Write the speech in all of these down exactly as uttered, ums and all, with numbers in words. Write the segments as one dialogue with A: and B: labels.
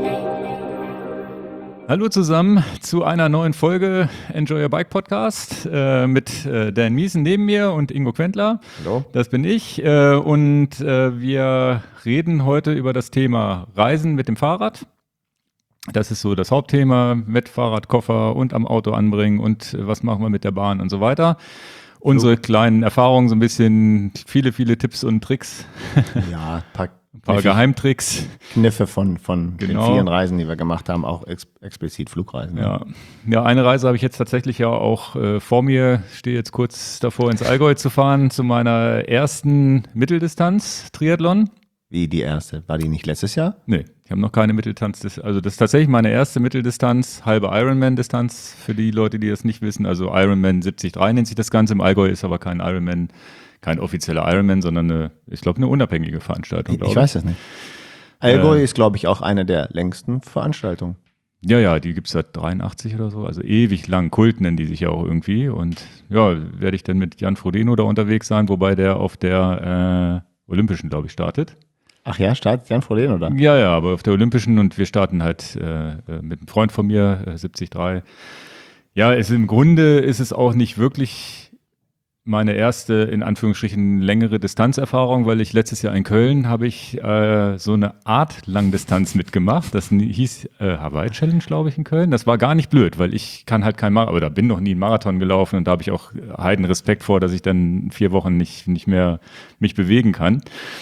A: Hallo zusammen zu einer neuen Folge Enjoy Your Bike Podcast äh, mit äh, Dan Miesen neben mir und Ingo Quentler.
B: Hallo.
A: Das bin ich äh, und äh, wir reden heute über das Thema Reisen mit dem Fahrrad. Das ist so das Hauptthema, mit Fahrrad, Koffer und am Auto anbringen und äh, was machen wir mit der Bahn und so weiter. Unsere so. kleinen Erfahrungen, so ein bisschen viele, viele Tipps und Tricks.
B: Ja, pack.
A: Ein paar Geheimtricks.
B: Kniffe von, von
A: genau.
B: den vielen Reisen, die wir gemacht haben, auch ex explizit Flugreisen.
A: Ja. ja, eine Reise habe ich jetzt tatsächlich ja auch äh, vor mir, stehe jetzt kurz davor ins Allgäu zu fahren, zu meiner ersten Mitteldistanz-Triathlon.
B: Wie die erste? War die nicht letztes Jahr?
A: Nee, ich habe noch keine Mitteldistanz, also das ist tatsächlich meine erste Mitteldistanz, halbe Ironman-Distanz, für die Leute, die das nicht wissen, also Ironman siebzig Komma drei nennt sich das Ganze, im Allgäu ist aber kein Ironman, kein offizieller Ironman, sondern eine, ich glaube, eine unabhängige Veranstaltung.
B: Ich, ich weiß es nicht. Allgäu äh, ist, glaube ich, auch eine der längsten Veranstaltungen.
A: Ja, ja, die gibt es seit dreiundachtzig oder so, also ewig lang. Kult nennen die sich ja auch irgendwie. Und ja, werde ich dann mit Jan Frodeno da unterwegs sein, wobei der auf der äh, Olympischen, glaube ich, startet.
B: Ach ja, startet Jan Frodeno, oder?
A: Ja, ja, aber auf der Olympischen und wir starten halt äh, mit einem Freund von mir, äh, siebzig Komma drei. Ja, es, im Grunde ist es auch nicht wirklich meine erste, in Anführungsstrichen, längere Distanzerfahrung, weil ich letztes Jahr in Köln habe ich äh, so eine Art Langdistanz mitgemacht. Das hieß äh, Hawaii Challenge, glaube ich, in Köln. Das war gar nicht blöd, weil ich kann halt kein Marathon, oder bin noch nie einen Marathon gelaufen und da habe ich auch heiden Respekt vor, dass ich dann vier Wochen nicht, nicht mehr mich bewegen kann.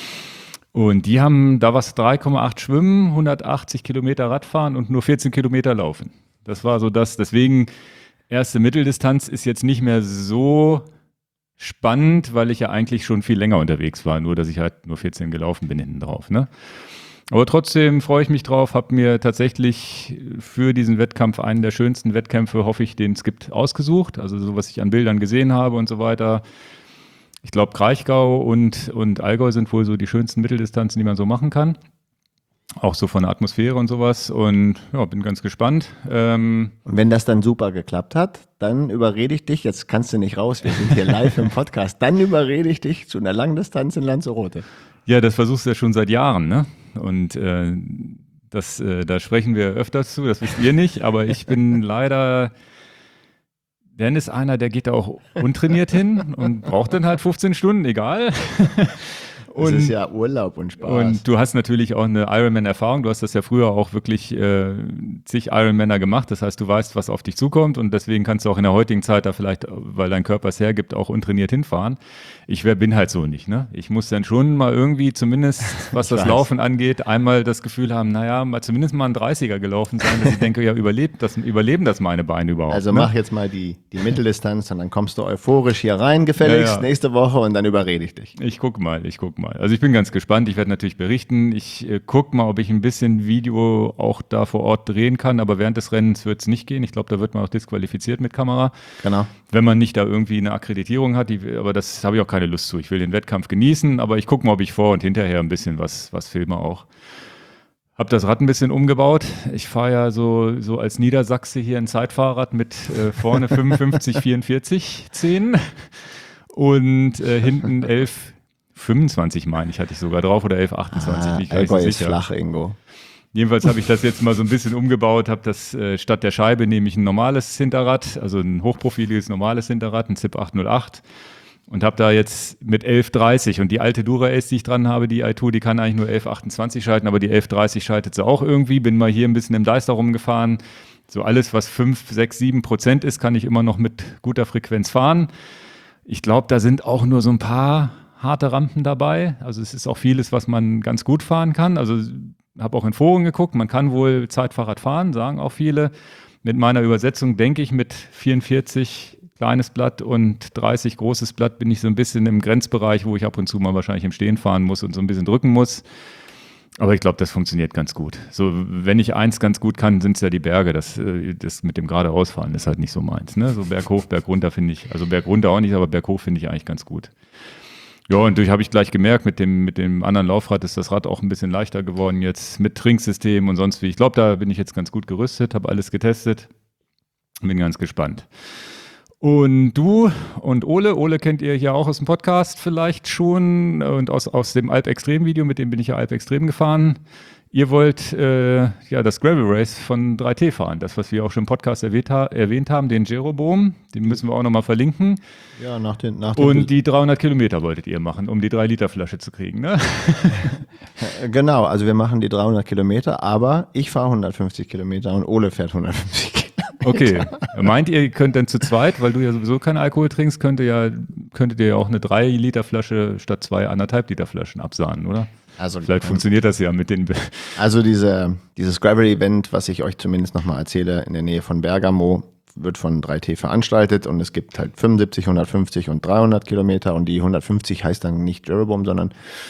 A: Und die haben da was drei Komma acht Schwimmen, hundertachtzig Kilometer Radfahren und nur vierzehn Kilometer Laufen. Das war so das, deswegen erste Mitteldistanz ist jetzt nicht mehr so spannend, weil ich ja eigentlich schon viel länger unterwegs war, nur dass ich halt nur vierzehn gelaufen bin hinten drauf. Ne? Aber trotzdem freue ich mich drauf, habe mir tatsächlich für diesen Wettkampf einen der schönsten Wettkämpfe, hoffe ich, den es gibt, ausgesucht. Also so, was ich an Bildern gesehen habe und so weiter. Ich glaube, Kraichgau und, und Allgäu sind wohl so die schönsten Mitteldistanzen, die man so machen kann. Auch so von der Atmosphäre und sowas. Und ja, bin ganz gespannt. Ähm
B: und wenn das dann super geklappt hat, dann überrede ich dich, jetzt kannst du nicht raus, wir sind hier live im Podcast, dann überrede ich dich zu einer Langdistanz in Lanzarote.
A: Ja, das versuchst du ja schon seit Jahren, ne? Und äh, das, äh, da sprechen wir öfters zu, das wisst ihr nicht, aber ich bin leider... Dan ist einer, der geht da auch untrainiert hin und braucht dann halt fünfzehn Stunden, egal.
B: Und, das ist ja Urlaub und Spaß.
A: Und du hast natürlich auch eine Ironman-Erfahrung. Du hast das ja früher auch wirklich äh, zig Ironmaner gemacht. Das heißt, du weißt, was auf dich zukommt und deswegen kannst du auch in der heutigen Zeit da vielleicht, weil dein Körper es hergibt, auch untrainiert hinfahren. Ich wär, bin halt so nicht. Ne? Ich muss dann schon mal irgendwie zumindest, was das Laufen angeht, einmal das Gefühl haben, naja, mal zumindest mal ein dreißiger gelaufen sein, dass ich denke, ja, überlebt das, überleben das meine Beine überhaupt.
B: Also
A: ne?
B: mach jetzt mal die, die Mitteldistanz und dann kommst du euphorisch hier rein, gefälligst, ja, ja. nächste Woche und dann überrede ich dich.
A: Ich guck mal, ich guck mal. Also ich bin ganz gespannt. Ich werde natürlich berichten. Ich äh, gucke mal, ob ich ein bisschen Video auch da vor Ort drehen kann, aber während des Rennens wird es nicht gehen. Ich glaube, da wird man auch disqualifiziert mit Kamera.
B: Genau.
A: Wenn man nicht da irgendwie eine Akkreditierung hat, die, aber das habe ich auch keine Lust zu. Ich will den Wettkampf genießen, aber ich gucke mal, ob ich vor und hinterher ein bisschen was, was filme auch. Hab das Rad ein bisschen umgebaut. Ich fahre ja so, so als Niedersachse hier ein Zeitfahrrad mit äh, vorne fünfundfünfzig, vierundvierzig, zehn und äh, hinten elf fünfundzwanzig, meine ich, hatte ich sogar drauf, oder elf achtundzwanzig.
B: Ah, Allgäu ist flach, Ingo.
A: Jedenfalls habe ich das jetzt mal so ein bisschen umgebaut, habe das äh, statt der Scheibe nehme ich ein normales Hinterrad, also ein hochprofiliges normales Hinterrad, ein ZIP achthundertacht und habe da jetzt mit elf dreißig und die alte Dura-Ace, die ich dran habe, die i zwei, die kann eigentlich nur elf achtundzwanzig schalten, aber die elf dreißig schaltet sie auch irgendwie, bin mal hier ein bisschen im Deister rumgefahren, so alles, was fünf, sechs, sieben Prozent ist, kann ich immer noch mit guter Frequenz fahren. Ich glaube, da sind auch nur so ein paar harte Rampen dabei. Also es ist auch vieles, was man ganz gut fahren kann. Also habe auch in Foren geguckt, man kann wohl Zeitfahrrad fahren, sagen auch viele. Mit meiner Übersetzung denke ich, mit vierundvierzig kleines Blatt und dreißig großes Blatt bin ich so ein bisschen im Grenzbereich, wo ich ab und zu mal wahrscheinlich im Stehen fahren muss und so ein bisschen drücken muss. Aber ich glaube, das funktioniert ganz gut. So, wenn ich eins ganz gut kann, sind es ja die Berge. Das, das mit dem geradeausfahren ist halt nicht so meins. Ne? So berghoch, bergunter finde ich, also bergunter auch nicht, aber berghoch finde ich eigentlich ganz gut. Ja, und durch habe ich gleich gemerkt, mit dem, mit dem anderen Laufrad ist das Rad auch ein bisschen leichter geworden jetzt mit Trinksystem und sonst wie. Ich glaube, da bin ich jetzt ganz gut gerüstet, habe alles getestet, bin ganz gespannt. Und du und Ole, Ole kennt ihr hier auch aus dem Podcast vielleicht schon und aus, aus dem Alp-Extrem-Video, mit dem bin ich ja Alp-Extrem gefahren. Ihr wollt äh, ja das Gravel Race von drei T fahren, das, was wir auch schon im Podcast erwähnt, ha- erwähnt haben, den Jeroboam, den müssen wir auch nochmal verlinken.
B: Ja, nach den, nach den
A: Und die dreihundert Kilometer wolltet ihr machen, um die drei Liter Flasche zu kriegen, ne?
B: Genau, also wir machen die dreihundert Kilometer, aber ich fahre hundertfünfzig Kilometer und Ole fährt hundertfünfzig Kilometer.
A: Okay. Meint ihr, ihr könnt dann zu zweit, weil du ja sowieso keinen Alkohol trinkst, könnt ihr ja, könntet ihr ja auch eine drei Liter Flasche statt zwei anderthalb Liter Flaschen absahnen, oder?
B: Also,
A: Vielleicht funktioniert das ja mit den. Be-
B: also diese, dieses Gravel-Event, was ich euch zumindest nochmal erzähle, in der Nähe von Bergamo, wird von drei T veranstaltet und es gibt halt fünfundsiebzig, hundertfünfzig und dreihundert Kilometer und die hundertfünfzig heißt dann nicht Jeroboam, sondern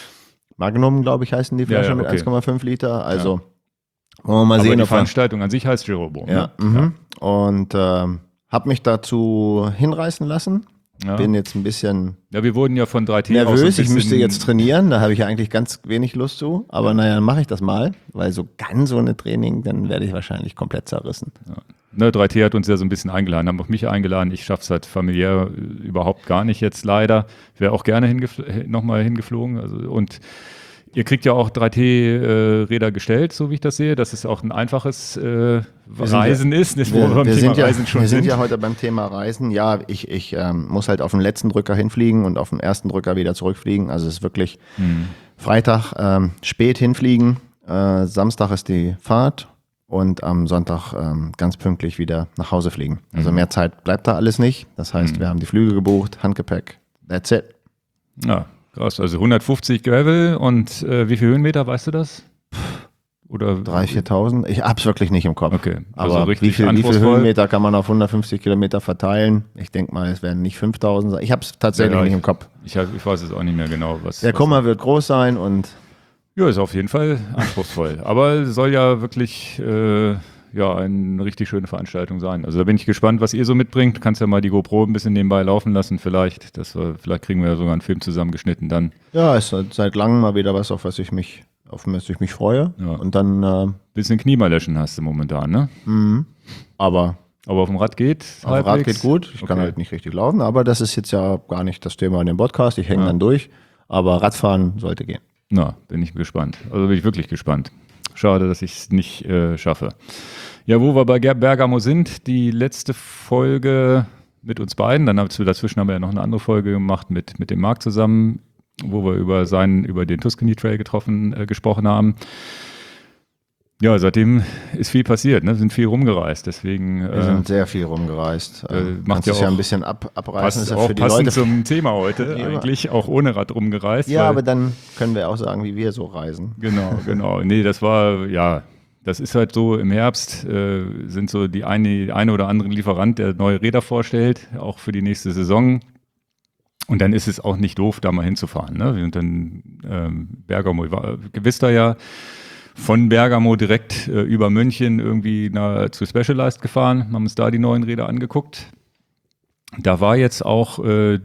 B: Magnum, glaube ich, heißen die Flaschen
A: Ja, ja,
B: mit
A: okay.
B: eins Komma fünf Liter. Also wollen wir mal
A: Aber
B: sehen,
A: die
B: ob wir,
A: Veranstaltung an sich heißt Jeroboam.
B: ja,
A: Ne?
B: mhm. Und ähm, habe mich dazu hinreißen lassen.
A: Ja.
B: Bin jetzt ein bisschen
A: Ja, wir wurden ja von drei T auch so ein
B: nervös. Ich
A: bisschen-
B: müsste jetzt trainieren, da habe ich ja eigentlich ganz wenig Lust zu. Aber naja, dann mache ich das mal, weil so ganz ohne Training, dann werde ich wahrscheinlich komplett zerrissen.
A: Ne, drei T hat uns ja so ein bisschen eingeladen, haben auch mich eingeladen. Ich schaffe es halt familiär äh, überhaupt gar nicht jetzt leider. Wäre auch gerne hingefl- nochmal hingeflogen. Also, und ihr kriegt ja auch drei T-Räder gestellt, so wie ich das sehe, dass es auch ein einfaches äh,
B: sind
A: Reisen ist. Das, wo
B: Wir,
A: beim
B: wir,
A: Thema
B: sind ja,
A: Reisen schon
B: wir sind
A: sind.
B: ja heute beim Thema Reisen. Ja, ich, ich ähm, muss halt auf den letzten Drücker hinfliegen und auf dem ersten Drücker wieder zurückfliegen. Also es ist wirklich
A: Hm.
B: Freitag ähm, spät hinfliegen, äh, Samstag ist die Fahrt und am Sonntag ähm, ganz pünktlich wieder nach Hause fliegen. Also
A: Mhm.
B: mehr Zeit bleibt da alles nicht. Das heißt,
A: Mhm.
B: wir haben die Flüge gebucht, Handgepäck, that's it.
A: Ja, krass. Also hundertfünfzig Gravel und äh, wie viele Höhenmeter, weißt du das? Oder
B: dreitausend, viertausend, ich hab's wirklich nicht im Kopf.
A: Okay, also
B: Aber
A: richtig
B: wie viel, wie viel
A: anspruchsvoll.
B: Höhenmeter kann man auf hundertfünfzig Kilometer verteilen? Ich denke mal, es werden nicht fünftausend sein. Ich hab's tatsächlich
A: Ja,
B: nicht
A: ich-
B: im Kopf.
A: Ich, hab, ich weiß jetzt auch nicht mehr genau, was.
B: Der
A: was
B: Kummer wird groß sein und
A: Ja, ist auf jeden Fall anspruchsvoll. Aber soll ja wirklich äh, ja, eine richtig schöne Veranstaltung sein. Also da bin ich gespannt, was ihr so mitbringt. Kannst ja mal die GoPro ein bisschen nebenbei laufen lassen vielleicht. Das, wir, vielleicht kriegen wir ja sogar einen Film zusammengeschnitten dann.
B: ja, ist seit, seit langem mal wieder was, auf was ich mich, auf was ich mich freue.
A: Ja.
B: Und dann, äh,
A: Bisschen Knie mal löschen hast du momentan, ne?
B: mh. aber
A: Aber auf dem Rad geht
B: auf dem Rad
A: halbwegs?
B: geht gut. Ich kann
A: Okay.
B: halt nicht richtig laufen, aber das ist jetzt ja gar nicht das Thema in dem Podcast. Ich hänge
A: Ja.
B: dann durch. Aber Radfahren sollte gehen.
A: Na, bin ich gespannt. Also bin ich wirklich gespannt. Schade, dass ich es nicht äh, schaffe. Ja, wo wir bei Ger- Bergamo sind, die letzte Folge mit uns beiden, dann haben wir dazwischen haben wir ja noch eine andere Folge gemacht mit, mit dem Marc zusammen, wo wir über seinen, über den Tuscany Trail getroffen, äh, gesprochen haben. Ja, seitdem ist viel passiert, ne? Wir sind viel rumgereist, deswegen
B: Wir
A: äh,
B: sind sehr viel rumgereist.
A: äh,
B: Äh,
A: macht
B: macht
A: ja
B: es ja
A: auch-
B: ein bisschen ab, abreißen.
A: passt
B: Ist ja
A: auch
B: für die
A: passend
B: Leute.
A: zum Thema heute
B: Ja.
A: eigentlich, auch ohne Rad rumgereist.
B: Ja,
A: weil-
B: aber dann können wir auch sagen, wie wir so reisen.
A: Genau, genau. Nee, das war, ja, das ist halt so, im Herbst äh, sind so die eine, eine oder andere Lieferant, der neue Räder vorstellt, auch für die nächste Saison. Und dann ist es auch nicht doof, da mal hinzufahren. Ne? Wir sind dann ähm, Bergamo, war- wisst ihr ja, von Bergamo direkt äh, über München irgendwie na, zu Specialized gefahren, haben uns da die neuen Räder angeguckt. Da war jetzt auch äh,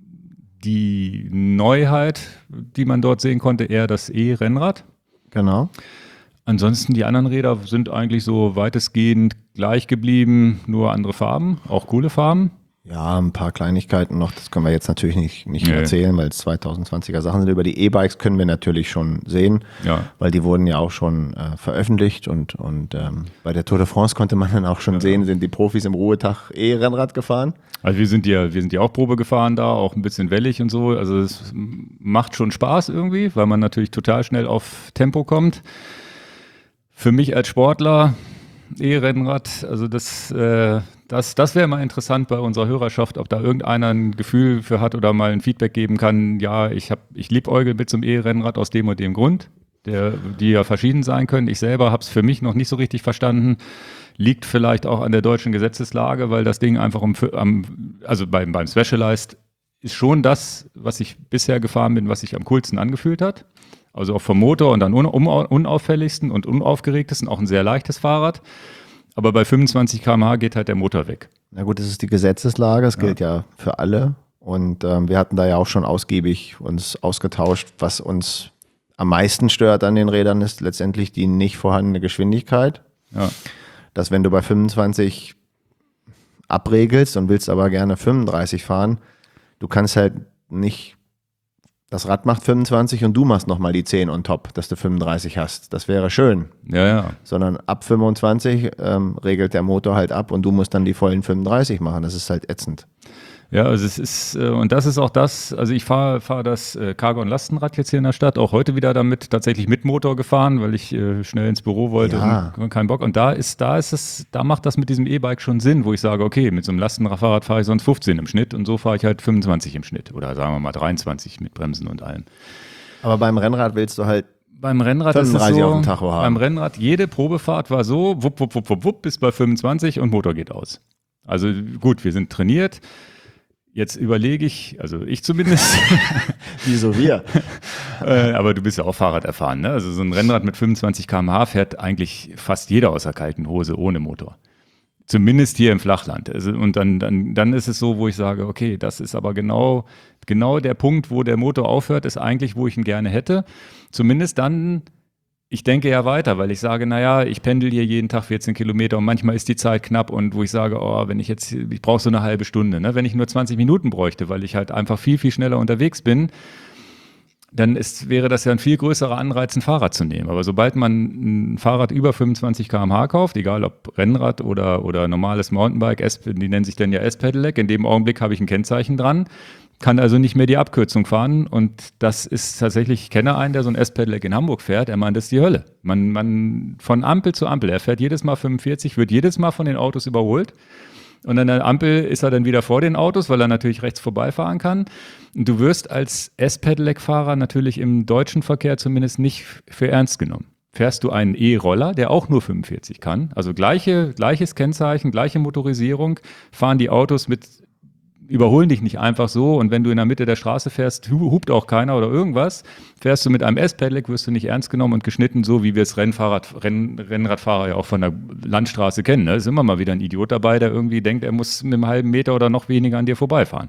A: die Neuheit, die man dort sehen konnte, eher das E-Rennrad.
B: Genau.
A: Ansonsten die anderen Räder sind eigentlich so weitestgehend gleich geblieben, nur andere Farben, auch coole Farben.
B: Ja, ein paar Kleinigkeiten noch, das können wir jetzt natürlich nicht, nicht
A: Nee.
B: erzählen, weil es zweitausendzwanziger Sachen sind. Über die E-Bikes können wir natürlich schon sehen,
A: Ja,
B: weil die wurden ja auch schon äh, veröffentlicht und, und ähm, bei der Tour de France konnte man dann auch schon sehen, sind die Profis im Ruhetag E-Rennrad gefahren.
A: also wir sind ja, wir sind ja auch Probe gefahren da, auch ein bisschen wellig und so. Also es macht schon Spaß irgendwie, weil man natürlich total schnell auf Tempo kommt. Für mich als Sportler E-Rennrad, also das, äh, das, das wäre mal interessant bei unserer Hörerschaft, ob da irgendeiner ein Gefühl für hat oder mal ein Feedback geben kann. Ja, ich habe, ich liebäugel mit so einem E-Rennrad aus dem und dem Grund, der, die ja verschieden sein können. Ich selber habe es für mich noch nicht so richtig verstanden. Liegt vielleicht auch an der deutschen Gesetzeslage, weil das Ding einfach um, am, also beim, beim Specialized ist schon das, was ich bisher gefahren bin, was sich am coolsten angefühlt hat. Also auch vom Motor und dann un, um, unauffälligsten und unaufgeregtesten, auch ein sehr leichtes Fahrrad. Aber bei fünfundzwanzig Kilometer pro Stunde geht halt der Motor weg.
B: Na gut, das ist die Gesetzeslage, das gilt ja für alle. Und ähm, wir hatten da ja auch schon ausgiebig uns ausgetauscht, was uns am meisten stört an den Rädern ist letztendlich die nicht vorhandene Geschwindigkeit.
A: Ja,
B: Dass wenn du bei fünfundzwanzig abregelst und willst aber gerne fünfunddreißig fahren, du kannst halt nicht, das Rad macht fünfundzwanzig und du machst nochmal die zehn on top, dass du fünfunddreißig hast. Das wäre schön.
A: Ja, ja.
B: Sondern ab fünfundzwanzig ähm, regelt der Motor halt ab und du musst dann die vollen fünfunddreißig machen. Das ist halt ätzend.
A: Ja, also es ist, äh, und das ist auch das, also ich fahre fahr das äh, Cargo- und Lastenrad jetzt hier in der Stadt, auch heute wieder damit tatsächlich mit Motor gefahren, weil ich äh, schnell ins Büro wollte
B: Ja.
A: und keinen Bock. Und da ist, da ist es, da macht das mit diesem E-Bike schon Sinn, wo ich sage, okay, mit so einem Lastenfahrrad fahre ich sonst fünfzehn im Schnitt und so fahre ich halt fünfundzwanzig im Schnitt oder sagen wir mal dreiundzwanzig mit Bremsen und allem.
B: Aber beim Rennrad willst du halt
A: Beim Rennrad ist es
B: fünfunddreißig
A: so,
B: auf dem Tacho haben.
A: beim Rennrad, jede Probefahrt war so, wupp, wupp, wupp, wupp, wupp, bis bei fünfundzwanzig und Motor geht aus. Also gut, wir sind trainiert. Jetzt überlege ich, also ich zumindest,
B: Wieso wir?
A: äh, aber du bist ja auch Fahrrad erfahren, ne? Also so ein Rennrad mit fünfundzwanzig Kilometer pro Stunde fährt eigentlich fast jeder aus der kalten Hose ohne Motor. Zumindest hier im Flachland. Also, und dann, dann, dann ist es so, wo ich sage, okay, das ist aber genau, genau der Punkt, wo der Motor aufhört, ist eigentlich, wo ich ihn gerne hätte. Zumindest dann, ich denke ja weiter, weil ich sage, naja, ich pendel hier jeden Tag vierzehn Kilometer und manchmal ist die Zeit knapp und wo ich sage, oh, wenn ich jetzt, ich brauche so eine halbe Stunde, ne? Wenn ich nur zwanzig Minuten bräuchte, weil ich halt einfach viel, viel schneller unterwegs bin, dann ist, wäre das ja ein viel größerer Anreiz, ein Fahrrad zu nehmen. Aber sobald man ein Fahrrad über fünfundzwanzig Kilometer pro Stunde kauft, egal ob Rennrad oder, oder normales Mountainbike, S, die nennen sich dann ja S-Pedelec, in dem Augenblick habe ich ein Kennzeichen dran, kann also nicht mehr die Abkürzung fahren und das ist tatsächlich, ich kenne einen, der so ein S-Pedelec in Hamburg fährt, er meint, das ist die Hölle. Man, man, von Ampel zu Ampel, er fährt jedes Mal fünfundvierzig, wird jedes Mal von den Autos überholt und an der Ampel ist er dann wieder vor den Autos, weil er natürlich rechts vorbeifahren kann. Und du wirst als S-Pedelec-Fahrer natürlich im deutschen Verkehr zumindest nicht für ernst genommen. Fährst du einen E-Roller, der auch nur fünfundvierzig kann, also gleiche, gleiches Kennzeichen, gleiche Motorisierung, fahren die Autos mit, überholen dich nicht einfach so und wenn du in der Mitte der Straße fährst, hupt auch keiner oder irgendwas. Fährst du mit einem S-Pedelec, wirst du nicht ernst genommen und geschnitten, so wie wir es Rennfahrrad, Renn, Rennradfahrer ja auch von der Landstraße kennen. Da ist immer mal wieder ein Idiot dabei, der irgendwie denkt, er muss mit einem halben Meter oder noch weniger an dir vorbeifahren.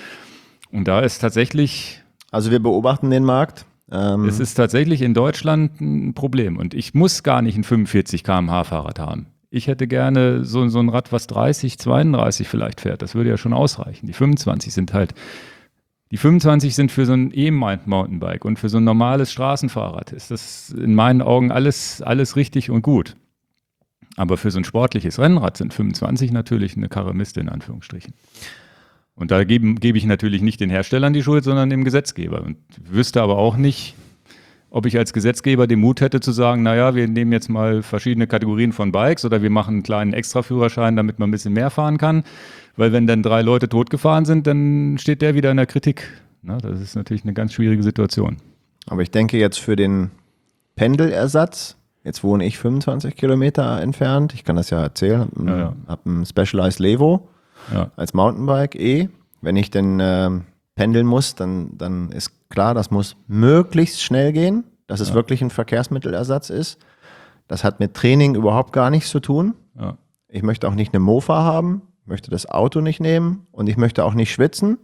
A: Und da ist tatsächlich...
B: Also wir beobachten den Markt. Ähm
A: es ist tatsächlich in Deutschland ein Problem und ich muss gar nicht ein fünfundvierzig Kilometer pro Stunde Fahrrad haben. Ich hätte gerne so, so ein Rad, was dreißig, zweiunddreißig vielleicht fährt. Das würde ja schon ausreichen. Die fünfundzwanzig sind halt, die fünfundzwanzig sind für so ein E-Mountainbike und für so ein normales Straßenfahrrad ist das in meinen Augen alles, alles richtig und gut. Aber für so ein sportliches Rennrad sind fünfundzwanzig natürlich eine Karre Mist in Anführungsstrichen. Und da gebe, gebe ich natürlich nicht den Herstellern die Schuld, sondern dem Gesetzgeber. Und wüsste aber auch nicht, ob ich als Gesetzgeber den Mut hätte zu sagen, naja, wir nehmen jetzt mal verschiedene Kategorien von Bikes oder wir machen einen kleinen Extraführerschein, damit man ein bisschen mehr fahren kann. Weil wenn dann drei Leute totgefahren sind, dann steht der wieder in der Kritik. Na, das ist natürlich eine ganz schwierige Situation.
B: Aber ich denke jetzt für den Pendelersatz, jetzt wohne ich fünfundzwanzig Kilometer entfernt, ich kann das ja erzählen, habe
A: Ja, ja.
B: hab ein Specialized Levo
A: Ja.
B: als Mountainbike eh. Wenn ich denn äh, pendeln muss, dann, dann ist klar, das muss möglichst schnell gehen, dass es
A: Ja.
B: wirklich ein Verkehrsmittelersatz ist. Das hat mit Training überhaupt gar nichts zu tun.
A: Ja.
B: Ich möchte auch nicht eine Mofa haben, möchte das Auto nicht nehmen und ich möchte auch nicht schwitzen.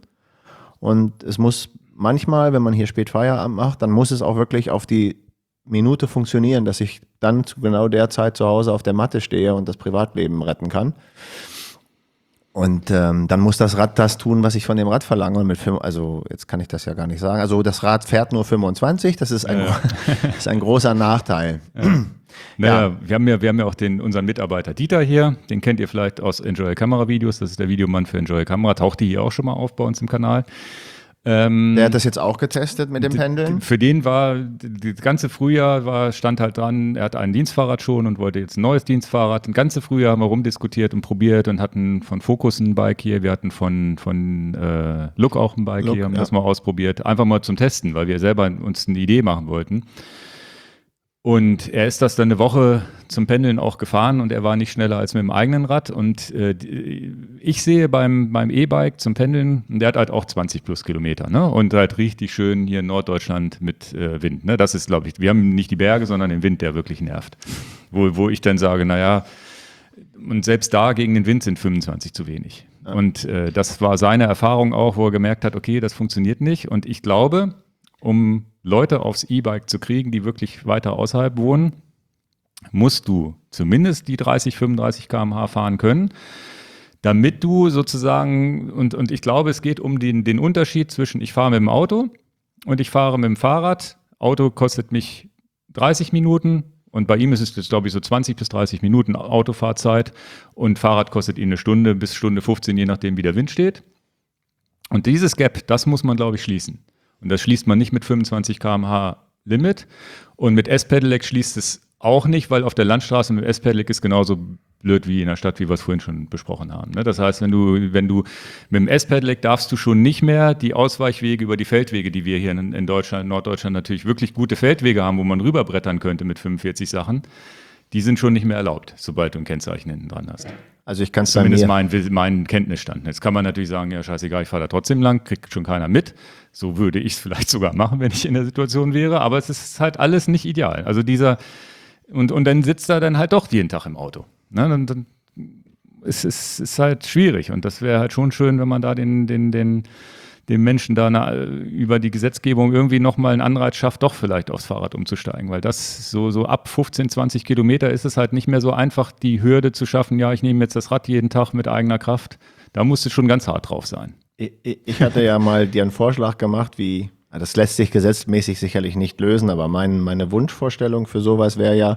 B: Und es muss manchmal, wenn man hier spät Feierabend macht, dann muss es auch wirklich auf die Minute funktionieren, dass ich dann zu genau der Zeit zu Hause auf der Matte stehe und das Privatleben retten kann. Und ähm, dann muss das Rad das tun, was ich von dem Rad verlange. Und mit fünf, also jetzt kann ich das ja gar nicht sagen. Also das Rad fährt nur fünfundzwanzig, das ist ein,
A: Ja, ja.
B: das ist ein großer Nachteil.
A: Naja,
B: Ja.
A: wir haben ja, wir haben ja auch den, unseren Mitarbeiter Dieter hier, den kennt ihr vielleicht aus Enjoy Camera Videos, das ist der Videomann für Enjoy Camera, tauchte hier auch schon mal auf bei uns im Kanal. Ähm,
B: Der hat das jetzt auch getestet mit dem Pendeln.
A: Für den war, das ganze Frühjahr war, stand halt dran, er hat ein Dienstfahrrad schon und wollte jetzt ein neues Dienstfahrrad. Das ganze Frühjahr haben wir rumdiskutiert und probiert und hatten von Focus ein Bike hier, wir hatten von, von äh, Look auch ein Bike
B: Look,
A: hier, haben
B: ja.
A: das mal ausprobiert. Einfach mal zum Testen, weil wir selber uns eine Idee machen wollten. Und er ist das dann eine Woche zum Pendeln auch gefahren und er war nicht schneller als mit dem eigenen Rad. Und äh, ich sehe beim, beim E-Bike zum Pendeln, der hat halt auch zwanzig plus Kilometer, ne? Und halt richtig schön hier in Norddeutschland mit äh, Wind. Ne? Das ist, glaube ich, wir haben nicht die Berge, sondern den Wind, der wirklich nervt. Wo, wo ich dann sage, naja, und selbst da gegen den Wind sind fünfundzwanzig zu wenig. Ja. Und äh, das war seine Erfahrung auch, wo er gemerkt hat, okay, das funktioniert nicht. Und ich glaube, um Leute aufs E-Bike zu kriegen, die wirklich weiter außerhalb wohnen, musst du zumindest die dreißig, fünfunddreißig Kilometer pro Stunde fahren können. damit du sozusagen, und, und ich glaube, es geht um den, den Unterschied zwischen ich fahre mit dem Auto und ich fahre mit dem Fahrrad. Auto kostet mich dreißig Minuten und bei ihm ist es jetzt, glaube ich, so zwanzig bis dreißig Minuten Autofahrzeit und Fahrrad kostet ihn eine Stunde bis Stunde fünfzehn, je nachdem, wie der Wind steht. Und dieses Gap, das muss man, glaube ich, schließen. Und das schließt man nicht mit fünfundzwanzig Kilometer pro Stunde Limit. Und mit S-Pedelec schließt es auch nicht, weil auf der Landstraße mit S-Pedelec ist genauso blöd wie in der Stadt, wie wir es vorhin schon besprochen haben. Das heißt, wenn du, wenn du mit dem S-Pedelec darfst du schon nicht mehr die Ausweichwege über die Feldwege, die wir hier in, in Deutschland, in Norddeutschland natürlich wirklich gute Feldwege haben, wo man rüberbrettern könnte mit fünfundvierzig Sachen, die sind schon nicht mehr erlaubt, sobald du ein Kennzeichen hinten dran hast.
B: Also ich kann es
A: Zumindest mein, mein Kenntnisstand. Jetzt kann man natürlich sagen, ja scheißegal, ich fahre da trotzdem lang, kriegt schon keiner mit. So würde ich es vielleicht sogar machen, wenn ich in der Situation wäre. Aber es ist halt alles nicht ideal. Also dieser, und, und dann sitzt er dann halt doch jeden Tag im Auto. Ne? Dann, dann ist es ist halt schwierig. Und das wäre halt schon schön, wenn man da den, den, den, den Menschen da eine, über die Gesetzgebung irgendwie nochmal einen Anreiz schafft, doch vielleicht aufs Fahrrad umzusteigen. Weil das so, so ab fünfzehn, zwanzig Kilometer ist es halt nicht mehr so einfach, die Hürde zu schaffen, ja, ich nehme jetzt das Rad jeden Tag mit eigener Kraft. Da musst du schon ganz hart drauf sein.
B: Ich hatte ja mal dir einen Vorschlag gemacht, wie, das lässt sich gesetzmäßig sicherlich nicht lösen, aber mein, meine Wunschvorstellung für sowas wäre ja,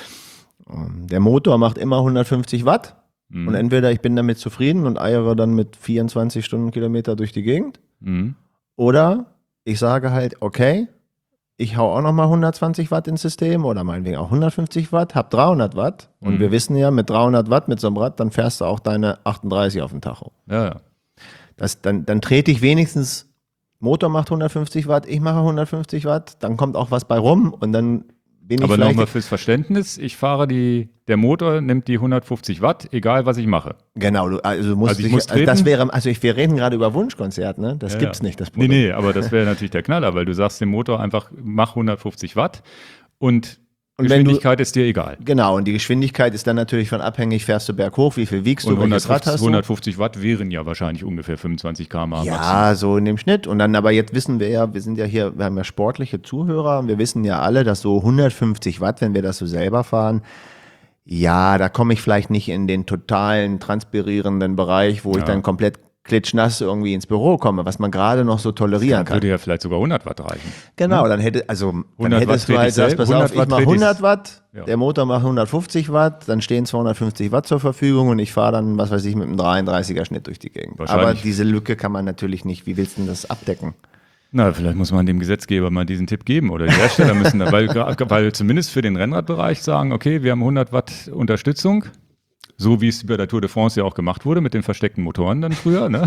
B: der Motor macht immer hundertfünfzig Watt mhm. und entweder ich bin damit zufrieden und eiere dann mit vierundzwanzig Stundenkilometer durch die Gegend mhm. oder ich sage halt, okay, ich hau auch nochmal hundertzwanzig Watt ins System oder meinetwegen auch hundertfünfzig Watt, hab dreihundert Watt und mhm. wir wissen ja, mit dreihundert Watt mit so einem Rad, dann fährst du auch deine achtunddreißig auf dem Tacho.
A: Ja, ja.
B: Das, dann, dann trete ich wenigstens, Motor macht hundertfünfzig Watt, ich mache hundertfünfzig Watt, dann kommt auch was bei rum und dann bin ich
A: Aber
B: vielleicht...
A: nochmal fürs Verständnis, ich fahre die, der Motor nimmt die hundertfünfzig Watt, egal was ich mache.
B: Genau, du, also, musst
A: also ich
B: dich,
A: muss
B: also das wäre, also ich, wir reden gerade über Wunschkonzert, ne? Das
A: ja,
B: gibt's
A: ja.
B: nicht, das Problem.
A: Nee, nee, aber das wäre natürlich der Knaller, weil du sagst dem Motor einfach, mach hundertfünfzig Watt und
B: Und
A: Geschwindigkeit
B: du,
A: ist dir egal.
B: Genau, und die Geschwindigkeit ist dann natürlich von abhängig, fährst du berghoch, wie viel wiegst
A: und
B: du, welches Rad hast du?
A: hundertfünfzig Watt wären ja wahrscheinlich ungefähr fünfundzwanzig Kilometer pro Stunde.
B: Ja, maximal. So in dem Schnitt. Und dann, aber jetzt wissen wir ja, wir sind ja hier, wir haben ja sportliche Zuhörer und wir wissen ja alle, dass so hundertfünfzig Watt, wenn wir das so selber fahren, ja, da komme ich vielleicht nicht in den totalen transpirierenden Bereich, wo ja. ich dann komplett klitschnass irgendwie ins Büro komme, was man gerade noch so tolerieren
A: das
B: kann.
A: Würde ja vielleicht sogar hundert Watt reichen.
B: Genau, ne? dann hätte, also, dann hättest du halt gesagt, pass auf, ich mache hundert Watt, ja. der Motor macht hundertfünfzig Watt, dann stehen zweihundertfünfzig Watt zur Verfügung und ich fahre dann, was weiß ich, mit einem dreiunddreißiger Schnitt durch die Gegend. Aber diese Lücke kann man natürlich nicht, wie willst du denn das abdecken?
A: Na, vielleicht muss man dem Gesetzgeber mal diesen Tipp geben oder die Hersteller müssen da, weil, weil zumindest für den Rennradbereich sagen, okay, wir haben hundert Watt Unterstützung. So wie es bei der Tour de France ja auch gemacht wurde mit den versteckten Motoren dann früher. Ne?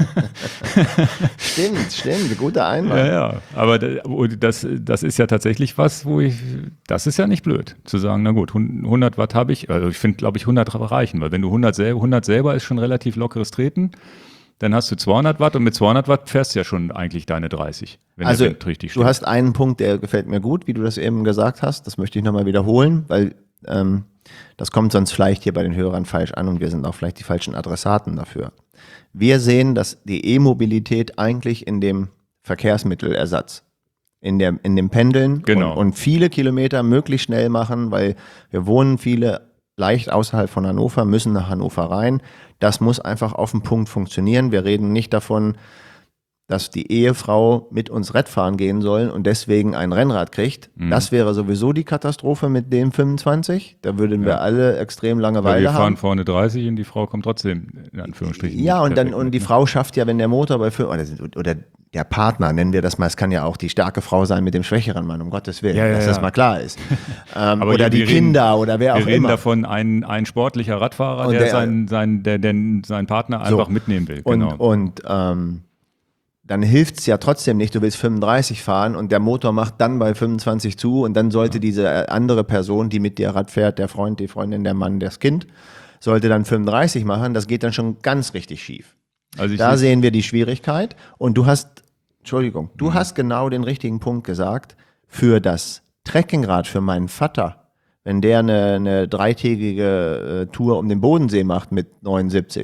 B: Stimmt, stimmt, guter Einwand.
A: Ja, ja, aber das, das ist ja tatsächlich was, wo ich, das ist ja nicht blöd, zu sagen, na gut, hundert Watt habe ich, also ich finde, glaube ich, hundert reichen, weil wenn du hundert, sel- hundert selber ist schon relativ lockeres Treten, dann hast du zweihundert Watt und mit zweihundert Watt fährst du ja schon eigentlich deine dreißig, wenn
B: also,
A: der Wind richtig steht.
B: Du hast einen Punkt, der gefällt mir gut, wie du das eben gesagt hast, das möchte ich nochmal wiederholen, weil ähm, das kommt sonst vielleicht hier bei den Hörern falsch an und wir sind auch vielleicht die falschen Adressaten dafür. Wir sehen, dass die E-Mobilität eigentlich in dem Verkehrsmittelersatz, in, der, in dem Pendeln
A: genau.
B: und, und viele Kilometer möglichst schnell machen, weil wir wohnen viele leicht außerhalb von Hannover, müssen nach Hannover rein. Das muss einfach auf den Punkt funktionieren. Wir reden nicht davon, dass die Ehefrau mit uns Radfahren gehen soll und deswegen ein Rennrad kriegt. Mhm. Das wäre sowieso die Katastrophe mit dem fünfundzwanzig. Da würden ja. wir alle extrem Langeweile haben.
A: Wir fahren vorne dreißig und die Frau kommt trotzdem in Anführungsstrichen.
B: Ja, und dann und die Frau schafft ja, wenn der Motor bei fünf, oder, oder der Partner, nennen wir das mal, es kann ja auch die starke Frau sein mit dem schwächeren Mann, um Gottes Willen, ja, ja, dass ja. das mal klar ist. ähm,
A: Aber
B: oder die Kinder reden, oder wer auch immer.
A: Wir reden davon, ein, ein sportlicher Radfahrer, der, der, seinen, seinen, der, der seinen Partner einfach so mitnehmen will.
B: Genau. Und, und ähm, dann hilft es ja trotzdem nicht, du willst fünfunddreißig fahren und der Motor macht dann bei fünfundzwanzig zu und dann sollte ja. diese andere Person, die mit dir Rad fährt, der Freund, die Freundin, der Mann, das Kind, sollte dann fünfunddreißig machen, das geht dann schon ganz richtig schief. Also da sehen wir die Schwierigkeit und du hast, Entschuldigung, du mhm. hast genau den richtigen Punkt gesagt, für das Trekkingrad, für meinen Vater, wenn der eine, eine dreitägige äh, Tour um den Bodensee macht mit neunundsiebzig,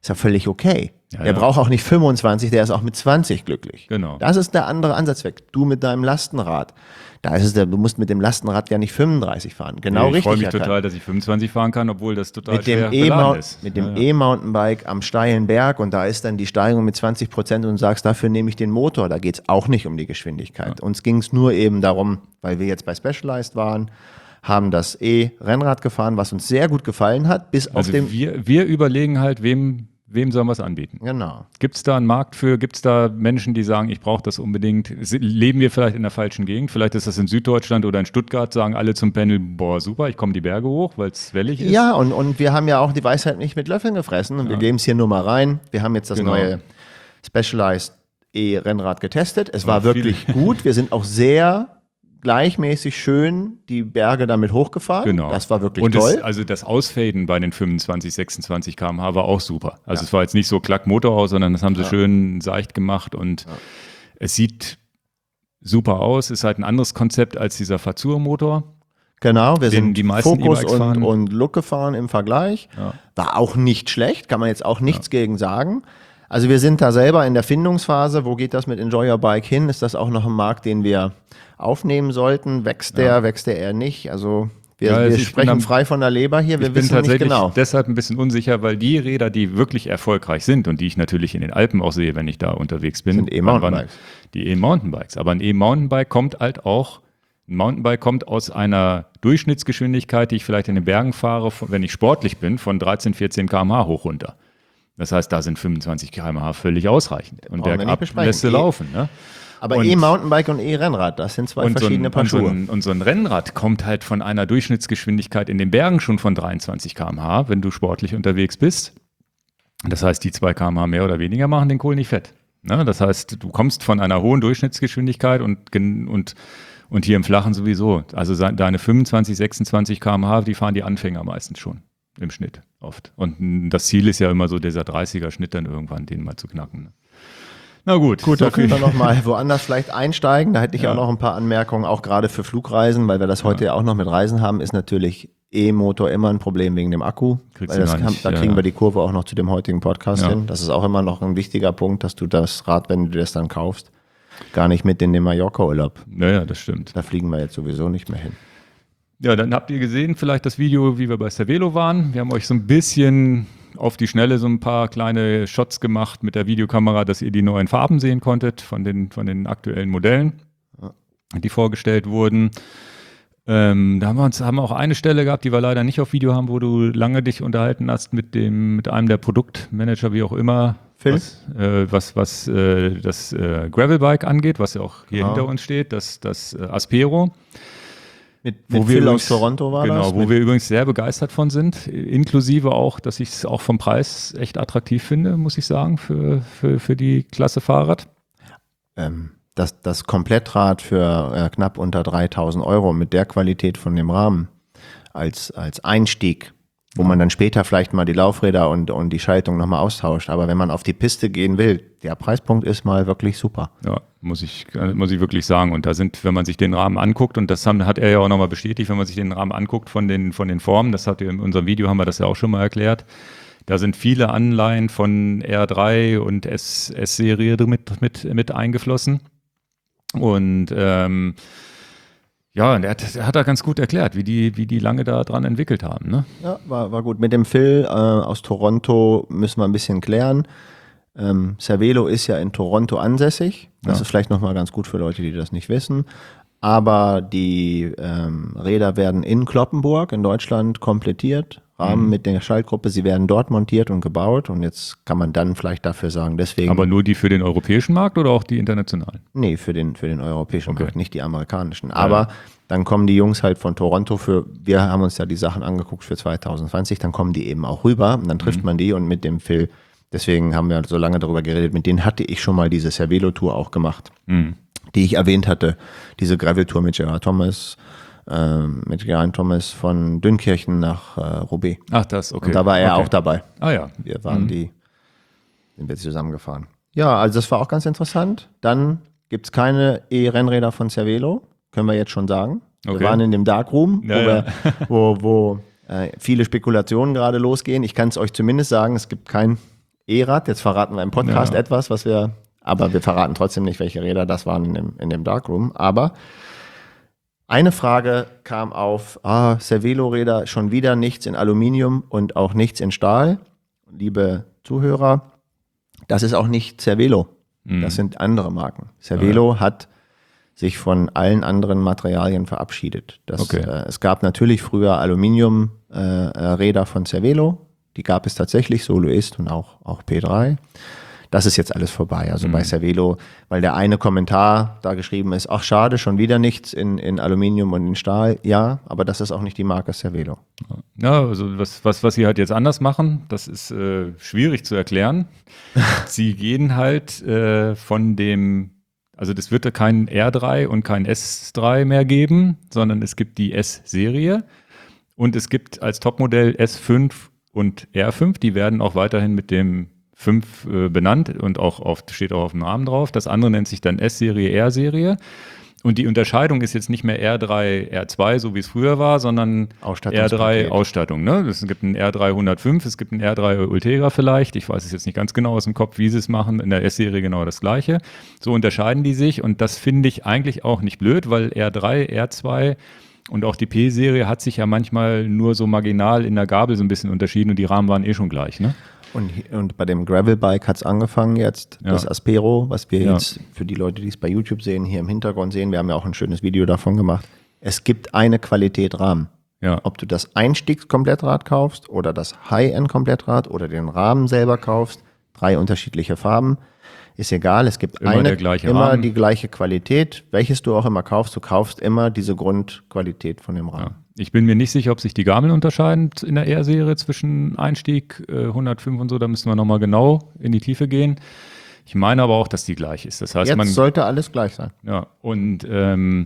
B: Ist ja völlig okay.
A: Ja,
B: der
A: ja.
B: braucht auch nicht fünfundzwanzig, der ist auch mit zwanzig glücklich.
A: Genau.
B: Das ist der andere Ansatzweg. Du mit deinem Lastenrad. Da ist es der, du musst mit dem Lastenrad ja nicht fünfunddreißig fahren. Genau
A: ich
B: richtig.
A: Ich freue mich
B: erkannt.
A: total, dass ich fünfundzwanzig fahren kann, obwohl das total
B: mit dem
A: schwer
B: E-Mount-
A: beladen ist.
B: Mit dem
A: ja, ja.
B: E-Mountainbike am steilen Berg und da ist dann die Steigung mit zwanzig Prozent und du sagst, dafür nehme ich den Motor. Da geht es auch nicht um die Geschwindigkeit.
A: Ja.
B: Uns ging es nur eben darum, weil wir jetzt bei Specialized waren, haben das E-Rennrad gefahren, was uns sehr gut gefallen hat, bis
A: Also
B: auf dem...
A: wir, wir überlegen halt, wem, wem sollen wir es anbieten.
B: Genau.
A: Gibt es da einen Markt für? Gibt es da Menschen, die sagen, ich brauche das unbedingt? Leben wir vielleicht in der falschen Gegend? Vielleicht ist das in Süddeutschland oder in Stuttgart, sagen alle zum Panel, boah, super, ich komme die Berge hoch, weil es wellig ist.
B: Ja, und, und wir haben ja auch die Weisheit nicht mit Löffeln gefressen und
A: Ja.
B: wir geben es hier nur mal rein. Wir haben jetzt das
A: Genau.
B: neue Specialized E-Rennrad getestet. Es war
A: Ja,
B: wirklich gut. Wir sind auch sehr gleichmäßig schön die Berge damit hochgefahren.
A: Genau.
B: Das war wirklich
A: und
B: toll.
A: Es, also das Ausfaden bei den fünfundzwanzig, sechsundzwanzig Kilometer pro Stunde war auch super. Also
B: Ja.
A: es war jetzt nicht so klack Motor aus, sondern das haben sie
B: Ja.
A: schön seicht gemacht und
B: Ja.
A: es sieht super aus. Ist halt ein anderes Konzept als dieser Fazur-Motor.
B: Genau, wir
A: den
B: sind
A: die meisten
B: Focus
A: E-Bikes
B: und,
A: fahren.
B: und Look gefahren im Vergleich.
A: Ja.
B: War auch nicht schlecht, kann man jetzt auch nichts gegen sagen. Also wir sind da selber in der Findungsphase. Wo geht das mit Enjoy Your Bike hin? Ist das auch noch ein Markt, den wir aufnehmen sollten? Wächst der,
A: Ja.
B: wächst der eher nicht? Also wir,
A: Ja, also
B: wir
A: ich bin
B: sprechen
A: am-
B: frei von der Leber hier. Wir
A: Ich bin
B: wissen nicht
A: tatsächlich
B: genau.
A: deshalb ein bisschen unsicher, weil die Räder, die wirklich erfolgreich sind und die ich natürlich in den Alpen auch sehe, wenn ich da unterwegs bin,
B: Sind E-Mountainbikes.
A: Die E-Mountainbikes. Aber ein E-Mountainbike kommt halt auch, ein Mountainbike kommt aus einer Durchschnittsgeschwindigkeit, die ich vielleicht in den Bergen fahre, von- wenn ich sportlich bin, von dreizehn, vierzehn Kilometer pro Stunde hoch runter. Das heißt, da sind fünfundzwanzig Kilometer pro Stunde völlig ausreichend. Und
B: Brauchen wir nicht
A: bergab
B: besprechen.
A: lässt du
B: E-
A: laufen. Ne?
B: Aber
A: und-
B: E-Mountainbike und E-Rennrad, das sind zwei
A: Und so,
B: verschiedene
A: ein,
B: Paar
A: und, so
B: Schuhe.
A: ein, und so ein Rennrad kommt halt von einer Durchschnittsgeschwindigkeit in den Bergen schon von dreiundzwanzig Kilometer pro Stunde, wenn du sportlich unterwegs bist. Das heißt, die zwei Kilometer pro Stunde mehr oder weniger machen den Kohl nicht fett. Ne? Das heißt, du kommst von einer hohen Durchschnittsgeschwindigkeit und, gen- und, und hier im Flachen sowieso. Also se- deine fünfundzwanzig, sechsundzwanzig Kilometer pro Stunde, die fahren die Anfänger meistens schon im Schnitt oft. Und m, das Ziel ist ja immer so dieser dreißiger-Schnitt dann irgendwann, den mal zu knacken. Ne? Na gut,
B: Gut,
A: so
B: da können wir
A: viel-
B: noch mal woanders vielleicht einsteigen. Da hätte ich
A: Ja.
B: auch noch ein paar Anmerkungen, auch gerade für Flugreisen, weil wir das heute ja auch noch mit Reisen haben, ist natürlich E-Motor immer ein Problem wegen dem Akku.
A: Kriegst
B: Weil
A: du
B: das
A: gar
B: kann,
A: nicht,
B: da
A: ja,
B: kriegen
A: ja.
B: wir die Kurve auch noch zu dem heutigen Podcast
A: Ja.
B: hin. Das ist auch immer noch ein wichtiger Punkt, dass du das Rad, wenn du dir das dann kaufst, gar nicht mit in den Mallorca-Urlaub.
A: Naja, das stimmt.
B: Da fliegen wir jetzt sowieso nicht mehr hin.
A: Ja, dann habt ihr gesehen, vielleicht das Video, wie wir bei Cervelo waren. Wir haben euch so ein bisschen auf die Schnelle so ein paar kleine Shots gemacht mit der Videokamera, dass ihr die neuen Farben sehen konntet von den, von den aktuellen Modellen, die vorgestellt wurden. Ähm, da haben wir uns haben wir auch eine Stelle gehabt, die wir leider nicht auf Video haben, wo du lange dich unterhalten hast mit dem mit einem der Produktmanager, wie auch immer,
B: Phil?
A: was, äh, was, was äh, das äh, Gravelbike angeht, was ja auch hier
B: Genau.
A: hinter uns steht, das, das äh, Aspero.
B: Mit,
A: Wo
B: mit
A: wir
B: Phil
A: übrigens-
B: aus Toronto war
A: genau,
B: das?
A: wo
B: Mit,
A: wir übrigens sehr begeistert von sind, inklusive auch, dass ich es auch vom Preis echt attraktiv finde, muss ich sagen, für, für, für die Klasse Fahrrad.
B: ähm, das, das Komplettrad für äh, knapp unter dreitausend Euro mit der Qualität von dem Rahmen als, als Einstieg, wo man dann später vielleicht mal die Laufräder und, und die Schaltung nochmal austauscht. Aber wenn man auf die Piste gehen will, der Preispunkt ist mal wirklich super.
A: Ja, muss ich, äh, muss ich wirklich sagen. Und da sind, wenn man sich den Rahmen anguckt, und das haben, hat er ja auch nochmal bestätigt, wenn man sich den Rahmen anguckt von den, von den Formen, das hat ihr in unserem Video, haben wir das ja auch schon mal erklärt, da sind viele Anleihen von R drei und S- S-Serie mit, mit, mit eingeflossen. Und ähm, ja, und er hat, er hat da ganz gut erklärt, wie die, wie die lange da dran entwickelt haben. Ne?
B: Ja, war, war gut. Mit dem Phil äh, aus Toronto müssen wir ein bisschen klären. Ähm, Cervelo ist ja in Toronto ansässig. Das
A: Ja.
B: ist vielleicht nochmal ganz gut für Leute, die das nicht wissen. Aber die ähm, Räder werden in Cloppenburg in Deutschland komplettiert. Rahmen
A: Mhm.
B: mit der Schaltgruppe. Sie werden dort montiert und gebaut. Und jetzt kann man dann vielleicht dafür sagen, deswegen.
A: Aber nur die für den europäischen Markt oder auch die internationalen?
B: Nee, für den, für den europäischen
A: Okay.
B: Markt, nicht die amerikanischen. Aber dann kommen die Jungs halt von Toronto für, wir haben uns ja die Sachen angeguckt für zwanzig zwanzig, dann kommen die eben auch rüber und dann trifft
A: Mhm.
B: man die und mit dem Phil, deswegen haben wir so lange darüber geredet, mit denen hatte ich schon mal diese Cervelo-Tour auch gemacht,
A: Mhm.
B: die ich erwähnt hatte, diese Gravel-Tour mit Gerard Thomas, ähm, mit Gerard Thomas von Dünkirchen nach äh, Roubaix.
A: Ach, das, okay.
B: Und da war er
A: okay.
B: auch dabei.
A: Ah ja.
B: Wir waren
A: Mhm.
B: die, sind wir zusammengefahren. Ja, also das war auch ganz interessant. Dann gibt es keine E-Rennräder von Cervelo, können wir jetzt schon sagen. Wir
A: Okay.
B: waren in dem Darkroom,
A: Ja,
B: wo,
A: ja.
B: wir, wo, wo äh, viele Spekulationen gerade losgehen. Ich kann es euch zumindest sagen, es gibt kein E-Rad. Jetzt verraten wir im Podcast
A: Ja.
B: etwas, was wir, aber wir verraten trotzdem nicht, welche Räder das waren in dem, in dem Darkroom. Aber eine Frage kam auf, ah, Cervelo-Räder, schon wieder nichts in Aluminium und auch nichts in Stahl. Liebe Zuhörer, das ist auch nicht Cervelo.
A: Mhm.
B: Das sind andere Marken. Cervelo ja. hat sich von allen anderen Materialien verabschiedet. Das,
A: Okay.
B: äh, es gab natürlich früher Aluminium-Räder äh, von Cervelo. Die gab es tatsächlich, Soloist und auch, auch P drei. Das ist jetzt alles vorbei. Also mhm. bei Cervelo, weil der eine Kommentar da geschrieben ist, ach schade, schon wieder nichts in, in Aluminium und in Stahl. Ja, aber das ist auch nicht die Marke Cervelo.
A: Ja, also was, was, was sie halt jetzt anders machen, das ist äh, schwierig zu erklären. Sie gehen halt äh, von dem, also das wird da kein R drei und kein S drei mehr geben, sondern es gibt die S-Serie und es gibt als Topmodell S fünf und R fünf, die werden auch weiterhin mit dem fünf äh, benannt und auch auf, steht auch auf dem Namen drauf. Das andere nennt sich dann S-Serie, R-Serie. Und die Unterscheidung ist jetzt nicht mehr R drei, R zwei, so wie es früher war, sondern R drei Ausstattung. Ne? Es gibt einen R drei hundertfünf, es gibt einen R drei Ultegra vielleicht. Ich weiß es jetzt nicht ganz genau aus dem Kopf, wie sie es machen. In der S-Serie genau das Gleiche. So unterscheiden die sich und das finde ich eigentlich auch nicht blöd, weil R drei, R zwei und auch die P-Serie hat sich ja manchmal nur so marginal in der Gabel so ein bisschen unterschieden und die Rahmen waren eh schon gleich, ne?
B: Und, und bei dem Gravelbike hat es angefangen jetzt, ja. das Aspero, was wir ja. jetzt für die Leute, die es bei YouTube sehen, hier im Hintergrund sehen. Wir haben ja auch ein schönes Video davon gemacht. Es gibt eine Qualität Rahmen. Ja. Ob du das Einstiegs-Komplettrad kaufst oder das High-End-Komplettrad oder den Rahmen selber kaufst, drei unterschiedliche Farben, ist egal. Es gibt
A: immer,
B: eine,
A: der gleiche
B: immer
A: Rahmen.
B: die gleiche Qualität. Welches du auch immer kaufst, du kaufst immer diese Grundqualität von dem Rahmen.
A: Ja. Ich bin mir nicht sicher, ob sich die Gabeln unterscheiden in der R-Serie zwischen Einstieg äh, hundertfünf und so. Da müssen wir nochmal genau in die Tiefe gehen. Ich meine aber auch, dass die gleich ist. Das heißt,
B: Jetzt
A: man
B: sollte alles gleich sein.
A: Ja, und ähm,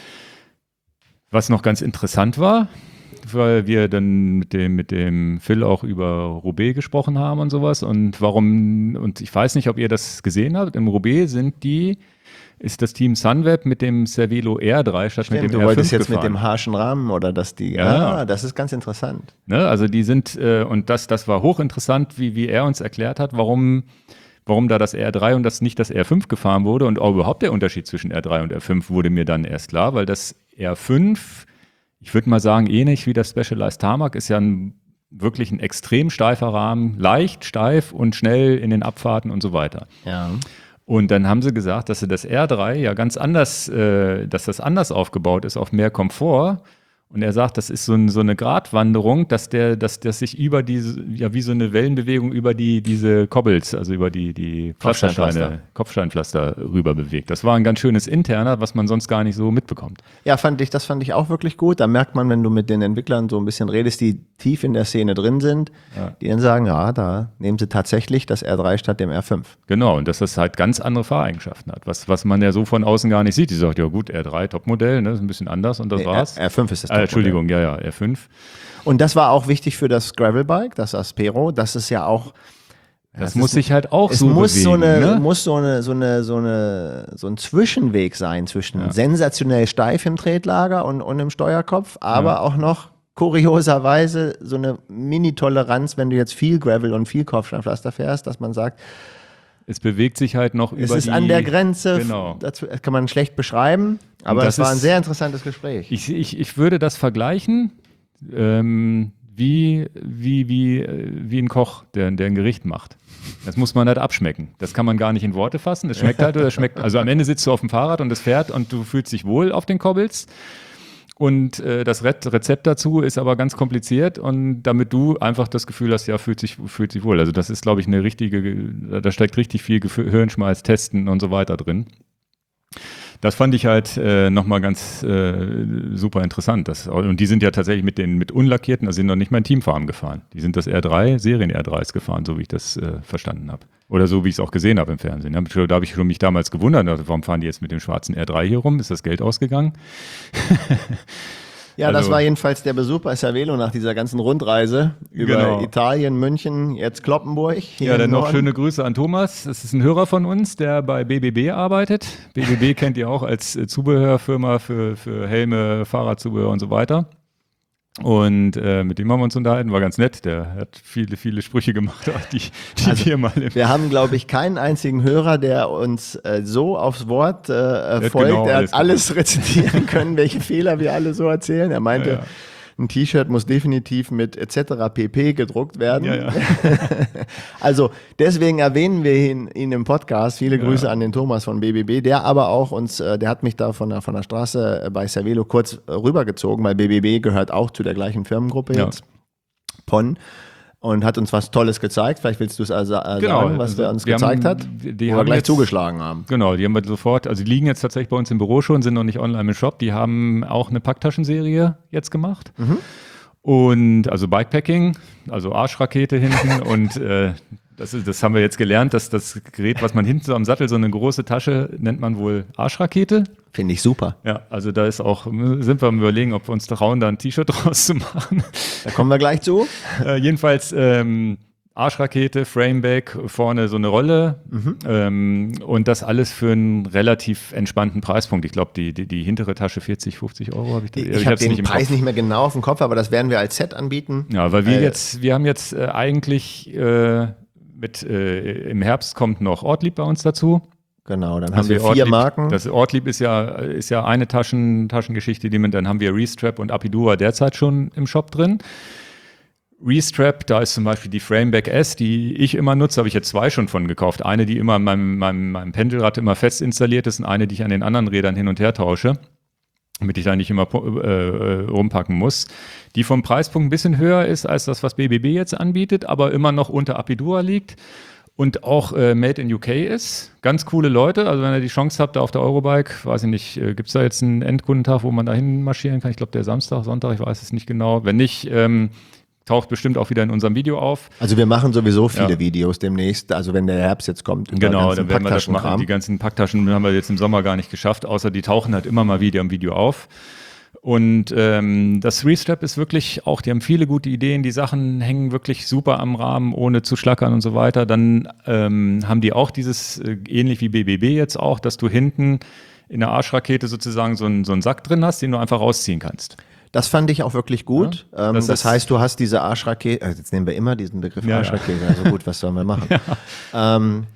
A: was noch ganz interessant war, weil wir dann mit dem, mit dem Phil auch über Roubaix gesprochen haben und sowas und warum, und ich weiß nicht, ob ihr das gesehen habt, im Roubaix sind die, ist das Team Sunweb mit dem Cervelo R drei statt
B: Stimmt,
A: mit dem
B: du
A: R fünf
B: wolltest jetzt
A: gefahren.
B: mit dem harschen Rahmen oder dass die,
A: ja,
B: ah, das ist ganz interessant.
A: Ne, also die sind, äh, und das, das war hochinteressant, wie, wie er uns erklärt hat, warum, warum da das R drei und das nicht das R fünf gefahren wurde und auch überhaupt der Unterschied zwischen R drei und R fünf wurde mir dann erst klar, weil das R fünf, ich würde mal sagen, ähnlich wie das Specialized Tarmac, ist ja ein, wirklich ein extrem steifer Rahmen, leicht, steif und schnell in den Abfahrten und so weiter.
B: Ja.
A: Und dann haben sie gesagt, dass sie das R drei ja ganz anders, äh, dass das anders aufgebaut ist, auf mehr Komfort. Und er sagt, das ist so, ein, so eine Gratwanderung, dass der, dass das sich über diese, ja wie so eine Wellenbewegung über die diese Cobbles, also über die die Pflastersteine, Kopfsteinpflaster rüber bewegt. Das war ein ganz schönes Interner, was man sonst gar nicht so mitbekommt.
B: Ja, fand ich, das fand ich auch wirklich gut. Da merkt man, wenn du mit den Entwicklern so ein bisschen redest, die tief in der Szene drin sind, ja. die dann sagen, ja, da nehmen sie tatsächlich das R drei statt dem R fünf.
A: Genau, und dass das halt ganz andere Fahreigenschaften hat, was, was man ja so von außen gar nicht sieht. Die sagt, ja gut, R drei, Topmodell, ne, ist ein bisschen anders und das
B: nee,
A: war's.
B: R fünf ist das
A: Topmodell. Entschuldigung, ja, ja, R fünf.
B: Und das war auch wichtig für das Gravelbike, das Aspero. Das ist ja auch.
A: Das, das muss ist, sich halt auch
B: es
A: so
B: muss
A: bewegen.
B: So eine,
A: ne?
B: muss so eine, so eine, so eine, so ein Zwischenweg sein zwischen
A: ja.
B: sensationell steif im Tretlager und, und im Steuerkopf, aber ja. auch noch kurioserweise so eine Mini-Toleranz, wenn du jetzt viel Gravel und viel Kopfsteinpflaster fährst, dass man sagt,
A: es bewegt sich halt noch über die...
B: Es ist an der Grenze,
A: genau.
B: dazu kann man schlecht beschreiben, aber es war ein sehr interessantes Gespräch.
A: Ich, ich, ich würde das vergleichen ähm, wie, wie, wie, wie ein Koch, der, der ein Gericht macht. Das muss man halt abschmecken. Das kann man gar nicht in Worte fassen. Das schmeckt halt oder schmeckt... Also am Ende sitzt du auf dem Fahrrad und es fährt und du fühlst dich wohl auf den Cobbles. Und äh, das Rezept dazu ist aber ganz kompliziert und damit du einfach das Gefühl hast, ja, fühlt sich, fühlt sich wohl. Also das ist, glaube ich, eine richtige, da steckt richtig viel Hirnschmalz, Testen und so weiter drin. Das fand ich halt äh, nochmal ganz äh, super interessant. Das, und die sind ja tatsächlich mit den mit unlackierten, also sind noch nicht mal in Teamfarben gefahren. Die sind das R drei, Serien-R dreis gefahren, so wie ich das äh, verstanden habe. Oder so, wie ich es auch gesehen habe im Fernsehen. Da habe ich schon mich damals gewundert, warum fahren die jetzt mit dem schwarzen R drei hier rum? Ist das Geld ausgegangen?
B: Ja, also, das war jedenfalls der Besuch bei Cervelo nach dieser ganzen Rundreise über genau. Italien, München, jetzt Kloppenburg.
A: Ja, dann noch schöne Grüße an Thomas. Das ist ein Hörer von uns, der bei B B B arbeitet. B B B kennt ihr auch als Zubehörfirma für, für Helme, Fahrradzubehör und so weiter. Und äh, mit dem haben wir uns unterhalten, war ganz nett. Der hat viele, viele Sprüche gemacht, die, die
B: Also,
A: wir mal im
B: Wir haben, glaube ich, keinen einzigen Hörer, der uns äh, so aufs Wort äh,
A: hat
B: folgt.
A: genau
B: er
A: alles
B: hat alles rezitieren können, welche Fehler wir alle so erzählen. Er meinte,
A: Ja, ja.
B: ein T-Shirt muss definitiv mit et cetera pp. Gedruckt werden.
A: Ja, ja.
B: Also deswegen erwähnen wir ihn, ihn im Podcast. Viele Grüße
A: Ja.
B: an den Thomas von B B B, der aber auch uns, äh, der hat mich da von der, von der Straße äh, bei Cervelo kurz äh, rübergezogen, weil B B B gehört auch zu der gleichen Firmengruppe
A: Ja.
B: jetzt. Pon. Und hat uns was Tolles gezeigt. Vielleicht willst du es also äh,
A: Genau,
B: sagen, was
A: also
B: der uns
A: die
B: gezeigt
A: haben-
B: hat,
A: die- die
B: wo wir
A: haben
B: gleich
A: jetzt-
B: zugeschlagen haben.
A: Genau, die haben wir sofort, also die liegen jetzt tatsächlich bei uns im Büro schon, sind noch nicht online im Shop. Die haben auch eine Packtaschenserie jetzt gemacht.
B: Mhm.
A: Und also Bikepacking, also Arschrakete hinten und äh, das, ist, das haben wir jetzt gelernt, dass das Gerät, was man hinten so am Sattel, so eine große Tasche, nennt man wohl Arschrakete.
B: Finde ich super.
A: Ja, also da ist auch, sind wir am Überlegen, ob wir uns trauen, da ein T-Shirt draus zu machen.
B: Da kommen wir gleich zu.
A: Äh, jedenfalls ähm, Arschrakete, Frameback, vorne so eine Rolle ähm, und das alles für einen relativ entspannten Preispunkt. Ich glaube, die, die, die hintere Tasche vierzig, fünfzig Euro habe ich da.
B: Ich, ich habe
A: hab's
B: den
A: im
B: Preis
A: Kopf.
B: nicht mehr genau auf dem Kopf, aber das werden wir als Set anbieten.
A: Ja, weil wir
B: Äh,
A: jetzt, wir haben jetzt äh, eigentlich äh, mit, äh, im Herbst kommt noch Ortlieb bei uns dazu.
B: Genau, dann haben
A: Also
B: wir vier
A: Ortlieb,
B: Marken.
A: Das Ortlieb ist ja, ist ja eine Taschen, Taschengeschichte, die man, dann haben wir Restrap und Apidura derzeit schon im Shop drin. Restrap, da ist zum Beispiel die Frameback S, die ich immer nutze, habe ich jetzt zwei schon von gekauft. Eine, die immer an meinem, meinem, meinem Pendelrad immer fest installiert ist und eine, die ich an den anderen Rädern hin und her tausche, damit ich da nicht immer äh, rumpacken muss. Die vom Preispunkt ein bisschen höher ist als das, was B B B jetzt anbietet, aber immer noch unter Apidura liegt und auch äh, Made in U K ist. Ganz coole Leute, also wenn ihr die Chance habt, da auf der Eurobike, weiß ich nicht, äh, gibt es da jetzt einen Endkundentag, wo man da hin marschieren kann? Ich glaube, der Samstag, Sonntag, ich weiß es nicht genau. Wenn nicht, ähm, taucht bestimmt auch wieder in unserem Video auf.
B: Also wir machen sowieso viele
A: Ja.
B: Videos demnächst, also wenn der Herbst jetzt kommt. über
A: Genau,
B: ganzen
A: dann werden wir das machen.
B: Packtaschenkram.
A: Die ganzen Packtaschen haben wir jetzt im Sommer gar nicht geschafft, außer die tauchen halt immer mal wieder im Video auf. Und ähm, das Restrap ist wirklich auch, die haben viele gute Ideen, die Sachen hängen wirklich super am Rahmen, ohne zu schlackern und so weiter. Dann ähm, haben die auch dieses, äh, ähnlich wie B B B jetzt auch, dass du hinten in der Arschrakete sozusagen so einen, so einen Sack drin hast, den du einfach rausziehen kannst.
B: Das fand ich auch wirklich gut.
A: Ja,
B: ähm,
A: das
B: das
A: ist-
B: heißt, du hast diese Arschrakete, also jetzt nehmen wir immer diesen Begriff
A: Ja, ja.
B: Arschrakete, also gut, was sollen wir machen? ähm,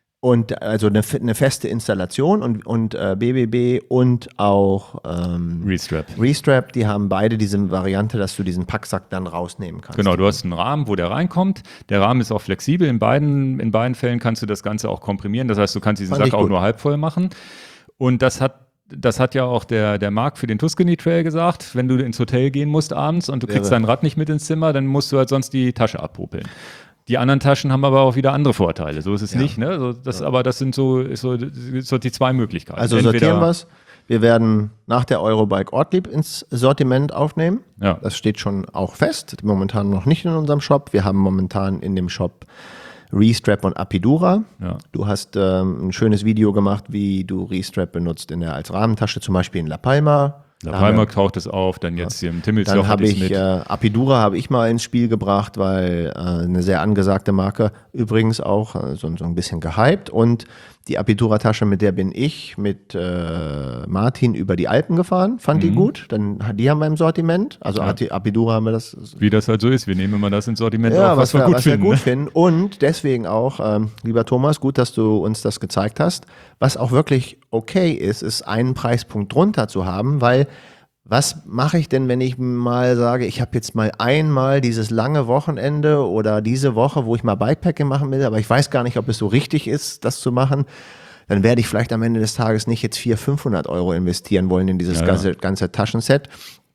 B: und also eine, eine feste Installation und, und äh, B B B und auch ähm,
A: Restrap.
B: Restrap, die haben beide diese Variante, dass du diesen Packsack dann rausnehmen kannst.
A: Genau, du hast einen Rahmen, wo der reinkommt. Der Rahmen ist auch flexibel. In beiden, in beiden Fällen kannst du das Ganze auch komprimieren. Das heißt, du kannst diesen
B: Fand ich
A: Sack auch
B: gut.
A: nur halb voll machen. Und das hat, das hat ja auch der, der Marc für den Tuscany Trail gesagt. Wenn du ins Hotel gehen musst abends und du kriegst
B: Wäre-
A: dein Rad nicht mit ins Zimmer, dann musst du halt sonst die Tasche abruppeln. Die anderen Taschen haben aber auch wieder andere Vorteile. So ist es
B: Ja.
A: nicht. Ne? Also das, Aber das sind so, ist so, ist so die zwei Möglichkeiten.
B: Also
A: Entweder-
B: sortieren wir es. Wir werden nach der Eurobike Ortlieb ins Sortiment aufnehmen.
A: Ja.
B: Das steht schon auch fest. Momentan noch nicht in unserem Shop. Wir haben momentan in dem Shop Restrap und Apidura.
A: Ja.
B: Du hast ähm, ein schönes Video gemacht, wie du Restrap benutzt in der, als Rahmentasche, zum Beispiel in La Palma.
A: La
B: Da haben
A: Palma
B: wir-
A: taucht es auf, dann jetzt hier im Timmelsloch
B: Dann habe
A: hatte ich's
B: ich
A: mit.
B: äh, Apidura habe ich mal ins Spiel gebracht, weil äh, eine sehr angesagte Marke, übrigens auch äh, so, so ein bisschen gehypt. Und die Apidura-Tasche, mit der bin ich mit äh, Martin über die Alpen gefahren, fand die gut. Dann die haben wir im Sortiment. Also
A: Mhm. Ja.
B: Ati- Apidura haben wir das.
A: Wie das halt so ist. Wir nehmen immer das ins Sortiment
B: Ja,
A: auf,
B: was,
A: was, wir
B: wir,
A: gut
B: was
A: finden.
B: wir gut
A: ne?
B: finden. Und deswegen auch, ähm, lieber Thomas, gut, dass du uns das gezeigt hast. Was auch wirklich okay ist, ist einen Preispunkt drunter zu haben, weil was mache ich denn, wenn ich mal sage, ich habe jetzt mal einmal dieses lange Wochenende oder diese Woche, wo ich mal Bikepacking machen will, aber ich weiß gar nicht, ob es so richtig ist, das zu machen. Dann werde ich vielleicht am Ende des Tages nicht jetzt vierhundert, fünfhundert Euro investieren wollen in dieses
A: Ja,
B: ganze, ganze Taschenset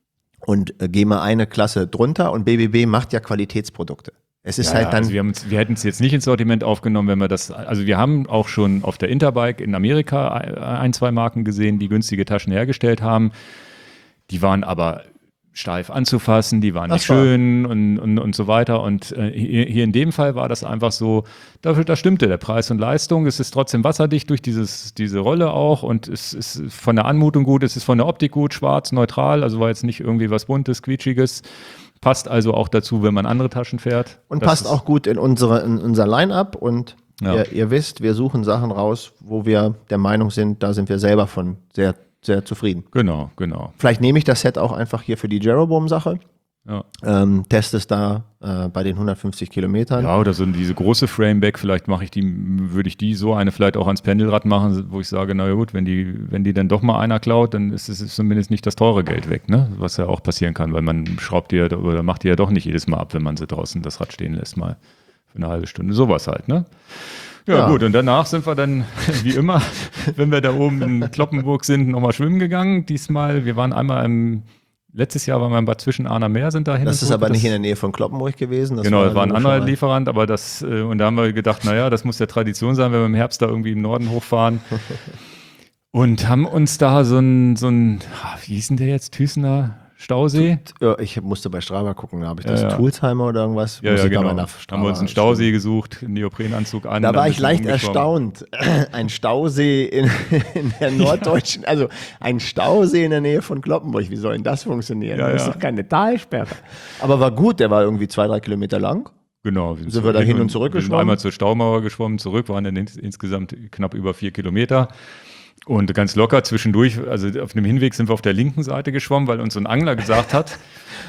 B: und äh, gehe mal eine Klasse drunter und B B B macht ja Qualitätsprodukte. Es ist
A: Ja,
B: halt
A: ja,
B: dann,
A: also wir, haben uns- wir hätten es jetzt nicht ins Sortiment aufgenommen, wenn wir das, also wir haben auch schon auf der Interbike in Amerika ein, zwei Marken gesehen, die günstige Taschen hergestellt haben. Die waren aber steif anzufassen, die waren
B: Das
A: nicht
B: war-
A: schön und, und, und so weiter. Und äh, hier, hier in dem Fall war das einfach so, da, da stimmte der Preis und Leistung. Es ist trotzdem wasserdicht durch dieses, diese Rolle auch und es ist von der Anmutung gut, es ist von der Optik gut, schwarz, neutral, also war jetzt nicht irgendwie was Buntes, Quietschiges. Passt also auch dazu, wenn man andere Taschen fährt.
B: und
A: Das
B: passt
A: ist-
B: auch gut in, unsere, in unser Line-Up und
A: Ja.
B: ihr, ihr wisst, wir suchen Sachen raus, wo wir der Meinung sind, da sind wir selber von sehr, sehr zufrieden.
A: Genau, genau.
B: Vielleicht nehme ich das Set auch einfach hier für die Jeroboam-Sache.
A: Ja.
B: Ähm, testest da äh, bei den hundertfünfzig Kilometern.
A: Ja, oder so diese große Frameback, vielleicht mache ich die, würde ich die so eine vielleicht auch ans Pendelrad machen, wo ich sage, na ja gut, wenn die, wenn die dann doch mal einer klaut, dann ist es zumindest nicht das teure Geld weg, ne? Was ja auch passieren kann, weil man schraubt die ja oder macht die ja doch nicht jedes Mal ab, wenn man sie draußen das Rad stehen lässt, mal für eine halbe Stunde. Sowas halt, ne? Ja, ja, gut, und danach sind wir dann, wie immer, wenn wir da oben in Cloppenburg sind, nochmal schwimmen gegangen. Diesmal, wir waren einmal im, letztes Jahr waren wir im Bad Zwischen-Arner Meer, sind da hin.
B: Das ist aber nicht in der Nähe von Cloppenburg gewesen. Das
A: genau,
B: war
A: das war ein anderer Lieferant, aber das, und da haben wir gedacht, naja, das muss ja Tradition sein, wenn wir im Herbst da irgendwie im Norden hochfahren. Und haben uns da so ein, so ein, wie hieß denn der jetzt, Thüssener Stausee?
B: Ja, ich musste bei Strava gucken, da habe ich das
A: ja, ja.
B: Toolsheimer oder irgendwas.
A: Ja,
B: Muss
A: ja,
B: ich
A: genau.
B: da mal nach Strava
A: haben wir uns einen Stausee gesucht, einen Neoprenanzug an.
B: Da war ich
A: ein
B: leicht
A: umgeschwommen.
B: erstaunt. Ein Stausee in, in der norddeutschen, ja. also ein Stausee in der Nähe von Cloppenburg. Wie soll denn das funktionieren?
A: Ja,
B: das ist
A: ja.
B: doch keine Talsperre. Aber war gut, der war irgendwie zwei, drei Kilometer lang.
A: Genau.
B: Sind wir da hin und zurück
A: wir sind
B: geschwommen?
A: einmal zur Staumauer geschwommen, zurück, waren dann ins, insgesamt knapp über vier Kilometer. Und ganz locker zwischendurch, also auf dem Hinweg sind wir auf der linken Seite geschwommen, weil uns so ein Angler gesagt hat,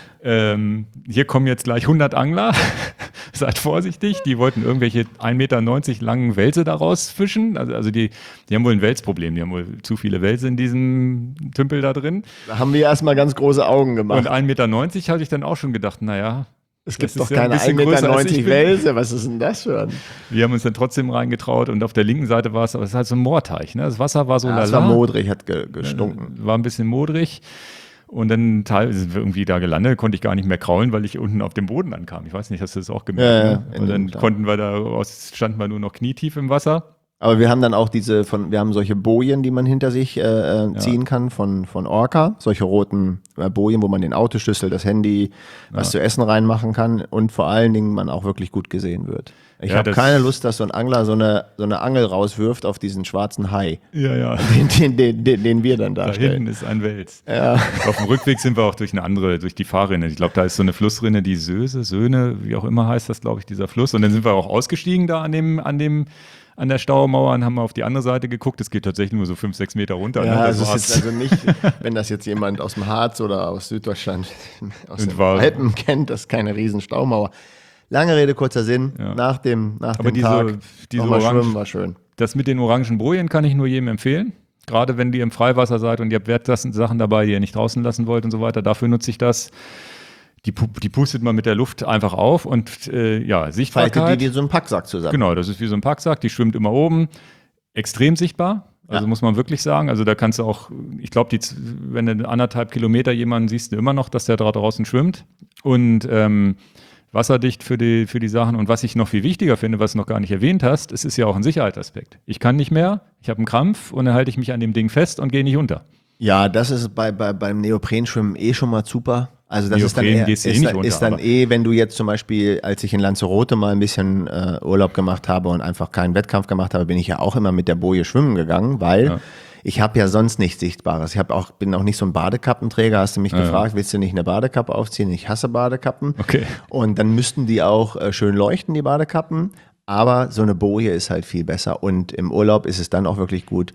A: ähm, hier kommen jetzt gleich hundert Angler, seid vorsichtig, die wollten irgendwelche ein Meter neunzig langen Welse daraus fischen, also, also die, die haben wohl ein Welsproblem, die haben wohl zu viele Welse in diesem Tümpel da drin.
B: Da haben wir erstmal ganz große Augen gemacht.
A: Und ein Meter neunzig hatte ich dann auch schon gedacht, naja,
B: es gibt
A: das
B: doch
A: ist ja ein
B: keine
A: bisschen
B: ein Meter
A: größer, als
B: neunzig
A: ich bin.
B: Welse, was ist denn das für ein?
A: Wir haben uns dann trotzdem reingetraut und auf der linken Seite war es, aber es ist halt so ein Moorteich, ne? Das Wasser war so
B: Ja,
A: lala.
B: es war modrig, hat ge gestunken.
A: War ein bisschen modrig. Und dann teilweise sind wir irgendwie da gelandet, konnte ich gar nicht mehr kraulen, weil ich unten auf dem Boden ankam. Ich weiß nicht, hast du das auch gemerkt?
B: Ja, ja,
A: ne? Und dann
B: klar.
A: konnten wir da aus, standen wir nur noch knietief im Wasser.
B: Aber wir haben dann auch diese von, wir haben solche Bojen, die man hinter sich äh, ziehen kann von, von Orca. Solche roten äh, Bojen, wo man den Autoschlüssel, das Handy, was zu essen reinmachen kann und vor allen Dingen man auch wirklich gut gesehen wird. Ich
A: Ja,
B: habe
A: das-
B: keine Lust, dass so ein Angler so eine, so eine Angel rauswirft auf diesen schwarzen Hai,
A: Ja, ja.
B: den, den, den, den, den wir dann
A: Da hinten
B: darstellen.
A: ist ein Wels.
B: Ja.
A: Auf dem Rückweg sind wir auch durch eine andere, durch die Fahrrinne. Ich glaube, da ist so eine Flussrinne, die Söse, Söhne, wie auch immer heißt das, glaube ich, dieser Fluss. Und dann sind wir auch ausgestiegen da an dem, an dem, an der Staumauer und haben mal auf die andere Seite geguckt. Es geht tatsächlich nur so fünf, sechs Meter runter.
B: Ja,
A: ne?
B: also
A: Das
B: es ist
A: war's.
B: jetzt also nicht, wenn das jetzt jemand aus dem Harz oder aus Süddeutschland, aus
A: Und
B: den
A: war-
B: Alpen kennt, das ist keine riesen Staumauer. Lange Rede, kurzer Sinn.
A: Ja.
B: Nach dem, nach
A: Aber
B: dem
A: diese-
B: Tag
A: diese
B: nochmal
A: Orange-
B: schwimmen war schön.
A: Das mit den orangen Bojen kann ich nur jedem empfehlen. Gerade wenn ihr im Freiwasser seid und ihr habt Wertsachen dabei, die ihr nicht draußen lassen wollt und so weiter. Dafür nutze ich das. Die, pu- die pustet man mit der Luft einfach auf und äh, ja,
B: Faltet
A: Sichtbarkeit.
B: die wie so ein Packsack zusammen.
A: Genau, das ist wie so ein Packsack, die schwimmt immer oben. Extrem sichtbar, also
B: Ja.
A: muss man wirklich sagen. Also da kannst du auch, ich glaube, die z- wenn du anderthalb Kilometer jemanden siehst, du immer noch, dass der da draußen schwimmt. Und ähm, wasserdicht für die, für die Sachen. Und was ich noch viel wichtiger finde, was du noch gar nicht erwähnt hast, es ist ja auch ein Sicherheitsaspekt. Ich kann nicht mehr, ich habe einen Krampf und dann halte ich mich an dem Ding fest und gehe nicht unter.
B: Ja, das ist bei, bei, beim Neoprenschwimmen eh schon mal super. Also das ist dann,
A: Neopren
B: eher,
A: gehst du eh
B: ist,
A: nicht
B: dann,
A: unter,
B: ist dann
A: aber-
B: eh, wenn du jetzt zum Beispiel, als ich in Lanzarote mal ein bisschen äh, Urlaub gemacht habe und einfach keinen Wettkampf gemacht habe, bin ich ja auch immer mit der Boje schwimmen gegangen, weil
A: Ja.
B: ich habe ja sonst nichts Sichtbares. Ich hab auch, bin auch nicht so ein Badekappenträger. Hast du mich
A: Ja,
B: gefragt, willst du nicht eine Badekappe aufziehen? Ich hasse Badekappen.
A: Okay.
B: Und dann müssten die auch äh, schön leuchten, die Badekappen. Aber so eine Boje ist halt viel besser. Und im Urlaub ist es dann auch wirklich gut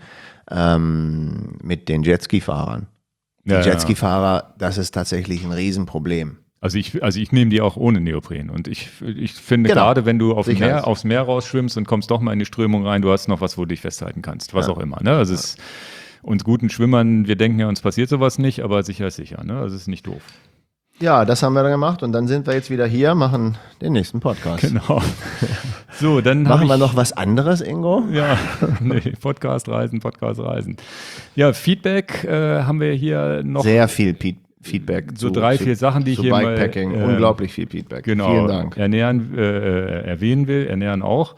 B: ähm, mit den Jetski-Fahrern. Die
A: Ja, ja.
B: Jetski-Fahrer, das ist tatsächlich ein Riesenproblem.
A: Also ich, also ich nehme die auch ohne Neopren. Und ich, ich finde
B: Genau.
A: gerade, wenn du auf dem
B: Sicherheit.
A: Meer, aufs Meer rausschwimmst und kommst doch mal in die Strömung rein, du hast noch was, wo du dich festhalten kannst. Was
B: Ja.
A: auch immer. Ne? Also es, uns guten Schwimmern, wir denken ja, uns passiert sowas nicht, aber sicher ist sicher. Ne? Also es ist nicht doof.
B: Ja, das haben wir dann gemacht. Und dann sind wir jetzt wieder hier, machen den nächsten Podcast.
A: Genau. So, dann hab
B: Machen wir
A: ich,
B: noch was anderes, Ingo?
A: Ja, nee, Podcast reisen, Podcast reisen. Ja, Feedback äh, haben wir hier noch.
B: Sehr viel Pe Feedback.
A: So drei, vier Sachen, die ich
B: zu
A: hier mal,
B: Bikepacking.
A: äh,
B: Unglaublich viel Feedback.
A: Genau,
B: Vielen Dank.
A: ernähren, äh, erwähnen will, ernähren auch.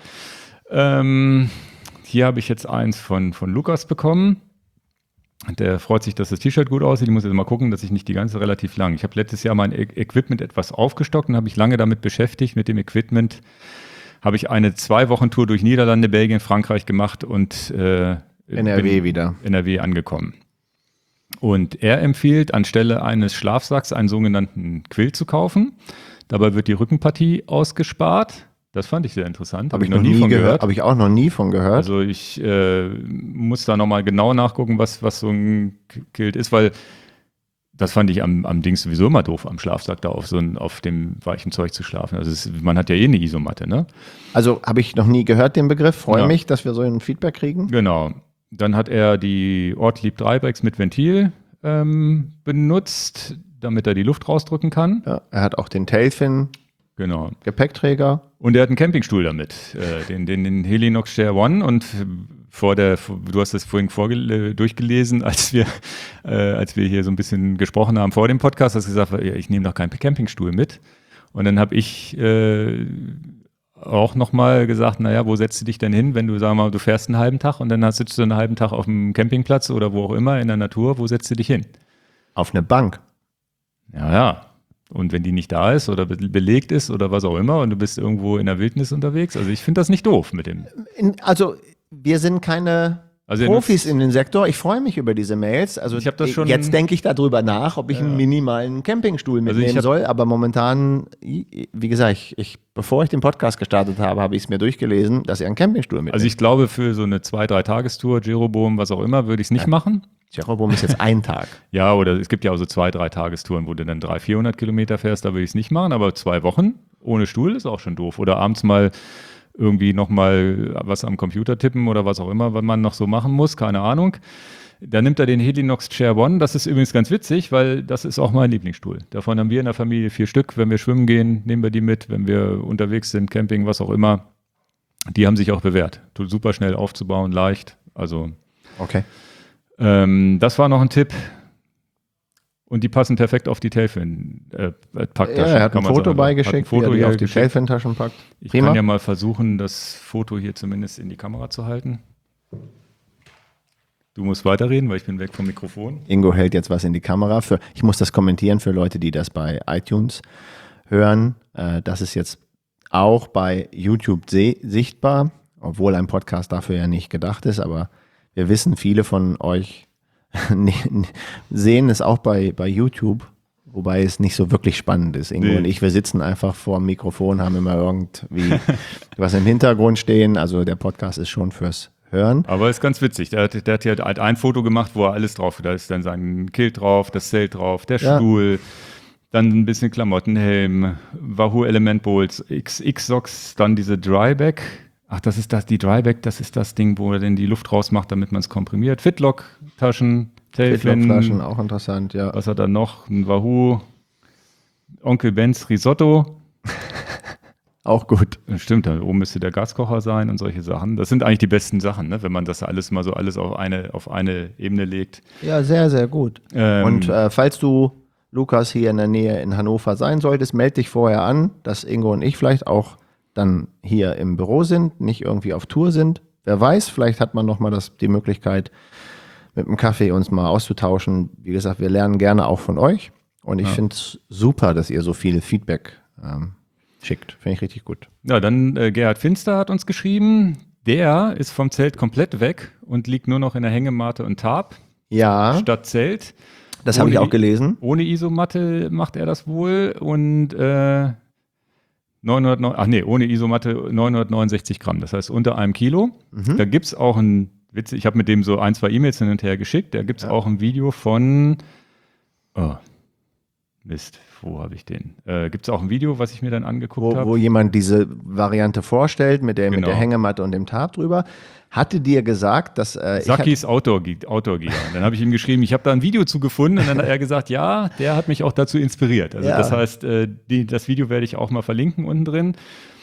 A: Ähm, hier habe ich jetzt eins von, von Lukas bekommen. Der freut sich, dass das T-Shirt gut aussieht. Ich muss jetzt mal gucken, dass ich nicht die ganze relativ lang. Ich habe letztes Jahr mein E- Equipment etwas aufgestockt und habe mich lange damit beschäftigt. Mit dem Equipment habe ich eine Zwei-Wochen-Tour durch Niederlande, Belgien, Frankreich gemacht und äh,
B: N R W
A: bin
B: wieder.
A: N R W angekommen. Und er empfiehlt, anstelle eines Schlafsacks einen sogenannten Quill zu kaufen. Dabei wird die Rückenpartie ausgespart. Das fand ich sehr interessant.
B: Habe ich noch nie gehört. Habe ich auch noch nie von gehört.
A: Also ich äh, muss da nochmal genau nachgucken, was, was so ein Kilt ist, weil das fand ich am, am Ding sowieso immer doof, am Schlafsack da auf so ein, auf dem weichen Zeug zu schlafen. Also es, man hat ja eh eine Isomatte, ne?
B: Also habe ich noch nie gehört, den Begriff. Freue
A: Ja.
B: mich, dass wir so ein Feedback kriegen.
A: Genau. Dann hat er die Ortlieb Dreiecks mit Ventil ähm, benutzt, damit er die Luft rausdrücken kann.
B: Ja, er hat auch den Tailfin
A: Genau.
B: Gepäckträger.
A: Und er hat einen Campingstuhl damit, äh, den, den, den Helinox Share One. Und vor der, du hast das vorhin vorgel- durchgelesen, als wir, äh, als wir hier so ein bisschen gesprochen haben vor dem Podcast, hast du gesagt, ich nehme doch keinen Campingstuhl mit. Und dann habe ich äh, auch nochmal gesagt, naja, wo setzt du dich denn hin, wenn du, sagen wir mal, du fährst einen halben Tag und dann sitzt du einen halben Tag auf dem Campingplatz oder wo auch immer in der Natur, wo setzt du dich hin?
B: Auf eine Bank.
A: Ja, ja. Und wenn die nicht da ist oder be- belegt ist oder was auch immer und du bist irgendwo in der Wildnis unterwegs, also ich finde das nicht doof mit dem.
B: In, also wir sind keine
A: Also
B: Profis in den Sektor. Ich freue mich über diese Mails. Also
A: Ich hab das schon-
B: jetzt denke ich darüber nach, ob ich einen minimalen Campingstuhl
A: Also ich
B: mitnehmen
A: hab-
B: soll. Aber momentan, wie gesagt, ich, ich, bevor ich den Podcast gestartet habe, habe ich es mir durchgelesen, dass er einen Campingstuhl mitnimmt.
A: Also ich glaube, für so eine zwei-, drei-Tagestour, Jeroboam, was auch immer, würde ich es nicht machen.
B: Jeroboam ist jetzt ein Tag.
A: Ja, oder es gibt ja auch so zwei-, drei Tagestouren, wo du dann dreihundert, vierhundert Kilometer fährst, da würde ich es nicht machen. Aber zwei Wochen ohne Stuhl ist auch schon doof. Oder abends mal irgendwie nochmal was am Computer tippen oder was auch immer, was man noch so machen muss, keine Ahnung. Da nimmt er den Helinox Chair One. Das ist übrigens ganz witzig, weil das ist auch mein Lieblingsstuhl. Davon haben wir in der Familie vier Stück. Wenn wir schwimmen gehen, nehmen wir die mit. Wenn wir unterwegs sind, Camping, was auch immer. Die haben sich auch bewährt. Tut super schnell aufzubauen, leicht. Also
B: Okay.
A: ähm, das war noch ein Tipp. Und die passen perfekt auf die Tailfin äh, Packtaschen.
B: Ja, er hat
A: kann
B: ein
A: man
B: Foto
A: sagen.
B: beigeschickt,
A: Hat ein Foto
B: wie er die
A: hier
B: auf die
A: geschickt.
B: Tailfin-Taschen packt.
A: Ich
B: Prima.
A: kann ja mal versuchen, das Foto hier zumindest in die Kamera zu halten. Du musst weiterreden, weil ich bin weg vom Mikrofon.
B: Ingo hält jetzt was in die Kamera. Für, ich muss das kommentieren für Leute, die das bei iTunes hören. Äh, das ist jetzt auch bei YouTube se- sichtbar, obwohl ein Podcast dafür ja nicht gedacht ist. Aber wir wissen, viele von euch sehen es auch bei, bei YouTube, wobei es nicht so wirklich spannend ist. Ingo
A: Nee.
B: und ich, wir sitzen einfach vor dem Mikrofon, haben immer irgendwie was im Hintergrund stehen. Also der Podcast ist schon fürs Hören.
A: Aber ist ganz witzig. Der hat, der hat hier halt ein Foto gemacht, wo er alles drauf hat. Da ist dann sein Kilt drauf, das Zelt drauf, der
B: Ja.
A: Stuhl, dann ein bisschen Klamotten, Helm, Wahoo Element Bowls, X X-Socks, dann diese Dryback. Ach, das ist das, die Dryback, das ist das Ding, wo er denn die Luft rausmacht, damit man es komprimiert. Fitlock-Taschen, Tailfin.
B: Fitlock-Flaschen, auch interessant, ja.
A: Was hat er noch? Ein Wahoo, Onkel Benz Risotto.
B: Auch gut.
A: Stimmt, da oben müsste der Gaskocher sein und solche Sachen. Das sind eigentlich die besten Sachen, ne? Wenn man das alles mal so alles auf eine, auf eine Ebene legt.
B: Ja, sehr, sehr gut.
A: Ähm,
B: Und äh, falls du, Lukas, hier in der Nähe in Hannover sein solltest, melde dich vorher an, dass Ingo und ich vielleicht auch dann hier im Büro sind, nicht irgendwie auf Tour sind. Wer weiß, vielleicht hat man nochmal die Möglichkeit, mit einem Kaffee uns mal auszutauschen. Wie gesagt, wir lernen gerne auch von euch. Und ich
A: Ja.
B: finde es super, dass ihr so viel Feedback ähm, schickt. Finde ich richtig gut.
A: Ja, dann äh, Gerhard Finster hat uns geschrieben, der ist vom Zelt komplett weg und liegt nur noch in der Hängematte und Tarp
B: Ja,
A: statt Zelt.
B: das habe ich
A: ohne
B: auch gelesen.
A: Ohne Isomatte macht er das wohl und äh, neunhundertneun, ach nee, ohne Isomatte neunhundertneunundsechzig Gramm, das heißt unter einem Kilo.
B: Mhm.
A: Da gibt es auch ein, Witz, ich habe mit dem so ein, zwei E-Mails hin und her geschickt, da gibt es
B: Ja.
A: auch ein Video von, oh, Mist, wo habe ich den? Äh, gibt es auch ein Video, was ich mir dann angeguckt
B: Wo,
A: habe?
B: wo jemand diese Variante vorstellt mit der, mit
A: Genau.
B: der Hängematte und dem Tarp drüber. Hatte dir gesagt, dass äh, ich
A: Sakis Outdoor, Outdoor Gear. Und dann habe ich ihm geschrieben, ich habe da ein Video zu gefunden und dann hat er gesagt, ja, der hat mich auch dazu inspiriert. Also
B: Ja.
A: das heißt, äh, die, das Video werde ich auch mal verlinken unten drin.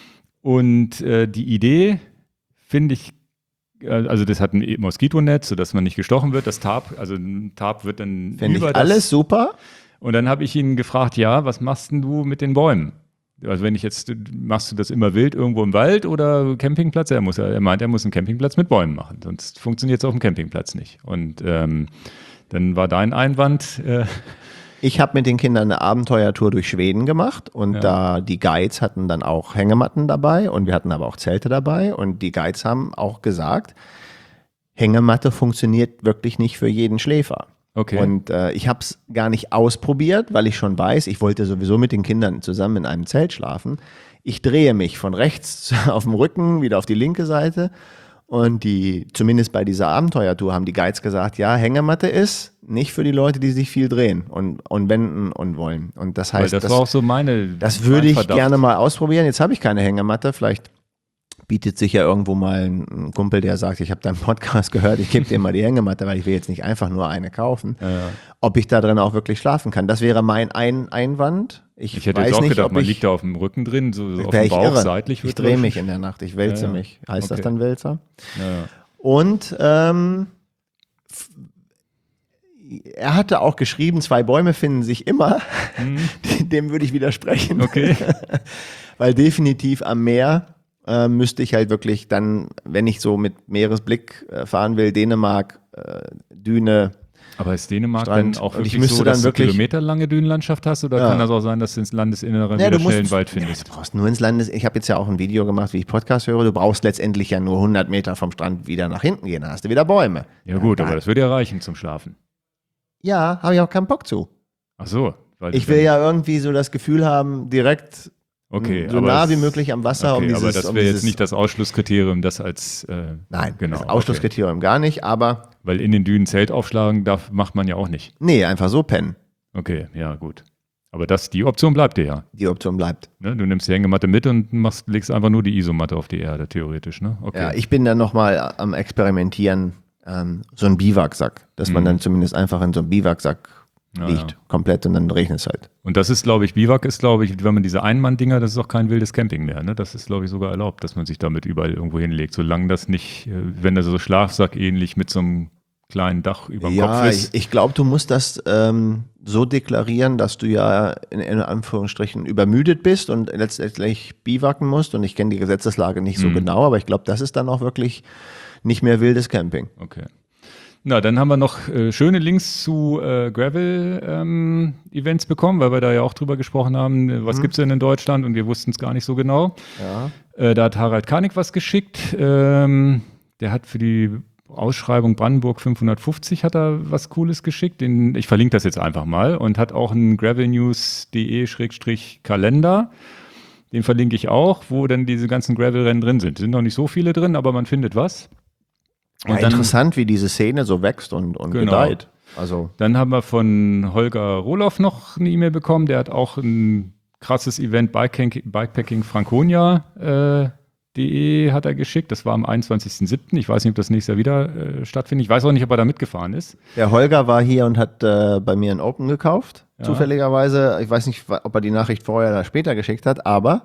A: Und äh, die Idee finde ich, äh, also das hat ein Moskitonetz, sodass man nicht gestochen wird. Das Tarp, also ein Tarp wird dann
B: finde
A: über
B: ich
A: das.
B: alles super.
A: Und dann habe ich ihn gefragt, ja, was machst denn du mit den Bäumen? Also wenn ich jetzt, machst du das immer wild irgendwo im Wald oder Campingplatz? Er, muss, er meint, er muss einen Campingplatz mit Bäumen machen, sonst funktioniert es auf dem Campingplatz nicht. Und ähm, dann war dein Einwand, äh,
B: Ich habe mit den Kindern eine Abenteuertour durch Schweden gemacht und
A: Ja.
B: da die Guides hatten dann auch Hängematten dabei und wir hatten aber auch Zelte dabei und die Guides haben auch gesagt, Hängematte funktioniert wirklich nicht für jeden Schläfer.
A: okay.
B: Und äh, ich habe es gar nicht ausprobiert, weil ich schon weiß, ich wollte sowieso mit den Kindern zusammen in einem Zelt schlafen. Ich drehe mich von rechts auf dem Rücken wieder auf die linke Seite Und die, zumindest bei dieser Abenteuertour, haben die Guides gesagt, ja, Hängematte ist nicht für die Leute, die sich viel drehen und, und wenden und wollen. Und das heißt,
A: Weil das,
B: das
A: war auch so meine.
B: Das würde ich
A: Verdacht.
B: gerne mal ausprobieren. Jetzt habe ich keine Hängematte. Vielleicht bietet sich ja irgendwo mal ein Kumpel, der sagt, ich habe deinen Podcast gehört, ich gebe dir mal die Hängematte, weil ich will jetzt nicht einfach nur eine kaufen.
A: Ja, ja.
B: Ob ich da drin auch wirklich schlafen kann. Das wäre mein ein Einwand. Ich,
A: Ich hätte
B: weiß
A: jetzt auch
B: nicht,
A: gedacht,
B: ob
A: man
B: ich,
A: liegt da auf dem Rücken drin, so, so auf
B: wär
A: dem
B: ich
A: Bauch,
B: irre.
A: seitlich.
B: Ich
A: wird
B: drehe
A: das-
B: mich in der Nacht, ich wälze
A: Ja, ja.
B: mich. Heißt das
A: Okay.
B: dann Wälzer?
A: Ja, ja.
B: Und ähm, f- er hatte auch geschrieben, zwei Bäume finden sich immer.
A: Mhm.
B: Dem würde ich widersprechen.
A: Okay.
B: Weil definitiv am Meer äh, müsste ich halt wirklich dann, wenn ich so mit Meeresblick äh, fahren will, Dänemark, äh, Düne.
A: Aber ist Dänemark
B: Strand.
A: dann auch
B: Und ich
A: wirklich
B: müsste
A: so,
B: dann
A: dass
B: wirklich-
A: du kilometerlange Dünenlandschaft hast? Oder
B: Ja.
A: kann das auch sein, dass du ins Landesinnere
B: Ja,
A: wieder
B: du
A: schnell
B: musst-
A: einen Wald
B: Ja,
A: findest?
B: du brauchst nur ins Landes. Ich habe jetzt ja auch ein Video gemacht, wie ich Podcast höre. Du brauchst letztendlich ja nur hundert Meter vom Strand wieder nach hinten gehen. Da hast du wieder Bäume.
A: Ja gut,
B: da-
A: aber das würde ja reichen zum Schlafen.
B: Ja, habe ich auch keinen Bock zu.
A: Ach so. Weil
B: Ich
A: du
B: will
A: dann-
B: ja irgendwie so das Gefühl haben, direkt
A: okay,
B: so
A: aber
B: nah
A: es-
B: wie möglich am Wasser.
A: Okay,
B: um dieses,
A: aber das
B: um
A: wäre
B: dieses,
A: jetzt nicht das Ausschlusskriterium, das als äh,
B: Nein,
A: genau,
B: das Ausschlusskriterium gar nicht, aber
A: okay. Weil in den Dünen Zelt aufschlagen darf, macht man ja auch nicht.
B: nee, einfach so pennen.
A: Okay, ja gut. Aber das, die Option bleibt dir ja.
B: Die Option bleibt.
A: Ne? Du nimmst die Hängematte mit und machst, legst einfach nur die Isomatte auf die Erde, theoretisch. Ne? Okay.
B: Ja, ich bin dann nochmal am Experimentieren, ähm, so ein Biwaksack, dass man
A: Mhm.
B: dann zumindest einfach in so einem Biwaksack
A: Ja,
B: liegt,
A: ja.
B: komplett und dann regnet es halt.
A: Und das ist, glaube ich, Biwak ist, glaube ich, wenn man diese Einmann-Dinger, das ist auch kein wildes Camping mehr. Ne? Das ist, glaube ich, sogar erlaubt, dass man sich damit überall irgendwo hinlegt. Solange das nicht, äh, wenn das so Schlafsack ähnlich mit so einem kleinen Dach über dem
B: Ja,
A: Kopf
B: ich,
A: ist.
B: ich glaube, du musst das ähm, so deklarieren, dass du ja in, in Anführungsstrichen übermüdet bist und letztendlich biwaken musst. Und ich kenne die Gesetzeslage nicht so
A: Mhm.
B: genau, aber ich glaube, das ist dann auch wirklich nicht mehr wildes Camping.
A: Okay. Na, dann haben wir noch äh, schöne Links zu äh, Gravel-Events bekommen, weil wir da ja auch drüber gesprochen haben, äh, was
B: Mhm.
A: gibt's denn in Deutschland und wir wussten es gar nicht so genau.
B: Ja.
A: Äh, da hat Harald Karnig was geschickt. Ähm, der hat für die Ausschreibung Brandenburg fünfhundertfünfzig hat er was Cooles geschickt. Den, ich verlinke das jetzt einfach mal und hat auch einen gravelnews.de-Kalender. Den verlinke ich auch, wo dann diese ganzen Gravel-Rennen drin sind. Sind noch nicht so viele drin, aber man findet was.
B: Ja, interessant, wie diese Szene so wächst und, und
A: Genau.
B: gedeiht. Also,
A: Dann haben wir von Holger Rohloff noch eine E-Mail bekommen. Der hat auch ein krasses Event Bikepacking, Bikepacking Franconia äh, .de hat er geschickt. Das war am einundzwanzigsten siebten Ich weiß nicht, ob das nächstes Jahr wieder äh, stattfindet. Ich weiß auch nicht, ob er da mitgefahren ist.
B: der Holger war hier und hat äh, bei mir ein Open gekauft,
A: Ja.
B: zufälligerweise. Ich weiß nicht, ob er die Nachricht vorher oder später geschickt hat, aber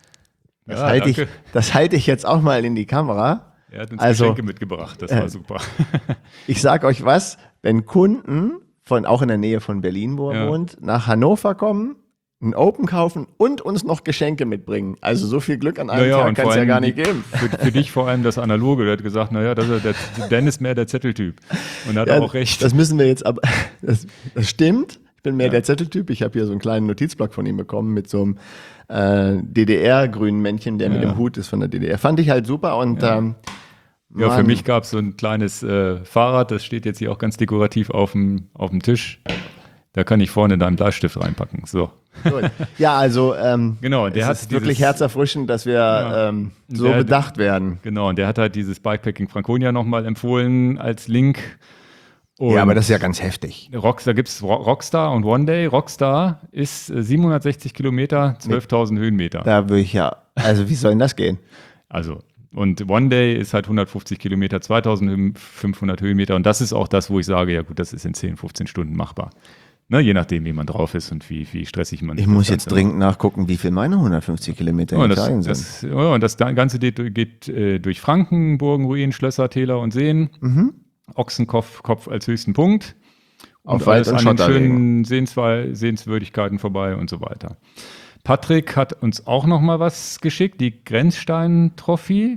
B: das
A: Ja,
B: halte ich,
A: danke.
B: das halte ich jetzt auch mal in die Kamera.
A: Er hat uns
B: Also,
A: Geschenke mitgebracht. Das war
B: äh,
A: super.
B: Ich sag euch was, wenn Kunden von auch in der Nähe von Berlin, wo er
A: Ja.
B: wohnt, nach Hannover kommen, ein Open kaufen und uns noch Geschenke mitbringen. Also so viel Glück an einem
A: Ja, ja,
B: Tag
A: und
B: kann
A: vor
B: es ja
A: allem
B: gar nicht
A: die-
B: geben.
A: Für, für dich vor allem das Analoge. Der hat gesagt, naja, das ist der, Dennis mehr der Zetteltyp. Und hat
B: Ja,
A: auch recht.
B: Das müssen wir jetzt aber, das, das stimmt. Ich bin mehr
A: Ja.
B: der Zetteltyp. Ich habe hier so einen kleinen Notizblock von ihm bekommen mit so einem äh, D D R-grünen Männchen, der mit
A: Ja.
B: dem Hut ist von der D D R. Fand ich halt super und
A: Ja.
B: ähm,
A: Ja, für
B: Mann.
A: mich gab es so ein kleines äh, Fahrrad, das steht jetzt hier auch ganz dekorativ auf dem, auf dem Tisch. Da kann ich vorne deinen Bleistift reinpacken. So.
B: Gut. Ja, also ähm,
A: Genau, der
B: es
A: hat
B: ist wirklich
A: dieses-
B: herzerfrischend, dass wir
A: Ja.
B: ähm, so
A: Der-
B: bedacht werden.
A: Genau, und der hat halt dieses Bikepacking Franconia nochmal empfohlen als Link. Und
B: Ja, aber das ist ja ganz heftig.
A: Rockstar gibt es Rockstar und One Day. Rockstar ist äh, siebenhundertsechzig Kilometer, zwölftausend Höhenmeter.
B: Da würde ich ja, also wie soll denn das gehen?
A: Also, und One Day ist halt hundertfünfzig Kilometer, zweitausendfünfhundert Höhenmeter. Und das ist auch das, wo ich sage, ja gut, das ist in zehn, fünfzehn Stunden machbar. Ne, je nachdem, wie man drauf ist und wie, wie stressig man
B: Ich
A: das
B: muss
A: Ganze
B: jetzt dringend nachgucken, wie viel meine hundertfünfzig Kilometer
A: Ja,
B: in
A: und
B: Italien
A: das,
B: sind.
A: das, ja, und das Ganze geht, geht äh, durch Franken, Burgen, Ruinen, Schlösser, Täler und Seen.
B: Mhm.
A: Ochsenkopf Kopf als höchsten Punkt.
B: Auf
A: Und
B: Wald-
A: alles
B: und
A: an den
B: Schotterwegen.
A: schönen Sehenswa- Sehenswürdigkeiten vorbei und so weiter. Patrick hat uns auch noch mal was geschickt, die Grenzstein-Trophy.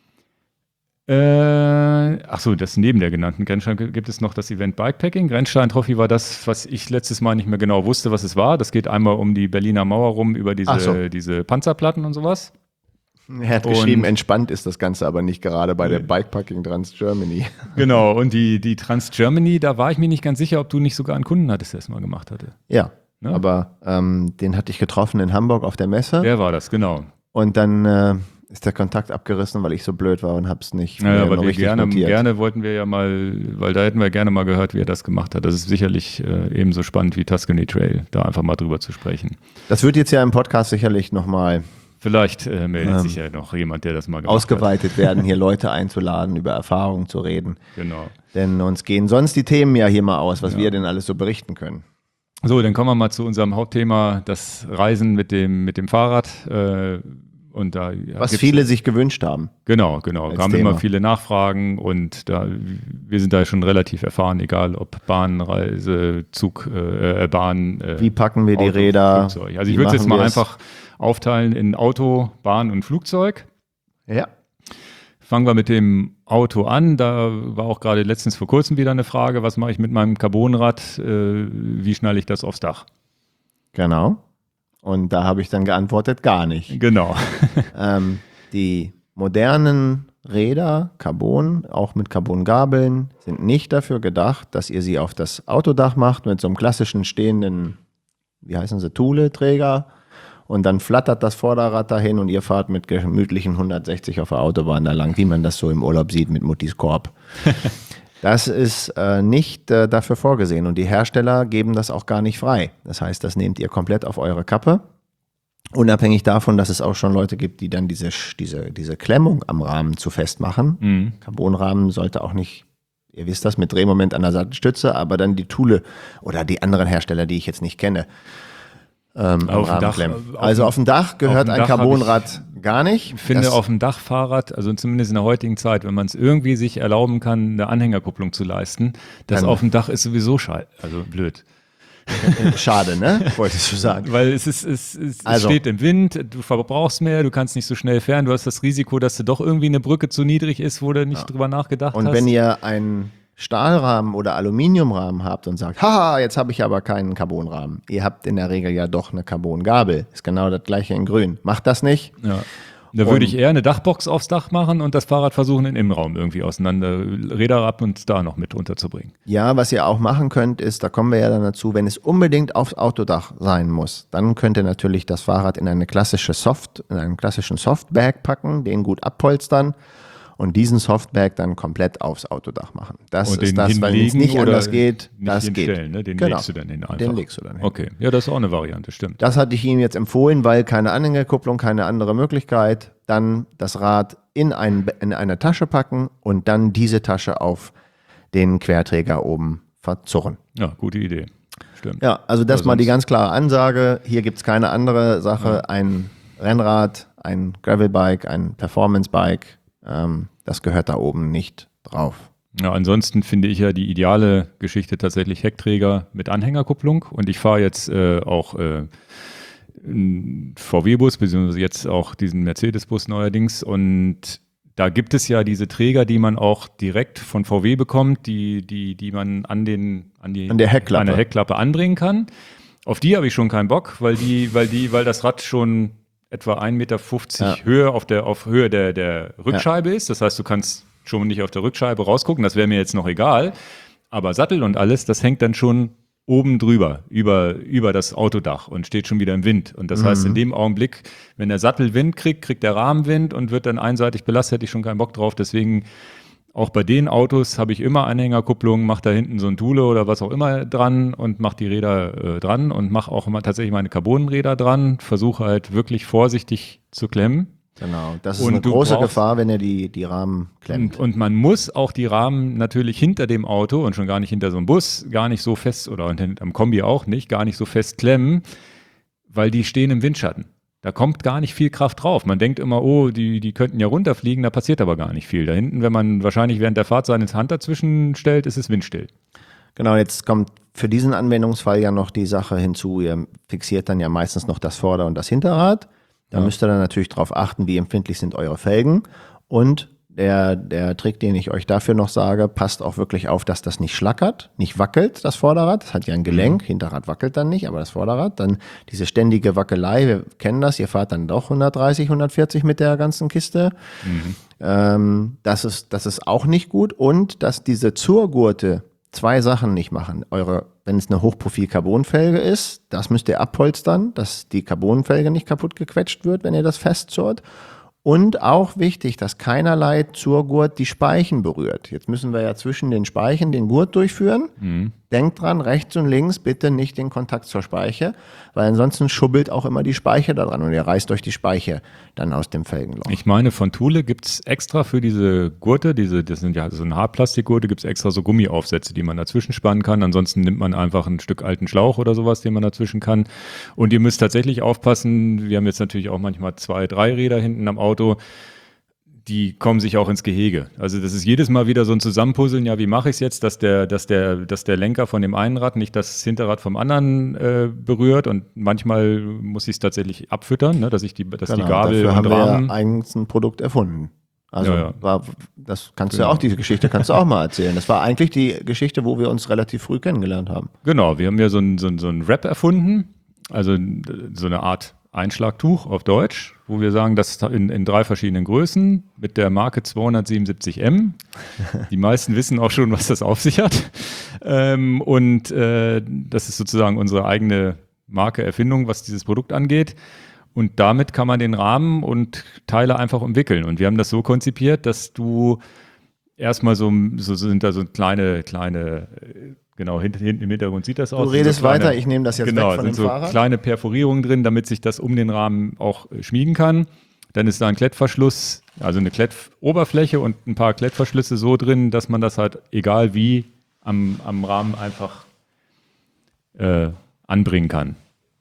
A: Äh, ach so, das neben der genannten Grenzstein gibt es noch das Event Bikepacking. Grenzstein-Trophy war das, was ich letztes Mal nicht mehr genau wusste, was es war. Das geht einmal um die Berliner Mauer rum, über
B: Ach so.
A: diese, diese Panzerplatten und sowas.
B: Er hat
A: Und-
B: geschrieben, entspannt ist das Ganze aber nicht gerade bei der
A: Nee.
B: Bikepacking Trans Germany.
A: Genau, und die, die Trans Germany, da war ich mir nicht ganz sicher, ob du nicht sogar einen Kunden hattest, der es mal gemacht hatte.
B: Ja,
A: Ne?
B: aber ähm, den hatte ich getroffen in Hamburg auf der Messe.
A: Der war das, genau.
B: Und dann äh, ist der Kontakt abgerissen, weil ich so blöd war und habe es nicht
A: Ja,
B: äh,
A: aber
B: noch
A: wir
B: richtig
A: gerne,
B: notiert.
A: gerne wollten wir ja mal, weil da hätten wir gerne mal gehört, wie er das gemacht hat. Das ist sicherlich äh, ebenso spannend wie Tuscany Trail, da einfach mal drüber zu sprechen.
B: Das wird jetzt ja im Podcast sicherlich nochmal
A: Vielleicht äh, meldet
B: Ähm,
A: sich ja noch jemand, der das mal gemacht
B: ausgeweitet werden, hier Leute einzuladen, über Erfahrungen zu reden.
A: hat. Genau.
B: Denn uns gehen sonst die Themen ja hier mal aus, was
A: Ja.
B: wir denn alles so berichten können.
A: So, dann kommen wir mal zu unserem Hauptthema, das Reisen mit dem, mit dem Fahrrad. Äh, und da ja,
B: Was
A: gibt's-
B: viele sich gewünscht haben.
A: Genau, genau.
B: als
A: Kamen
B: Thema.
A: immer viele Nachfragen und da, wir sind da schon relativ erfahren, egal ob Bahn, Reise, Zug, äh, Bahn. Äh,
B: Wie packen wir die
A: Auto,
B: Räder?
A: Flugzeug. Also ich
B: Wie
A: würde es jetzt
B: machen
A: mal
B: wir es?
A: einfach aufteilen in Auto, Bahn und Flugzeug.
B: Ja.
A: Fangen wir mit dem Auto an. Da war auch gerade letztens vor kurzem wieder eine Frage, was mache ich mit meinem Carbonrad? Äh, wie schnalle ich das aufs Dach?
B: Genau. Und da habe ich dann geantwortet, gar nicht.
A: Genau.
B: ähm, die modernen Räder, Carbon, auch mit Carbongabeln, sind nicht dafür gedacht, dass ihr sie auf das Autodach macht mit so einem klassischen stehenden, wie heißen sie, Thule-Träger. Und dann flattert das Vorderrad dahin und ihr fahrt mit gemütlichen hundertsechzig auf der Autobahn da lang, wie man das so im Urlaub sieht mit Muttis Korb. Das ist äh, nicht äh, dafür vorgesehen und die Hersteller geben das auch gar nicht frei. Das heißt, das nehmt ihr komplett auf eure Kappe. Unabhängig davon, dass es auch schon Leute gibt, die dann diese, diese, diese Klemmung am Rahmen zu fest machen.
A: Mhm.
B: Carbonrahmen sollte auch nicht, ihr wisst das, mit Drehmoment an der Sattelstütze, aber dann die Thule oder die anderen Hersteller, die ich jetzt nicht kenne, ähm, am
A: Auf dem
B: Rahmen
A: Dach,
B: klemmen.
A: auf
B: Also
A: dem-
B: auf dem Dach gehört
A: dem
B: ein
A: Dach hab
B: Carbonrad gar nicht.
A: Ich finde,
B: Das-
A: auf dem Dachfahrrad, also zumindest in der heutigen Zeit, wenn man es irgendwie sich erlauben kann, eine Anhängerkupplung zu leisten, das
B: Dann-
A: auf dem Dach ist sowieso scheiße, also blöd.
B: Schade, ne? Wolltest du sagen.
A: Weil es ist, es, es,
B: Also-
A: es steht im Wind, du verbrauchst mehr, du kannst nicht so schnell fahren, du hast das Risiko, dass du doch irgendwie eine Brücke zu niedrig ist, wo du nicht drüber nachgedacht
B: Und
A: hast.
B: wenn ihr einen Stahlrahmen oder Aluminiumrahmen habt und sagt, haha, jetzt habe ich aber keinen Carbonrahmen. Ihr habt in der Regel ja doch eine Carbongabel. Ist genau das gleiche in grün. Macht das nicht.
A: ja. Da würde ich eher eine Dachbox aufs Dach machen und das Fahrrad versuchen, in den Innenraum irgendwie auseinander, Räder ab und da noch mit unterzubringen.
B: Ja, was ihr auch machen könnt, ist, da kommen wir ja dann dazu, wenn es unbedingt aufs Autodach sein muss, dann könnt ihr natürlich das Fahrrad in eine klassische Soft, in einen klassischen Softbag packen, den gut abpolstern und diesen Softbag dann komplett aufs Autodach machen. Das
A: Und
B: ist
A: den
B: das, weil es
A: hinlegen
B: nicht
A: oder
B: anders geht.
A: nicht
B: Das geht.
A: hinstellen, ne? Den
B: Genau.
A: legst du dann hin einfach.
B: Den legst du dann hin.
A: Okay, ja, das ist auch eine Variante, stimmt.
B: Das hatte ich ihm jetzt empfohlen, weil keine Anhängerkupplung, keine andere Möglichkeit. Dann das Rad in, ein, in eine Tasche packen und dann diese Tasche auf den Querträger oben verzurren.
A: Ja, gute Idee. Stimmt.
B: Ja, also das
A: Aber
B: mal die
A: sonst-
B: ganz klare Ansage. Hier gibt es keine andere Sache. Ein Rennrad, ein Gravelbike, ein Performancebike, ähm, das gehört da oben nicht drauf.
A: Ja, ansonsten finde ich ja die ideale Geschichte tatsächlich Heckträger mit Anhängerkupplung und ich fahre jetzt äh, auch äh, einen V W-Bus, beziehungsweise jetzt auch diesen Mercedes-Bus neuerdings und da gibt es ja diese Träger, die man auch direkt von V W bekommt, die, die, die man an, den, an, die,
B: An der Heckklappe.
A: an der Heckklappe anbringen kann. Auf die habe ich schon keinen Bock, weil die, weil die, weil das Rad schon etwa ein Meter fünfzig
B: Ja.
A: Höhe auf der auf Höhe der, der Rückscheibe ist. Das heißt, du kannst schon nicht auf der Rückscheibe rausgucken, das wäre mir jetzt noch egal. Aber Sattel und alles, das hängt dann schon oben drüber, über, über das Autodach und steht schon wieder im Wind. Und das
B: Mhm.
A: heißt, in dem Augenblick, wenn der Sattel Wind kriegt, kriegt der Rahmen Wind und wird dann einseitig belastet, hätte ich schon keinen Bock drauf. Deswegen auch bei den Autos habe ich immer Anhängerkupplung, mache da hinten so ein Thule oder was auch immer dran und mache die Räder äh, dran und mache auch immer tatsächlich meine Carbonräder dran, versuche halt wirklich vorsichtig zu klemmen.
B: Genau, das ist
A: Und
B: eine
A: du
B: große
A: brauchst-
B: Gefahr, wenn ihr die, die Rahmen klemmt.
A: Und, und man muss auch die Rahmen natürlich hinter dem Auto und schon gar nicht hinter so einem Bus gar nicht so fest oder am Kombi auch nicht, gar nicht so fest klemmen, weil die stehen im Windschatten. Da kommt gar nicht viel Kraft drauf. Man denkt immer, oh, die, die könnten ja runterfliegen, da passiert aber gar nicht viel. Da hinten, wenn man wahrscheinlich während der Fahrt seine Hand dazwischen stellt, ist es windstill.
B: Genau, jetzt kommt für diesen Anwendungsfall ja noch die Sache hinzu, ihr fixiert dann ja meistens noch das Vorder- und das Hinterrad. Da
A: Ja.
B: müsst ihr dann natürlich darauf achten, wie empfindlich sind eure Felgen. Und der, der Trick, den ich euch dafür noch sage, passt auch wirklich auf, dass das nicht schlackert, nicht wackelt, das Vorderrad. Das hat ja ein Gelenk, Hinterrad wackelt dann nicht, aber das Vorderrad, dann diese ständige Wackelei, wir kennen das, ihr fahrt dann doch hundertdreißig, hundertvierzig mit der ganzen Kiste. Ähm, das ist, das ist auch nicht gut. Und dass diese Zurgurte zwei Sachen nicht machen. Eure, wenn es eine Hochprofil-Carbonfelge ist, das müsst ihr abpolstern, dass die Carbonfelge nicht kaputt gequetscht wird, wenn ihr das festzurrt. Und auch wichtig, dass keinerlei zur Gurt die Speichen berührt. Jetzt müssen wir ja zwischen den Speichen den Gurt durchführen.
A: Mhm.
B: Denkt dran, rechts und links bitte nicht den Kontakt zur Speiche, weil ansonsten schubbelt auch immer die Speiche da dran und ihr reißt euch die Speiche dann aus dem Felgenloch.
A: Ich meine, von Thule gibt es extra für diese Gurte, diese, das sind ja so eine Hartplastikgurte, gibt es extra so Gummiaufsätze, die man dazwischen spannen kann. Ansonsten nimmt man einfach ein Stück alten Schlauch oder sowas, den man dazwischen kann. Und ihr müsst tatsächlich aufpassen, wir haben jetzt natürlich auch manchmal zwei, drei Räder hinten am Auto, die kommen sich auch ins Gehege. Also das ist jedes Mal wieder so ein Zusammenpuzzeln, ja, wie mache ich es jetzt, dass der, dass der, dass der Lenker von dem einen Rad nicht das Hinterrad vom anderen äh, berührt und manchmal muss ich es tatsächlich abfüttern, ne, dass ich die, dass
B: Genau,
A: die Gabel
B: dafür
A: und
B: haben wir
A: Rahmen...
B: ja eigens ein Produkt erfunden. Also
A: Ja, ja.
B: War, das kannst
A: Genau.
B: du ja auch, diese Geschichte kannst du auch mal erzählen. Das war eigentlich die Geschichte, wo wir uns relativ früh kennengelernt haben.
A: Genau, wir haben ja so ein, so ein, so ein Wrap erfunden, also so eine Art Einschlagtuch auf Deutsch, wo wir sagen, das in, in drei verschiedenen Größen mit der Marke zweihundertsiebenundsiebzig M. Die meisten wissen auch schon, was das auf sich hat. Ähm, und äh, das ist sozusagen unsere eigene Marke, Erfindung, was dieses Produkt angeht. Und damit kann man den Rahmen und Teile einfach umwickeln. Und wir haben das so konzipiert, dass du erstmal so, so sind da so kleine, kleine, genau, hinten, hinten im Hintergrund sieht das aus.
B: Du redest
A: so kleine,
B: weiter, ich nehme das jetzt
A: genau,
B: weg von
A: sind
B: dem
A: so
B: Fahrrad.
A: kleine Perforierungen drin, damit sich das um den Rahmen auch äh, schmiegen kann. Dann ist da ein Klettverschluss, also eine Klettoberfläche und ein paar Klettverschlüsse so drin, dass man das halt, egal wie, am, am Rahmen einfach äh, anbringen kann.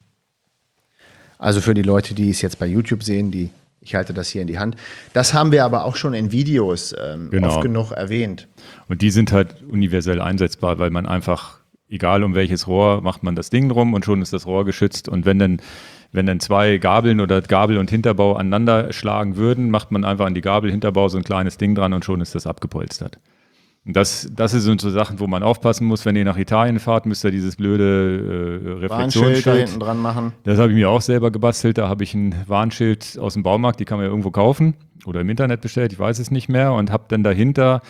B: Also für die Leute, die es jetzt bei YouTube sehen, die, ich halte das hier in die Hand. Das haben wir aber auch schon in Videos ähm,
A: Genau.
B: oft genug erwähnt.
A: Und die sind halt universell einsetzbar, weil man einfach, egal um welches Rohr, macht man das Ding drum und schon ist das Rohr geschützt. Und wenn dann, wenn dann zwei Gabeln oder Gabel und Hinterbau aneinander schlagen würden, macht man einfach an die Gabel, Hinterbau so ein kleines Ding dran und schon ist das abgepolstert. Und das, das sind so Sachen, wo man aufpassen muss. Wenn ihr nach Italien fahrt, müsst ihr dieses blöde äh,
B: Warnschild da
A: Reflexionsschild.
B: hinten dran machen.
A: Das habe ich mir auch selber gebastelt. Da habe ich ein Warnschild aus dem Baumarkt, die kann man ja irgendwo kaufen oder im Internet bestellt, ich weiß es nicht mehr. Und habe dann dahinter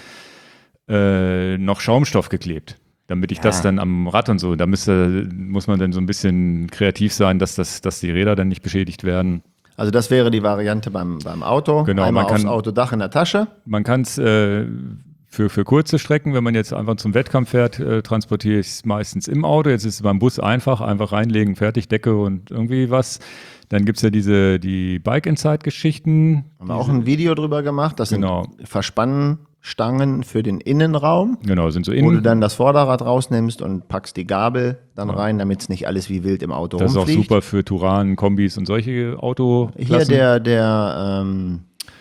A: äh, noch Schaumstoff geklebt, damit ich
B: Ja.
A: das dann am Rad und so, da müsste, muss man dann so ein bisschen kreativ sein, dass, das, dass die Räder dann nicht beschädigt werden.
B: Also das wäre die Variante beim, beim Auto.
A: Genau,
B: Einmal
A: man
B: aufs
A: kann-
B: Autodach in der Tasche.
A: Man kann es äh, für, für kurze Strecken, wenn man jetzt einfach zum Wettkampf fährt, äh, transportiere ich es meistens im Auto. Jetzt ist es beim Bus einfach, einfach reinlegen, fertig, Decke und irgendwie was. Dann gibt es ja diese die Bike-Inside-Geschichten.
B: Haben wir auch ein Video drüber gemacht. Das
A: Genau.
B: sind Verspannstangen für den Innenraum,
A: Genau, sind so
B: wo du
A: innen.
B: dann das Vorderrad rausnimmst und packst die Gabel dann rein, damit es nicht alles wie wild im Auto
A: Das ist auch
B: rumfliegt.
A: super für Touran, Kombis und solche Autoklassen.
B: Hier der, der ähm,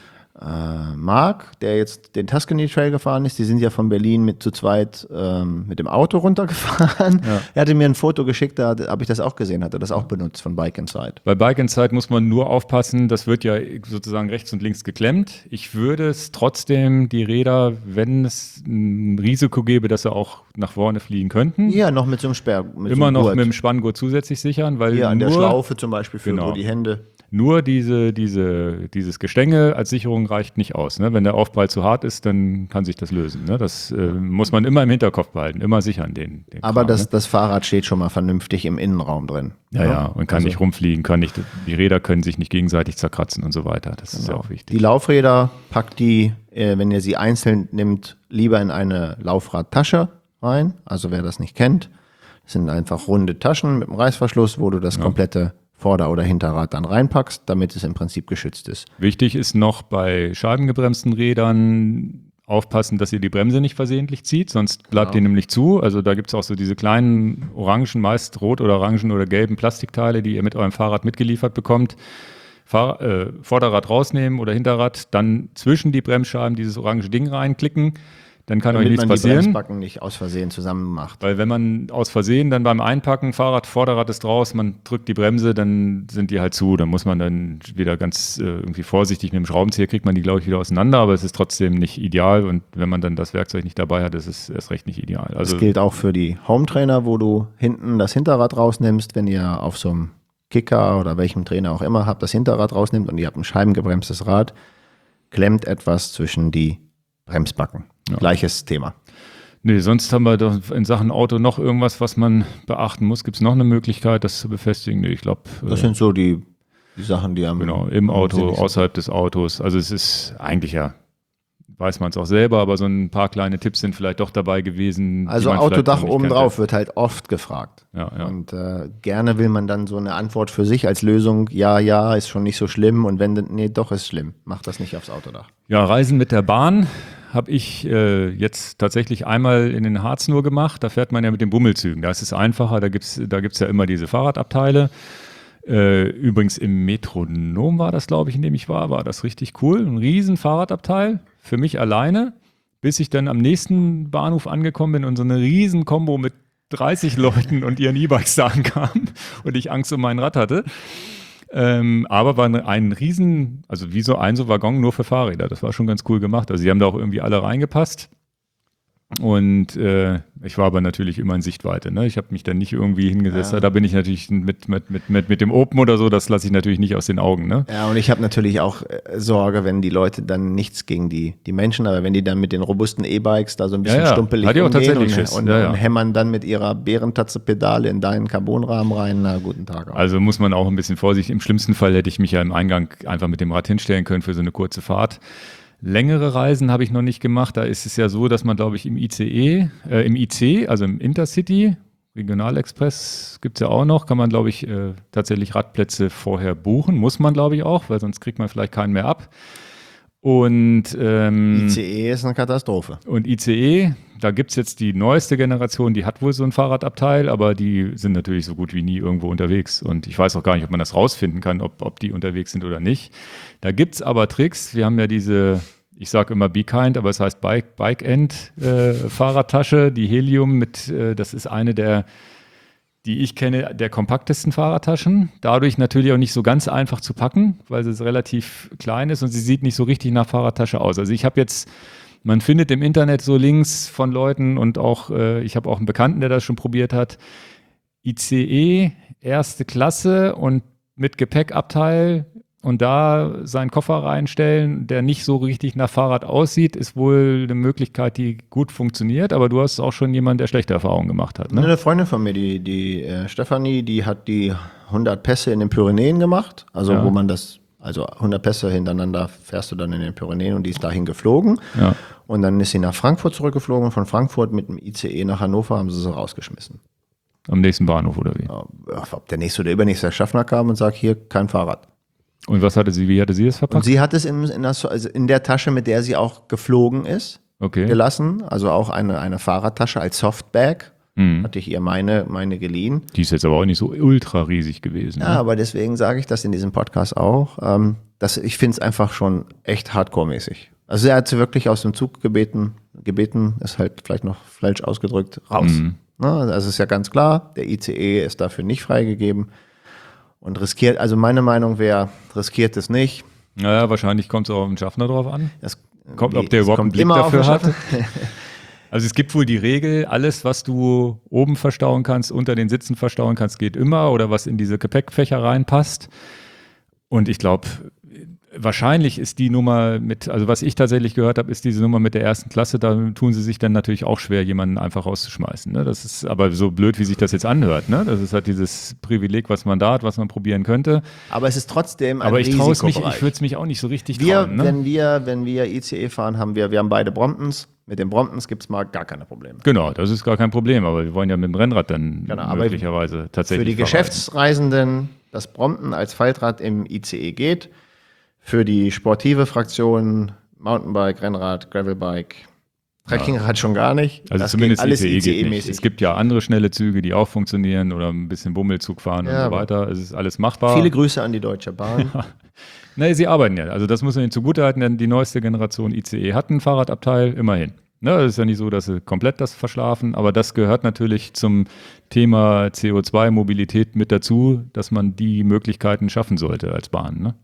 B: äh, Marc, der jetzt den Tuscany Trail gefahren ist, die sind ja von Berlin mit zu zweit ähm, mit dem Auto runtergefahren.
A: Ja.
B: Er hatte mir ein Foto geschickt, da habe ich das auch gesehen, hat er das auch benutzt von Bike Inside.
A: Bei Bike Inside muss man nur aufpassen, das wird ja sozusagen rechts und links geklemmt. Ich würde es trotzdem, die Räder, wenn es ein Risiko gäbe, dass sie auch nach vorne fliegen könnten,
B: Ja, noch mit so einem Sperr. Mit so
A: immer
B: einem
A: noch
B: Gurt.
A: mit dem Spanngurt zusätzlich sichern, weil
B: Hier an
A: nur,
B: der Schlaufe zum Beispiel, für
A: Genau.
B: wo die Hände.
A: nur diese, diese, dieses Gestänge als Sicherung reicht nicht aus. Ne? Wenn der Aufprall zu hart ist, dann kann sich das lösen. Ne? Das äh, muss man immer im Hinterkopf behalten, immer sichern den, den
B: Aber
A: Kram,
B: das,
A: ne?
B: das Fahrrad steht schon mal vernünftig im Innenraum drin.
A: Ja, ja, und kann
B: Also-
A: nicht rumfliegen, kann nicht, die Räder können sich nicht gegenseitig zerkratzen und so weiter. Das ist ja auch
B: Die
A: wichtig.
B: Laufräder packt die, äh, wenn ihr sie einzeln nimmt, lieber in eine Laufradtasche rein. Also wer das nicht kennt, das sind einfach runde Taschen mit einem Reißverschluss, wo du das komplette Vorder- oder Hinterrad dann reinpackst, damit es im Prinzip geschützt ist.
A: Wichtig ist noch bei scheibengebremsten Rädern aufpassen, dass ihr die Bremse nicht versehentlich zieht, sonst bleibt die nämlich zu. Also da gibt es auch so diese kleinen orangen, meist rot oder orangen oder gelben Plastikteile, die ihr mit eurem Fahrrad mitgeliefert bekommt. Fahr äh, Vorderrad rausnehmen oder Hinterrad, dann zwischen die Bremsscheiben dieses orange Ding reinklicken, dann kann euch
B: Damit
A: nichts
B: man die
A: passieren.
B: Bremsbacken nicht aus Versehen zusammen macht.
A: Weil wenn man aus Versehen dann beim Einpacken, Fahrrad, Vorderrad ist raus, man drückt die Bremse, dann sind die halt zu. Dann muss man dann wieder ganz äh, irgendwie vorsichtig mit dem Schraubenzieher, kriegt man die, glaube ich, wieder auseinander, aber es ist trotzdem nicht ideal. Und wenn man dann das Werkzeug nicht dabei hat, ist es erst recht nicht ideal. Also
B: Das gilt auch für die Home-Trainer, wo du hinten das Hinterrad rausnimmst, wenn ihr auf so einem Kicker oder welchem Trainer auch immer habt, das Hinterrad rausnimmt und ihr habt ein scheibengebremstes Rad, klemmt etwas zwischen die Bremsbacken.
A: Ja.
B: Gleiches Thema.
A: nee, sonst haben wir doch in Sachen Auto noch irgendwas, was man beachten muss. Gibt es noch eine Möglichkeit, das zu befestigen? Nee, ich glaube,
B: Das
A: äh,
B: sind so die Die Sachen, die am
A: Genau, im
B: am
A: Auto,
B: sinnigsten
A: außerhalb des Autos. Also es ist eigentlich ja, weiß man es auch selber, aber so ein paar kleine Tipps sind vielleicht doch dabei gewesen.
B: Also
A: die man vielleicht
B: Autodach
A: noch nicht
B: obendrauf
A: kannte.
B: wird halt oft gefragt.
A: Ja, ja.
B: Und äh, gerne will man dann so eine Antwort für sich als Lösung, ja, ja, ist schon nicht so schlimm. Und wenn, nee, doch ist schlimm. Mach das nicht aufs Autodach.
A: Ja, Reisen mit der Bahn habe ich äh, jetzt tatsächlich einmal in den Harz nur gemacht. Da fährt man ja mit den Bummelzügen. Da ist es einfacher, da gibt es da gibt's ja immer diese Fahrradabteile. Äh, übrigens im Metronom war das, glaube ich, in dem ich war, war das richtig cool. Ein riesen Fahrradabteil für mich alleine, bis ich dann am nächsten Bahnhof angekommen bin und so eine riesen Kombo mit dreißig Leuten und ihren E-Bikes da ankam und ich Angst um mein Rad hatte. Ähm, aber war ein, ein riesen, also wie so ein so Waggon nur für Fahrräder. Das war schon ganz cool gemacht. Also sie haben da auch irgendwie alle reingepasst. Und äh, ich war aber natürlich immer in Sichtweite. Ne? Ich habe mich dann nicht irgendwie hingesetzt.
B: Ja.
A: Da bin ich natürlich mit, mit, mit, mit, mit dem Open oder so, das lasse ich natürlich nicht aus den Augen. Ne?
B: Ja, und ich habe natürlich auch äh, Sorge, wenn die Leute dann nichts gegen die, die Menschen, aber wenn die dann mit den robusten E-Bikes da so ein bisschen
A: Ja, ja.
B: stumpelig
A: Hatte ich auch
B: umgehen
A: tatsächlich
B: und,
A: Schiss.
B: und,
A: Ja, ja.
B: und hämmern dann mit ihrer Bärentatze-Pedale in deinen Carbonrahmen rein, na, guten Tag auch.
A: Also muss man auch ein bisschen vorsichtig. Im schlimmsten Fall hätte ich mich ja im Eingang einfach mit dem Rad hinstellen können für so eine kurze Fahrt. Längere Reisen habe ich noch nicht gemacht. Da ist es ja so, dass man, glaube ich, im I C E, äh, im I C, also im Intercity, Regionalexpress gibt es ja auch noch, kann man, glaube ich, äh, tatsächlich Radplätze vorher buchen. Muss man, glaube ich, auch, weil sonst kriegt man vielleicht keinen mehr ab. Und, ähm,
B: I C E ist eine Katastrophe.
A: und I C E, da gibt es jetzt die neueste Generation, die hat wohl so ein Fahrradabteil, aber die sind natürlich so gut wie nie irgendwo unterwegs. Und ich weiß auch gar nicht, ob man das rausfinden kann, ob, ob die unterwegs sind oder nicht. Da gibt es aber Tricks. Wir haben ja diese, ich sage immer Be Kind, aber es heißt Bike, Bike End äh, Fahrradtasche, die Helium mit, äh, das ist eine der, die ich kenne, der kompaktesten Fahrradtaschen. Dadurch natürlich auch nicht so ganz einfach zu packen, weil sie relativ klein ist und sie sieht nicht so richtig nach Fahrradtasche aus. Also ich habe jetzt, man findet im Internet so Links von Leuten und auch, äh, ich habe auch einen Bekannten, der das schon probiert hat, I C E, erste Klasse und mit Gepäckabteil und da seinen Koffer reinstellen, der nicht so richtig nach Fahrrad aussieht, ist wohl eine Möglichkeit, die gut funktioniert. Aber du hast auch schon jemanden, der schlechte Erfahrungen gemacht hat. Ne?
B: Eine Freundin von mir, die, die äh, Stefanie, die hat die hundert Pässe in den Pyrenäen gemacht. Also
A: Ja.
B: wo man das, also hundert Pässe hintereinander fährst du dann in den Pyrenäen und die ist dahin geflogen.
A: Ja.
B: Und dann ist sie nach Frankfurt zurückgeflogen und von Frankfurt mit dem I C E nach Hannover haben sie sie rausgeschmissen.
A: Am nächsten Bahnhof oder wie?
B: Ja, ob der nächste oder übernächste Schaffner kam und sagt, hier, kein Fahrrad.
A: Und was hatte sie, wie hatte sie das
B: Und
A: verpackt?
B: sie hat es in, in, der, also in der Tasche, mit der sie auch geflogen ist,
A: Okay.
B: gelassen. Also auch eine, eine Fahrradtasche als Softbag.
A: Mhm.
B: Hatte ich ihr meine, meine geliehen.
A: Die ist jetzt aber auch nicht so ultra riesig gewesen.
B: Ja,
A: Ne?
B: aber deswegen sage ich das in diesem Podcast auch. Ähm, dass ich finde es einfach schon echt hardcore-mäßig. Also er hat sie wirklich aus dem Zug gebeten, gebeten, ist halt vielleicht noch falsch ausgedrückt, raus.
A: Mhm.
B: Na, also es ist ja ganz klar, der I C E ist dafür nicht freigegeben und riskiert, also meine Meinung wäre, riskiert es nicht.
A: Naja, wahrscheinlich kommt es auch auf den Schaffner drauf an.
B: Das,
A: Kommt, ob
B: es
A: der überhaupt einen
B: kommt
A: Blick
B: immer auf
A: dafür
B: den
A: hat.
B: Schaffner.
A: Also es gibt wohl die Regel, alles, was du oben verstauen kannst, unter den Sitzen verstauen kannst, geht immer oder was in diese Gepäckfächer reinpasst. Und ich glaube, wahrscheinlich ist die Nummer mit, also was ich tatsächlich gehört habe, ist diese Nummer mit der ersten Klasse, da tun sie sich dann natürlich auch schwer, jemanden einfach rauszuschmeißen. Ne? Das ist aber so blöd, wie sich das jetzt anhört. Ne? Das ist halt dieses Privileg, was man da hat, was man probieren könnte.
B: Aber es ist trotzdem ein
A: Aber ich traue es mich,
B: Risikobereich.
A: ich würde es mich auch nicht so richtig
B: Wir,
A: trauen. Ne?
B: wenn wir, wenn wir I C E fahren, haben wir, wir haben beide Bromptons. Mit den Bromptons gibt es mal gar keine Probleme.
A: Genau, das ist gar kein Problem, aber wir wollen ja mit dem Rennrad dann
B: Genau, aber
A: möglicherweise tatsächlich
B: Für die
A: verreisen.
B: Geschäftsreisenden, das Brompton als Faltrad im I C E geht. Für die sportive Fraktion, Mountainbike, Rennrad, Gravelbike, Trekkingrad schon gar nicht.
A: Also
B: Das
A: zumindest
B: geht alles
A: I C E geht nicht.
B: I C E-mäßig.
A: Es gibt ja andere schnelle Züge, die auch funktionieren oder ein bisschen Bummelzug fahren
B: Ja,
A: und so
B: aber
A: weiter. Es ist alles machbar.
B: Viele Grüße an die Deutsche Bahn.
A: Nee, sie arbeiten ja. Also das muss man ihnen zugutehalten, denn die neueste Generation I C E hat ein Fahrradabteil, immerhin. Ne, es ist ja nicht so, dass sie komplett das verschlafen, aber das gehört natürlich zum Thema C O zwei Mobilität mit dazu, dass man die Möglichkeiten schaffen sollte als Bahn. Ne?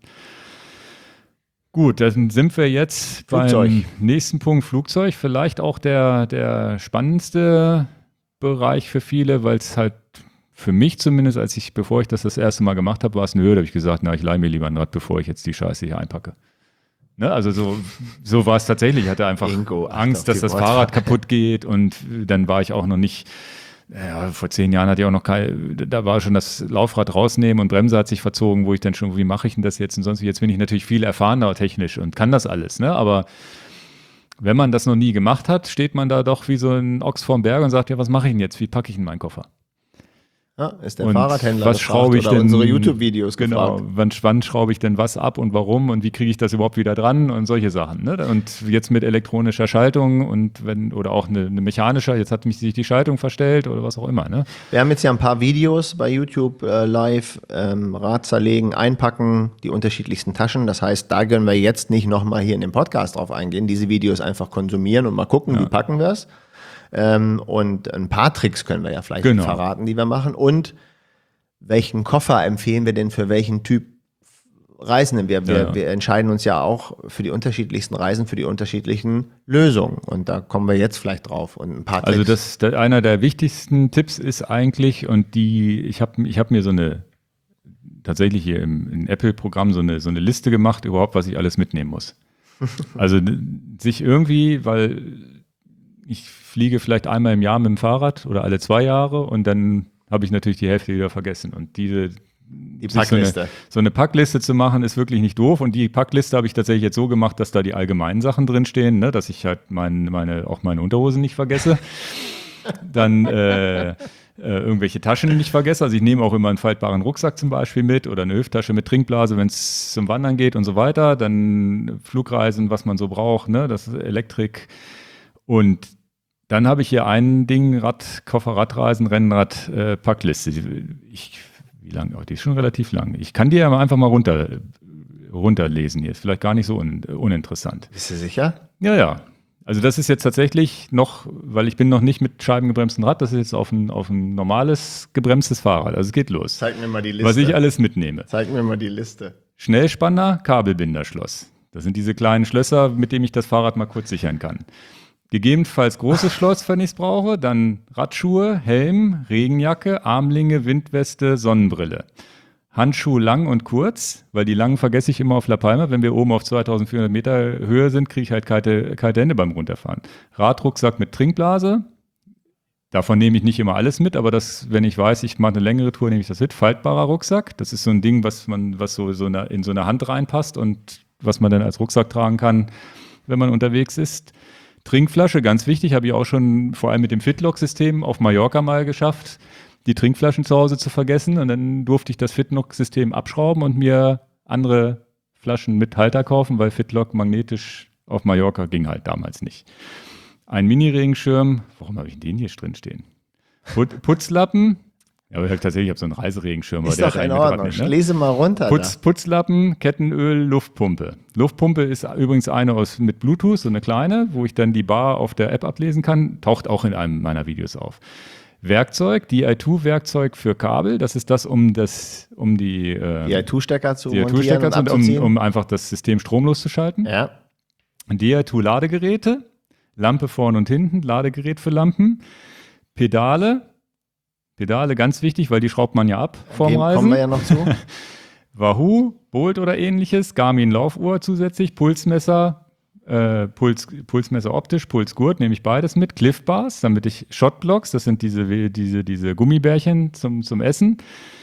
A: Gut, dann sind wir jetzt
B: Flugzeug.
A: beim nächsten Punkt, Flugzeug. Vielleicht auch der, der spannendste Bereich für viele, weil es halt für mich zumindest, als ich, bevor ich das das erste Mal gemacht habe, war es eine Hürde. Habe ich gesagt, na, ich leihe mir lieber ein Rad, bevor ich jetzt die Scheiße hier einpacke. Ne, also so, so war es tatsächlich. Ich hatte einfach
B: Ingo, achte auf
A: Angst, dass
B: die
A: das
B: Worte.
A: Fahrrad kaputt geht und dann war ich auch noch nicht ja, vor zehn Jahren hatte ich auch noch kein, da war schon das Laufrad rausnehmen und Bremse hat sich verzogen, wo ich dann schon, wie mache ich denn das jetzt und sonst wie, jetzt bin ich natürlich viel erfahrener technisch und kann das alles, ne? Aber wenn man das noch nie gemacht hat, steht man da doch wie so ein Ochs vorm Berg und sagt, ja, was mache ich denn jetzt? Wie packe ich in meinen Koffer?
B: Ja, ist der
A: und
B: Fahrradhändler
A: was schraube ich
B: oder
A: denn,
B: unsere YouTube-Videos
A: genau,
B: gefragt.
A: wann, wann schraube ich denn was ab und warum und wie kriege ich das überhaupt wieder dran und solche Sachen. Ne? Und jetzt mit elektronischer Schaltung und wenn, oder auch eine, eine mechanische, jetzt hat mich sich die Schaltung verstellt oder was auch immer. Ne?
B: Wir haben jetzt ja ein paar Videos bei YouTube äh, live, ähm, Rad zerlegen, einpacken, die unterschiedlichsten Taschen. Das heißt, da können wir jetzt nicht nochmal hier in dem Podcast drauf eingehen, diese Videos einfach konsumieren und mal gucken,
A: Ja.
B: wie packen wir es. Ähm, und ein paar Tricks können wir ja vielleicht
A: Genau.
B: verraten, die wir machen. Und welchen Koffer empfehlen wir denn für welchen Typ Reisenden? Wir, wir,
A: Ja.
B: wir entscheiden uns ja auch für die unterschiedlichsten Reisen, für die unterschiedlichen Lösungen. Und da kommen wir jetzt vielleicht drauf und ein paar Tricks.
A: Also das, der, einer der wichtigsten Tipps ist eigentlich, und die, ich habe ich hab mir so eine, tatsächlich hier im, im Apple-Programm so eine, so eine Liste gemacht, überhaupt, was ich alles mitnehmen muss. Also sich irgendwie, weil ich fliege vielleicht einmal im Jahr mit dem Fahrrad oder alle zwei Jahre und dann habe ich natürlich die Hälfte wieder vergessen. Und diese
B: die
A: sich so
B: Packliste.
A: eine, so eine Packliste zu machen, ist wirklich nicht doof. Und die Packliste habe ich tatsächlich jetzt so gemacht, dass da die allgemeinen Sachen drinstehen, ne? Dass ich halt mein, meine, auch meine Unterhosen nicht vergesse. Dann äh, äh, irgendwelche Taschen nicht vergesse. Also ich nehme auch immer einen faltbaren Rucksack zum Beispiel mit oder eine Hüfttasche mit Trinkblase, wenn es zum Wandern geht und so weiter. Dann Flugreisen, was man so braucht, ne? Das ist Elektrik. Und dann habe ich hier ein Ding, Rad, Koffer, Radreisen, Rennrad, äh, Packliste. Ich, wie lang? Oh, die ist schon relativ lang. Ich kann die ja mal einfach mal runter, runterlesen hier. Ist vielleicht gar nicht so un, uninteressant.
B: Bist du sicher?
A: Ja, ja. Also das ist jetzt tatsächlich noch, weil ich bin noch nicht mit scheibengebremstem Rad, das ist jetzt auf ein, auf ein normales gebremstes Fahrrad. Also es geht los.
B: Zeig mir mal die Liste.
A: Was ich alles mitnehme.
B: Zeig mir mal die Liste.
A: Schnellspanner, Kabelbinderschloss. Das sind diese kleinen Schlösser, mit denen ich das Fahrrad mal kurz sichern kann. Gegebenenfalls großes Schloss, wenn ich es brauche. Dann Radschuhe, Helm, Regenjacke, Armlinge, Windweste, Sonnenbrille. Handschuhe lang und kurz, weil die langen vergesse ich immer auf La Palma. Wenn wir oben auf zweitausendvierhundert Meter Höhe sind, kriege ich halt kalte, kalte Hände beim Runterfahren. Radrucksack mit Trinkblase. Davon nehme ich nicht immer alles mit, aber das, wenn ich weiß, ich mache eine längere Tour, nehme ich das mit. Faltbarer Rucksack. Das ist so ein Ding, was man, was so, so eine, in so eine Hand reinpasst und was man dann als Rucksack tragen kann, wenn man unterwegs ist. Trinkflasche, ganz wichtig, habe ich auch schon vor allem mit dem Fitlock-System auf Mallorca mal geschafft, die Trinkflaschen zu Hause zu vergessen. Und dann durfte ich das Fitlock-System abschrauben und mir andere Flaschen mit Halter kaufen, weil Fitlock magnetisch auf Mallorca ging halt damals nicht. Ein Mini-Regenschirm, warum habe ich den hier drin stehen? Put- Putzlappen, ja, aber ich hab tatsächlich ich hab so einen Reiseregenschirm.
B: Ist
A: aber
B: doch
A: der
B: in
A: hat einen mit
B: Ordnung.
A: Rad nicht, ne?
B: Lese mal runter.
A: Putz, Putzlappen, Kettenöl, Luftpumpe. Luftpumpe ist übrigens eine aus, mit Bluetooth, so eine kleine, wo ich dann die Bar auf der App ablesen kann. Taucht auch in einem meiner Videos auf. Werkzeug, D I zwei Werkzeug für Kabel. Das ist das, um, das, um die äh,
B: D I zwei Stecker zu
A: D I zwei
B: montieren
A: Stecker,
B: und
A: um,
B: abzuziehen.
A: um einfach das System stromlos zu schalten.
B: Ja.
A: D I zwei Ladegeräte, Lampe vorne und hinten, Ladegerät für Lampen, Pedale. Pedale, ganz wichtig, weil die schraubt man ja ab vorm
B: Dem
A: Reisen.
B: kommen wir ja noch zu.
A: Wahoo, Bolt oder ähnliches, Garmin Laufuhr zusätzlich, Pulsmesser, äh, Puls, Pulsmesser optisch, Pulsgurt, nehme ich beides mit, Cliff Bars, damit ich Shotblocks, das sind diese, diese, diese Gummibärchen zum, zum Essen.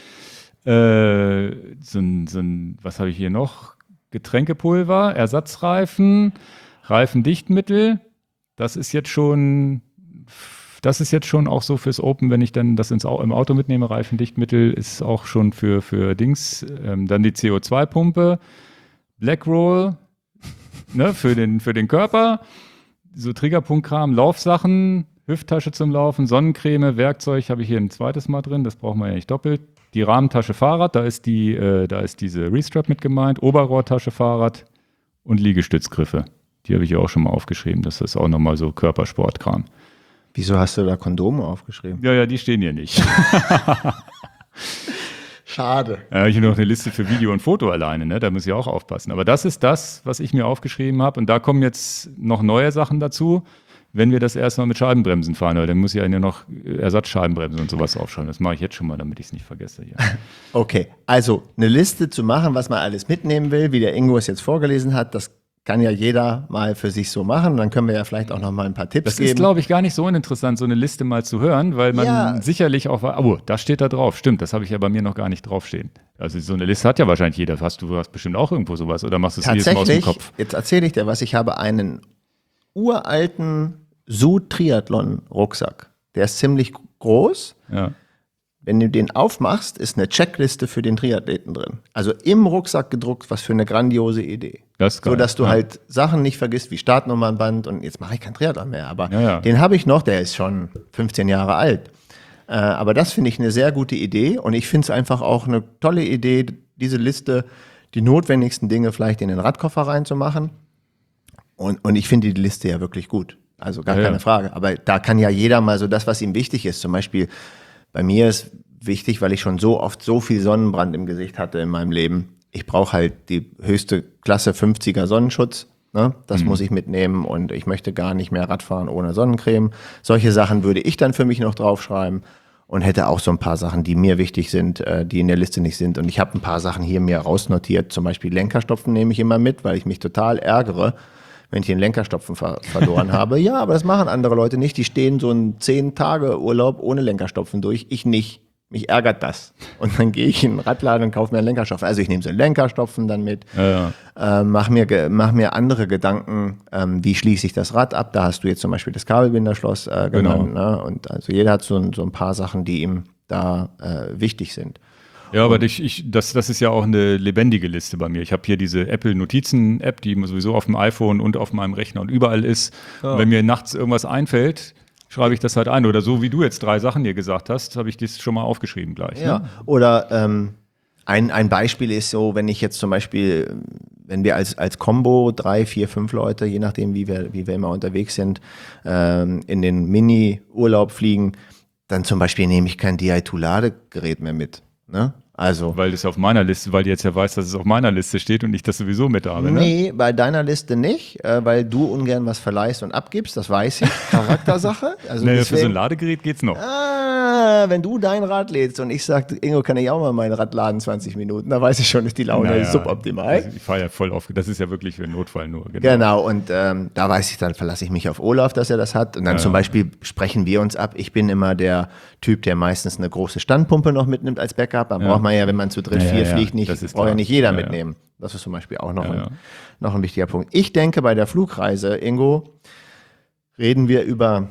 A: Äh, so ein, so ein, was habe ich hier noch? Getränkepulver, Ersatzreifen, Reifendichtmittel. Das ist jetzt schon, das ist jetzt schon auch so fürs Open, wenn ich dann das ins, Au- im Auto mitnehme. Reifendichtmittel ist auch schon für, für Dings. Ähm, dann die C O zwei Pumpe, Blackroll, ne, für den, für den Körper. So Triggerpunktkram, Laufsachen, Hüfttasche zum Laufen, Sonnencreme, Werkzeug habe ich hier ein zweites Mal drin. Das braucht man ja nicht doppelt. Die Rahmentasche Fahrrad, da ist, die, äh, da ist diese Restrap mit gemeint. Oberrohrtasche Fahrrad und Liegestützgriffe. Die habe ich ja auch schon mal aufgeschrieben. Das ist auch nochmal so Körpersportkram.
B: Wieso hast du da Kondome aufgeschrieben?
A: Ja, ja, die stehen hier nicht.
B: Schade.
A: Ja, habe ich noch eine Liste für Video und Foto alleine, ne? Da muss ich auch aufpassen. Aber das ist das, was ich mir aufgeschrieben habe. Und da kommen jetzt noch neue Sachen dazu, wenn wir das erstmal mit Scheibenbremsen fahren. Weil dann muss ich ja noch Ersatzscheibenbremsen und sowas aufschreiben. Das mache ich jetzt schon mal, damit ich es nicht vergesse hier.
B: Okay, also eine Liste zu machen, was man alles mitnehmen will, wie der Ingo es jetzt vorgelesen hat, das kann ja jeder mal für sich so machen. Dann können wir ja vielleicht auch noch mal ein paar Tipps
A: Das
B: geben.
A: ist, glaube ich, gar nicht so uninteressant, so eine Liste mal zu hören, weil man
B: Ja.
A: sicherlich auch, oh, da steht da drauf. Stimmt, das habe ich ja bei mir noch gar nicht draufstehen. Also so eine Liste hat ja wahrscheinlich jeder. Hast du hast bestimmt auch irgendwo sowas oder machst du es jedes Mal aus dem
B: Tatsächlich,
A: Kopf?
B: jetzt erzähle ich dir was. Ich habe einen uralten Sud-Triathlon-Rucksack. Der ist ziemlich groß.
A: Ja.
B: Wenn du den aufmachst, ist eine Checkliste für den Triathleten drin. Also im Rucksack gedruckt, was für eine grandiose Idee.
A: Das ist geil.
B: So, dass du
A: Ja.
B: halt Sachen nicht vergisst, wie Startnummernband und jetzt mache ich kein Triathlon mehr, aber
A: Ja, ja.
B: den habe ich noch, der ist schon fünfzehn Jahre alt. Äh, aber das finde ich eine sehr gute Idee und ich finde es einfach auch eine tolle Idee, diese Liste, die notwendigsten Dinge vielleicht in den Radkoffer reinzumachen. Und, und ich finde die Liste ja wirklich gut. Also gar
A: Ja,
B: keine
A: ja.
B: Frage. Aber da kann ja jeder mal so das, was ihm wichtig ist. Zum Beispiel bei mir ist wichtig, weil ich schon so oft so viel Sonnenbrand im Gesicht hatte in meinem Leben. Ich brauche halt die höchste Klasse fünfziger Sonnenschutz. Ne? Das
A: Mhm.
B: muss ich mitnehmen und ich möchte gar nicht mehr Radfahren ohne Sonnencreme. Solche Sachen würde ich dann für mich noch draufschreiben und hätte auch so ein paar Sachen, die mir wichtig sind, äh, die in der Liste nicht sind. Und ich habe ein paar Sachen hier mir rausnotiert. Zum Beispiel Lenkerstopfen nehme ich immer mit, weil ich mich total ärgere, wenn ich den Lenkerstopfen ver verloren habe. Ja, aber das machen andere Leute nicht. Die stehen so einen zehn Tage Urlaub ohne Lenkerstopfen durch. Ich nicht. Mich ärgert das. Und dann gehe ich in den Radladen und kaufe mir einen Lenkerstopfen. Also ich nehme so einen Lenkerstopfen dann mit,
A: Ja, ja.
B: äh, mach mir, ge- mach mir andere Gedanken, ähm, wie schließe ich das Rad ab. Da hast du jetzt zum Beispiel das Kabelbinderschloss äh, genannt.
A: Genau.
B: Ne? Und also jeder hat so ein, so ein paar Sachen, die ihm da äh, wichtig sind.
A: Ja, aber ich, ich, das, das ist ja auch eine lebendige Liste bei mir. Ich habe hier diese Apple-Notizen-App, die sowieso auf dem iPhone und auf meinem Rechner und überall ist. Und wenn mir nachts irgendwas einfällt, schreibe ich das halt ein. Oder so wie du jetzt drei Sachen dir gesagt hast, habe ich das schon mal aufgeschrieben gleich.
B: Ja,
A: Ne?
B: oder ähm, ein, ein Beispiel ist so, wenn ich jetzt zum Beispiel, wenn wir als, als Combo drei, vier, fünf Leute, je nachdem, wie wir, wie wir immer unterwegs sind, ähm, in den Mini-Urlaub fliegen, dann zum Beispiel nehme ich kein D I zwei Ladegerät mehr mit. Ne? Also,
A: Weil das auf meiner Liste, weil du jetzt ja weißt, dass es auf meiner Liste steht und ich das sowieso mit habe. Ne?
B: nee, bei deiner Liste nicht, äh, weil du ungern was verleihst und abgibst, das weiß ich. Charaktersache. Also
A: Naja, für so ein
B: deswegen,
A: Ladegerät geht's noch.
B: ah, wenn du dein Rad lädst und ich sage, Ingo, kann ich auch mal mein Rad laden, zwanzig Minuten, da weiß ich schon, ist die Laune
A: Naja,
B: suboptimal.
A: also ich fahre ja voll auf. Das ist ja wirklich für einen Notfall nur. Genau.
B: Genau, und ähm, da weiß ich, dann verlasse ich mich auf Olaf, dass er das hat. Und dann
A: Ja,
B: zum
A: ja.
B: Beispiel sprechen wir uns ab. Ich bin immer der Typ, der meistens eine große Standpumpe noch mitnimmt als Backup. Dann
A: Ja.
B: braucht man ja, wenn man zu dritt,
A: Ja,
B: vier
A: ja, ja,
B: fliegt, nicht,
A: das ist
B: braucht ja
A: klar.
B: nicht jeder
A: Ja, ja.
B: mitnehmen. Das ist zum Beispiel auch noch,
A: Ja,
B: ein,
A: ja.
B: noch ein wichtiger Punkt. Ich denke, bei der Flugreise, Ingo, reden wir über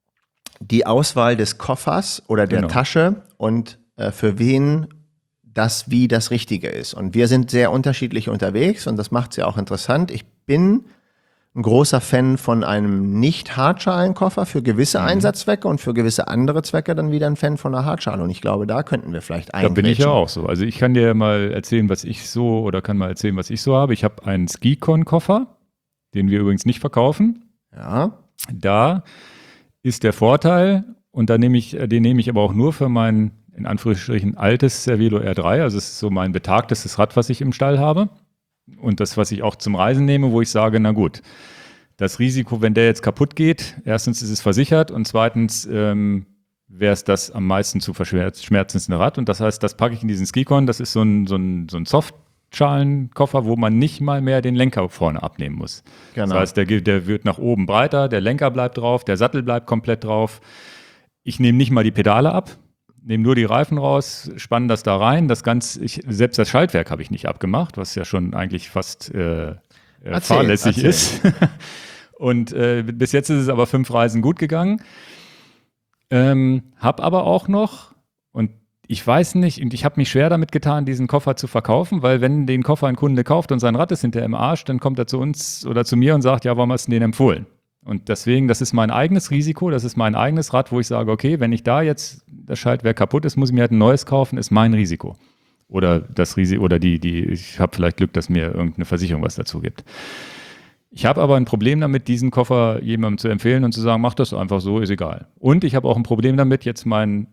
B: die Auswahl des Koffers oder der
A: Genau.
B: Tasche und äh, für wen das wie das Richtige ist. Und wir sind sehr unterschiedlich unterwegs und das macht es ja auch interessant. Ich bin ein großer Fan von einem Nicht-Hartschalenkoffer für gewisse
A: Mhm.
B: Einsatzzwecke und für gewisse andere Zwecke dann wieder ein Fan von einer Hartschale. Und ich glaube, da könnten wir vielleicht
A: Da bin ich ja
B: eingrätschen.
A: auch so. Also ich kann dir mal erzählen, was ich so, oder kann mal erzählen, was ich so habe. Ich habe einen Skicon-Koffer, den wir übrigens nicht verkaufen.
B: Ja,
A: Da ist der Vorteil, und da nehme ich, den nehme ich aber auch nur für mein, in Anführungsstrichen, altes Cervelo R drei. Also es ist so mein betagtestes Rad, was ich im Stall habe. Und das, was ich auch zum Reisen nehme, wo ich sage, na gut, das Risiko, wenn der jetzt kaputt geht, erstens ist es versichert und zweitens ähm, wäre es das am meisten zu verschmerzendste Rad. Und das heißt, das packe ich in diesen Skicon. Das ist so ein, so ein, so ein Softschalenkoffer, wo man nicht mal mehr den Lenker vorne abnehmen muss.
B: Genau.
A: Das heißt, der, geht- der wird nach oben breiter, der Lenker bleibt drauf, der Sattel bleibt komplett drauf. Ich nehme nicht mal die Pedale ab, nehme nur die Reifen raus, spanne das da rein. Das Ganze, ich, selbst das Schaltwerk habe ich nicht abgemacht, was ja schon eigentlich fast äh, äh,
B: Erzähl,
A: fahrlässig
B: erzähl.
A: ist. Und äh, bis jetzt ist es aber fünf Reisen gut gegangen. Ähm, hab aber auch noch, und ich weiß nicht, und ich habe mich schwer damit getan, diesen Koffer zu verkaufen, weil wenn den Koffer ein Kunde kauft und sein Rad ist hinter im Arsch, dann kommt er zu uns oder zu mir und sagt, ja, warum hast du den empfohlen? Und deswegen, das ist mein eigenes Risiko, das ist mein eigenes Rad, wo ich sage, okay, wenn ich da jetzt das Schaltwerk kaputt ist, muss ich mir halt ein neues kaufen, ist mein Risiko. Oder das Risiko, oder die, die, ich habe vielleicht Glück, dass mir irgendeine Versicherung was dazu gibt. Ich habe aber ein Problem damit, diesen Koffer jemandem zu empfehlen und zu sagen, mach das einfach so, ist egal. Und ich habe auch ein Problem damit, jetzt mein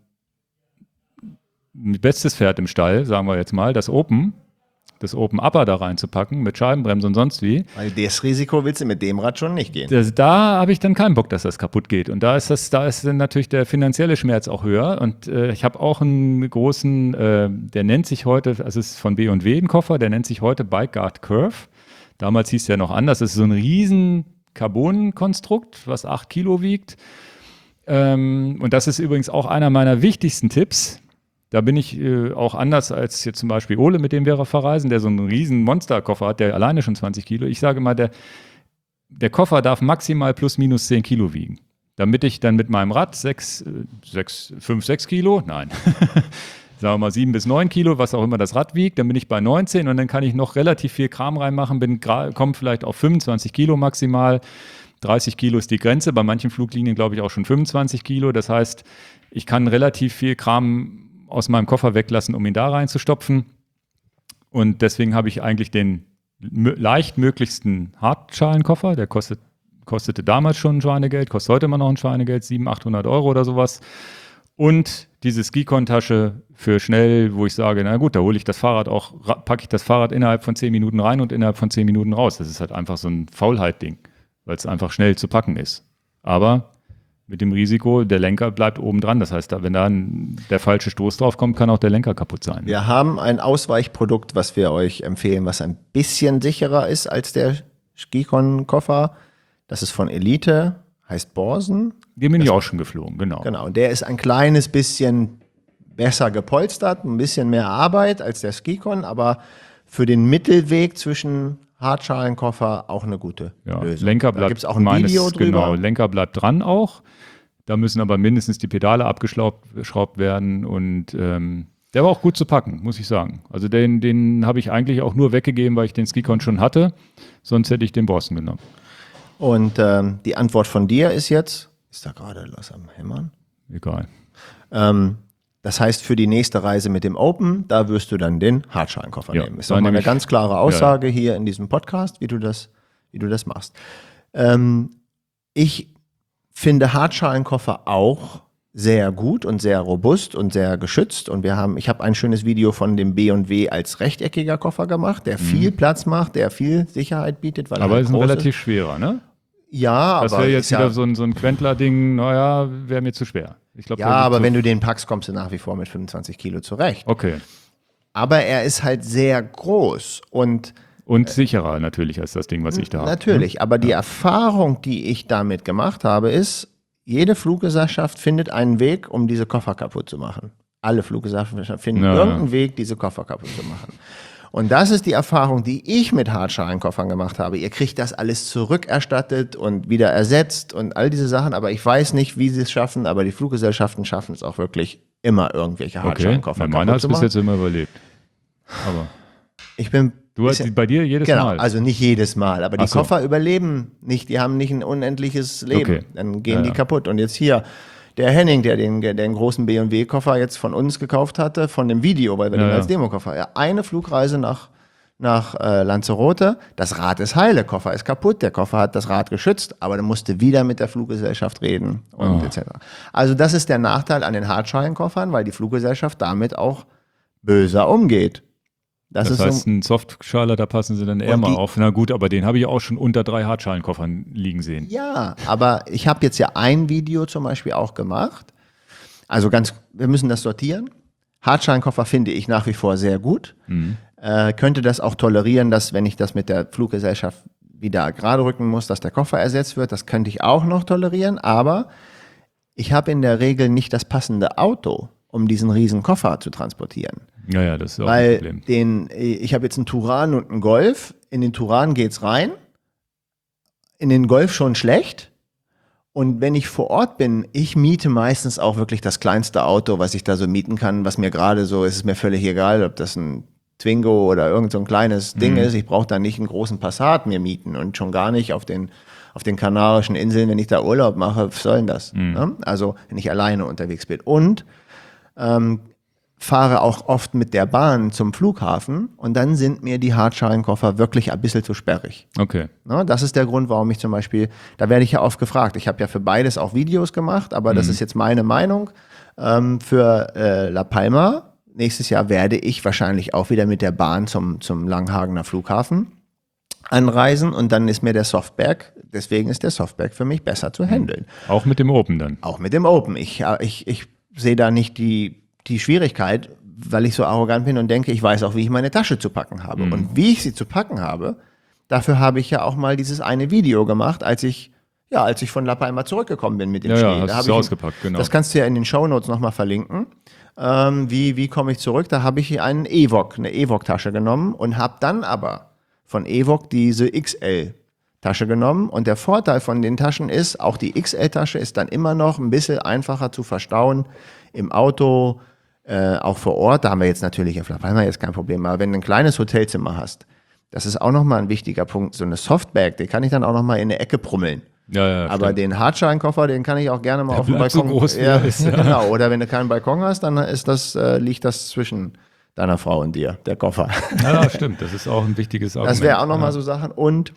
A: bestes Pferd im Stall, sagen wir jetzt mal, das Open, das Open Upper da reinzupacken mit Scheibenbremse und sonst wie.
B: Weil das Risiko willst du mit dem Rad schon nicht gehen.
A: Das, da habe ich dann keinen Bock, dass das kaputt geht. Und da ist das, da ist dann natürlich der finanzielle Schmerz auch höher. Und äh, ich habe auch einen großen, äh, der nennt sich heute, also es ist von B und W ein Koffer, der nennt sich heute Bike Guard Curve. Damals hieß es ja noch anders. Das ist so ein riesen Carbon-Konstrukt, was acht Kilo wiegt. Ähm, und das ist übrigens auch einer meiner wichtigsten Tipps. Da bin ich äh, auch anders als jetzt zum Beispiel Ole, mit dem wir verreisen, der so einen riesen Monsterkoffer hat, der alleine schon zwanzig Kilo. Ich sage mal, der, der Koffer darf maximal plus minus zehn Kilo wiegen. Damit ich dann mit meinem Rad sechs, sechs, fünf, sechs Kilo, nein, sagen wir mal sieben bis neun Kilo, was auch immer das Rad wiegt, dann bin ich bei neunzehn und dann kann ich noch relativ viel Kram reinmachen, bin komme vielleicht auf fünfundzwanzig Kilo maximal. dreißig Kilo ist die Grenze, bei manchen Fluglinien glaube ich auch schon fünfundzwanzig Kilo. Das heißt, ich kann relativ viel Kram aus meinem Koffer weglassen, um ihn da reinzustopfen. Und deswegen habe ich eigentlich den leichtmöglichsten Hartschalenkoffer, der kostet, kostete damals schon ein Schweinegeld, kostet heute immer noch ein Schweinegeld, siebenhundert, achthundert Euro oder sowas. Und diese Skicon-Tasche für schnell, wo ich sage, na gut, da hole ich das Fahrrad auch, packe ich das Fahrrad innerhalb von zehn Minuten rein und innerhalb von zehn Minuten raus. Das ist halt einfach so ein Faulheit-Ding, weil es einfach schnell zu packen ist. Aber mit dem Risiko, der Lenker bleibt oben dran. Das heißt, wenn da ein, der falsche Stoß drauf kommt, kann auch der Lenker kaputt sein.
B: Wir haben ein Ausweichprodukt, was wir euch empfehlen, was ein bisschen sicherer ist als der Skicon-Koffer. Das ist von Elite, heißt Borsen.
A: Den bin ich auch schon geflogen, genau.
B: Genau, der ist ein kleines bisschen besser gepolstert, ein bisschen mehr Arbeit als der Skicon, aber für den Mittelweg zwischen Hartschalenkoffer auch eine gute
A: ja,
B: Lösung.
A: Lenker bleibt,
B: da gibt es auch ein
A: meines,
B: Video drüber.
A: Genau, Lenker bleibt dran auch. Da müssen aber mindestens die Pedale abgeschraubt werden und ähm, der war auch gut zu packen, muss ich sagen. Also den, den habe ich eigentlich auch nur weggegeben, weil ich den Skicon schon hatte. Sonst hätte ich den Borsten genommen.
B: Und ähm, die Antwort von dir ist jetzt, ist da gerade was am Hämmern?
A: Egal.
B: Ähm, das heißt, für die nächste Reise mit dem Open, da wirst du dann den Hartschalenkoffer
A: ja,
B: nehmen. Ist doch mal eine ganz klare Aussage ja, ja. hier in diesem Podcast, wie du das, wie du das machst. Ähm, ich finde Hartschalenkoffer auch sehr gut und sehr robust und sehr geschützt. Und wir haben, ich habe ein schönes Video von dem B und W als rechteckiger Koffer gemacht, der mhm. viel Platz macht, der viel Sicherheit bietet. Weil
A: aber
B: er
A: ist ein relativ schwerer, ne?
B: Ja,
A: das
B: aber.
A: Das wäre jetzt wieder
B: ja,
A: so ein, so ein Quentler-Ding, naja, wäre mir zu schwer. Ich glaub,
B: ja, aber so wenn du den packst, kommst du nach wie vor mit fünfundzwanzig Kilo zurecht.
A: Okay.
B: Aber er ist halt sehr groß und.
A: Und sicherer natürlich als das Ding, was ich da habe.
B: Natürlich,
A: hm?
B: aber die
A: ja.
B: Erfahrung, die ich damit gemacht habe, ist, jede Fluggesellschaft findet einen Weg, um diese Koffer kaputt zu machen. Alle Fluggesellschaften finden
A: ja,
B: irgendeinen
A: ja.
B: Weg, diese Koffer kaputt zu machen. Und das ist die Erfahrung, die ich mit Hartschalenkoffern gemacht habe. Ihr kriegt das alles zurückerstattet und wieder ersetzt und all diese Sachen. Aber ich weiß nicht, wie sie es schaffen. Aber die Fluggesellschaften schaffen es auch wirklich immer, irgendwelche Hartschalenkoffer
A: okay. kaputt zu machen. Meiner hat es bis jetzt immer überlebt. Aber
B: ich bin
A: du hast die bei dir jedes
B: genau,
A: Mal?
B: Also nicht jedes Mal. Aber die
A: so.
B: Koffer überleben nicht. Die haben nicht ein unendliches Leben.
A: Okay.
B: Dann gehen
A: ja,
B: die
A: ja.
B: kaputt. Und jetzt hier der Henning, der den, der den großen B und W-Koffer jetzt von uns gekauft hatte, von dem Video, weil wir
A: ja,
B: den
A: ja.
B: als Demokoffer. Ja, eine Flugreise nach, nach äh, Lanzarote, das Rad ist heil, der Koffer ist kaputt, der Koffer hat das Rad geschützt, aber du musste wieder mit der Fluggesellschaft reden und
A: oh.
B: et cetera. Also das ist der Nachteil an den Hartschalenkkoffern, weil die Fluggesellschaft damit auch böser umgeht. Das,
A: das
B: ist
A: heißt,
B: so,
A: ein Softschaler, da passen sie dann eher mal auf. Na gut, aber den habe ich auch schon unter drei Hartschalenkoffer liegen sehen.
B: Ja, aber ich habe jetzt ja ein Video zum Beispiel auch gemacht. Also ganz, wir müssen das sortieren. Hartschalenkoffer finde ich nach wie vor sehr gut.
A: Mhm.
B: Äh, könnte das auch tolerieren, dass wenn ich das mit der Fluggesellschaft wieder gerade rücken muss, dass der Koffer ersetzt wird. Das könnte ich auch noch tolerieren. Aber ich habe in der Regel nicht das passende Auto, um diesen riesen Koffer zu transportieren.
A: Ja, ja, das ist auch
B: Weil
A: ein Problem.
B: Den, ich habe jetzt einen Turan und einen Golf. In den Turan geht's rein. In den Golf schon schlecht. Und wenn ich vor Ort bin, ich miete meistens auch wirklich das kleinste Auto, was ich da so mieten kann, was mir gerade so, ist es mir völlig egal, ob das ein Twingo oder irgend so ein kleines Ding
A: mhm.
B: ist. Ich brauche da nicht einen großen Passat mir mieten und schon gar nicht auf den, auf den Kanarischen Inseln, wenn ich da Urlaub mache, was soll denn das?
A: Mhm.
B: Ne? Also, wenn ich alleine unterwegs bin. Und ähm, fahre auch oft mit der Bahn zum Flughafen und dann sind mir die Hartschalenkoffer wirklich ein bisschen zu sperrig.
A: Okay.
B: Ne, das ist der Grund, warum ich zum Beispiel, da werde ich ja oft gefragt, ich habe ja für beides auch Videos gemacht, aber mhm. das ist jetzt meine Meinung. Ähm, für äh, La Palma, nächstes Jahr werde ich wahrscheinlich auch wieder mit der Bahn zum, zum Langhagener Flughafen anreisen und dann ist mir der Softback, deswegen ist der Softback für mich besser zu handeln.
A: Auch mit dem Open dann?
B: Auch mit dem Open. Ich, ich, ich sehe da nicht die die Schwierigkeit, weil ich so arrogant bin und denke, ich weiß auch, wie ich meine Tasche zu packen habe. Mhm. Und wie ich sie zu packen habe, Dafür habe ich ja auch mal dieses eine Video gemacht, als ich, ja, als ich von La Palma zurückgekommen bin mit dem
A: Ja,
B: Schnee.
A: ja,
B: Da
A: hast
B: habe
A: du
B: ich,
A: ausgepackt, genau.
B: Das kannst du ja in den Shownotes nochmal verlinken. Ähm, wie wie komme ich zurück? Da habe ich einen Evok, eine Evok-Tasche genommen und habe dann aber von Evok diese X L-Tasche genommen. Und der Vorteil von den Taschen ist, auch die X L-Tasche ist dann immer noch ein bisschen einfacher zu verstauen im Auto, äh, auch vor Ort. Da haben wir jetzt natürlich auf La Palma jetzt kein Problem. Aber wenn du ein kleines Hotelzimmer hast, das ist auch nochmal ein wichtiger Punkt. So eine Softbag, die kann ich dann auch nochmal in eine Ecke prummeln.
A: Ja, ja,
B: Aber
A: stimmt.
B: den Hartscheinkoffer, den kann ich auch gerne mal
A: Der
B: auf dem
A: bleibt so
B: Balkon.
A: groß, wie
B: ja,
A: er ist, ja.
B: Genau. Oder wenn du keinen Balkon hast, dann ist das, äh, liegt das zwischen deiner Frau und dir, der Koffer.
A: Ja, stimmt. Das ist auch ein wichtiges Argument.
B: Das wäre auch nochmal
A: ja.
B: so Sachen. Und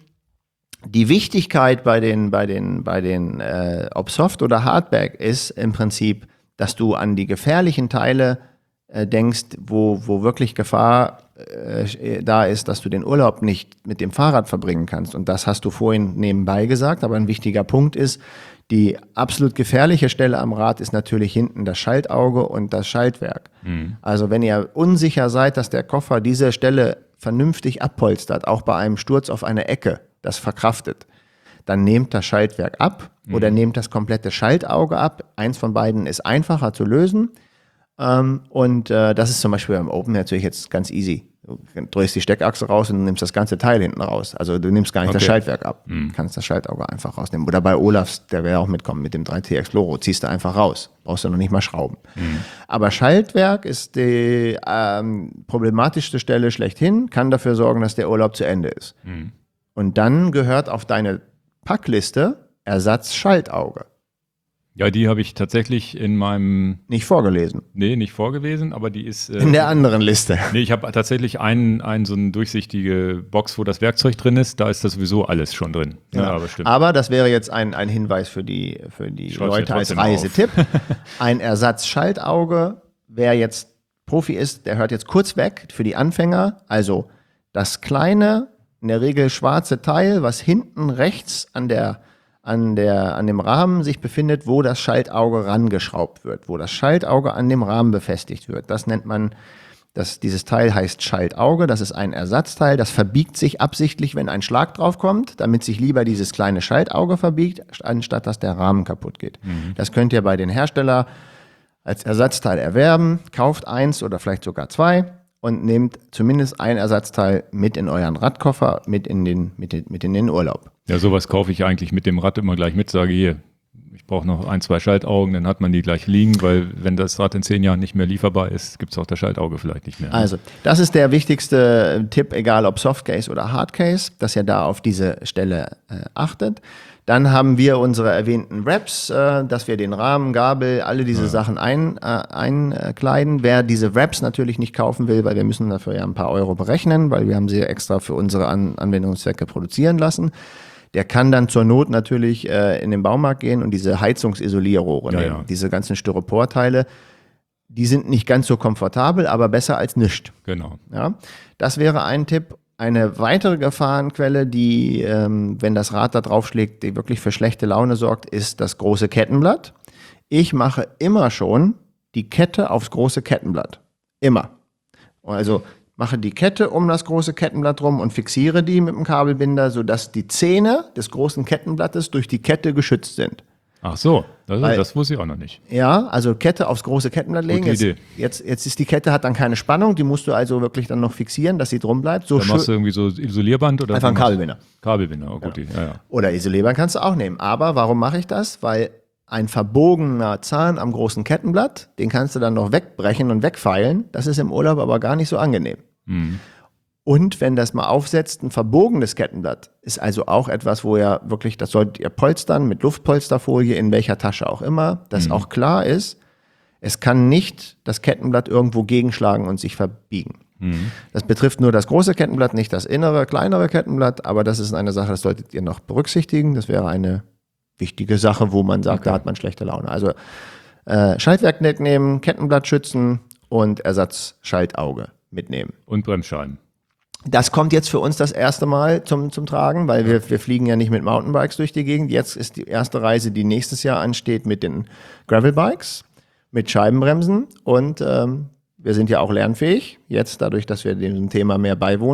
B: die Wichtigkeit bei den, bei den, bei den, äh, ob Soft oder Hardbag ist im Prinzip, dass du an die gefährlichen Teile äh, denkst, wo, wo wirklich Gefahr äh, da ist, dass du den Urlaub nicht mit dem Fahrrad verbringen kannst. Und das hast du vorhin nebenbei gesagt, aber ein wichtiger Punkt ist, die absolut gefährliche Stelle am Rad ist natürlich hinten das Schaltauge und das Schaltwerk. Mhm. Also wenn ihr unsicher seid, dass der Koffer diese Stelle vernünftig abpolstert, auch bei einem Sturz auf eine Ecke, das verkraftet, dann nehmt das Schaltwerk ab mhm. oder nehmt das komplette Schaltauge ab. Eins von beiden ist einfacher zu lösen. Ähm, und äh, das ist zum Beispiel beim Open natürlich jetzt ganz easy. Du drehst die Steckachse raus und nimmst das ganze Teil hinten raus. Also du nimmst gar nicht okay. das Schaltwerk ab. Mhm. Kannst das Schaltauge einfach rausnehmen. Oder bei Olafs, der will auch mitkommen mit dem drei T Exploro, ziehst du einfach raus. Brauchst du noch nicht mal schrauben. Mhm. Aber Schaltwerk ist die ähm, problematischste Stelle schlechthin, kann dafür sorgen, dass der Urlaub zu Ende ist. Mhm. Und dann gehört auf deine Packliste Ersatz-Schaltauge.
A: Ja, die habe ich tatsächlich in meinem...
B: Nicht vorgelesen.
A: Nee, nicht vorgelesen, aber die ist... Äh,
B: in der anderen Liste.
A: Nee, ich habe tatsächlich einen, einen so eine durchsichtige Box, wo das Werkzeug drin ist. Da ist das sowieso alles schon drin.
B: Ja, ja aber stimmt. Aber das wäre jetzt ein, ein Hinweis für die, für die Leute als Reisetipp. Ein Ersatz-Schaltauge. Wer jetzt Profi ist, der hört jetzt kurz weg für die Anfänger. Also das kleine, in der Regel schwarze Teil, was hinten rechts an der An, der, an dem Rahmen sich befindet, wo das Schaltauge rangeschraubt wird, wo das Schaltauge an dem Rahmen befestigt wird. Das nennt man, das, dieses Teil heißt Schaltauge, das ist ein Ersatzteil, das verbiegt sich absichtlich, wenn ein Schlag drauf kommt, damit sich lieber dieses kleine Schaltauge verbiegt, anstatt dass der Rahmen kaputt geht. Mhm. Das könnt ihr bei den Herstellern als Ersatzteil erwerben, kauft eins oder vielleicht sogar zwei und nehmt zumindest ein Ersatzteil mit in euren Radkoffer, mit in den, mit, den, mit in den Urlaub.
A: Ja, sowas kaufe ich eigentlich mit dem Rad immer gleich mit, sage hier, ich brauche noch ein, zwei Schaltaugen, dann hat man die gleich liegen, weil wenn das Rad in zehn Jahren nicht mehr lieferbar ist, gibt es auch das Schaltauge vielleicht nicht mehr.
B: Also, das ist der wichtigste Tipp, egal ob Softcase oder Hardcase, dass ihr da auf diese Stelle äh, achtet. Dann haben wir unsere erwähnten Wraps, äh, dass wir den Rahmen, Gabel, alle diese ja. Sachen ein, äh, einkleiden. Wer diese Wraps natürlich nicht kaufen will, weil wir müssen dafür ja ein paar Euro berechnen, weil wir haben sie extra für unsere An- Anwendungszwecke produzieren lassen. Der kann dann zur Not natürlich äh, in den Baumarkt gehen und diese Heizungsisolierrohre
A: ja,
B: nehmen.
A: Ja.
B: Diese ganzen Styroporteile, die sind nicht ganz so komfortabel, aber besser als nichts.
A: Genau.
B: Ja, das wäre ein Tipp. Eine weitere Gefahrenquelle, die, ähm, wenn das Rad da drauf schlägt, die wirklich für schlechte Laune sorgt, ist das große Kettenblatt. Ich mache immer schon die Kette aufs große Kettenblatt. Immer. Also mache die Kette um das große Kettenblatt rum und fixiere die mit dem Kabelbinder, sodass die Zähne des großen Kettenblattes durch die Kette geschützt sind.
A: Ach so, das,
B: Weil,
A: das wusste ich auch noch nicht.
B: Ja, also Kette aufs große Kettenblatt legen.
A: Gute Idee.
B: Jetzt, jetzt, jetzt ist die Kette, hat dann keine Spannung, die musst du also wirklich dann noch fixieren, dass sie drum bleibt. So
A: dann machst du irgendwie so Isolierband oder?
B: Einfach ein Kabelbinder.
A: Kabelbinder, oh gut. Ja. Ja, ja.
B: Oder Isolierband kannst du auch nehmen. Aber warum mache ich das? Weil ein verbogener Zahn am großen Kettenblatt, den kannst du dann noch wegbrechen und wegfeilen. Das ist im Urlaub aber gar nicht so angenehm. Mhm. Und wenn das mal aufsetzt, ein verbogenes Kettenblatt ist also auch etwas, wo ihr wirklich, das solltet ihr polstern mit Luftpolsterfolie, in welcher Tasche auch immer, dass mhm. auch klar ist, es kann nicht das Kettenblatt irgendwo gegenschlagen und sich verbiegen. Mhm. Das betrifft nur das große Kettenblatt, nicht das innere, kleinere Kettenblatt, aber das ist eine Sache, das solltet ihr noch berücksichtigen. Das wäre eine wichtige Sache, wo man sagt, okay. Da hat man schlechte Laune. Also äh, Schaltwerk mitnehmen, Kettenblatt schützen und Ersatzschaltauge mitnehmen.
A: Und Bremsscheiben.
B: Das kommt jetzt für uns das erste Mal zum, zum Tragen, weil wir, wir fliegen ja nicht mit Mountainbikes durch die Gegend. Jetzt ist die erste Reise, die nächstes Jahr ansteht, mit den Gravelbikes, mit Scheibenbremsen. Und ähm, wir sind ja auch lernfähig, jetzt dadurch, dass wir dem Thema mehr beiwohnen.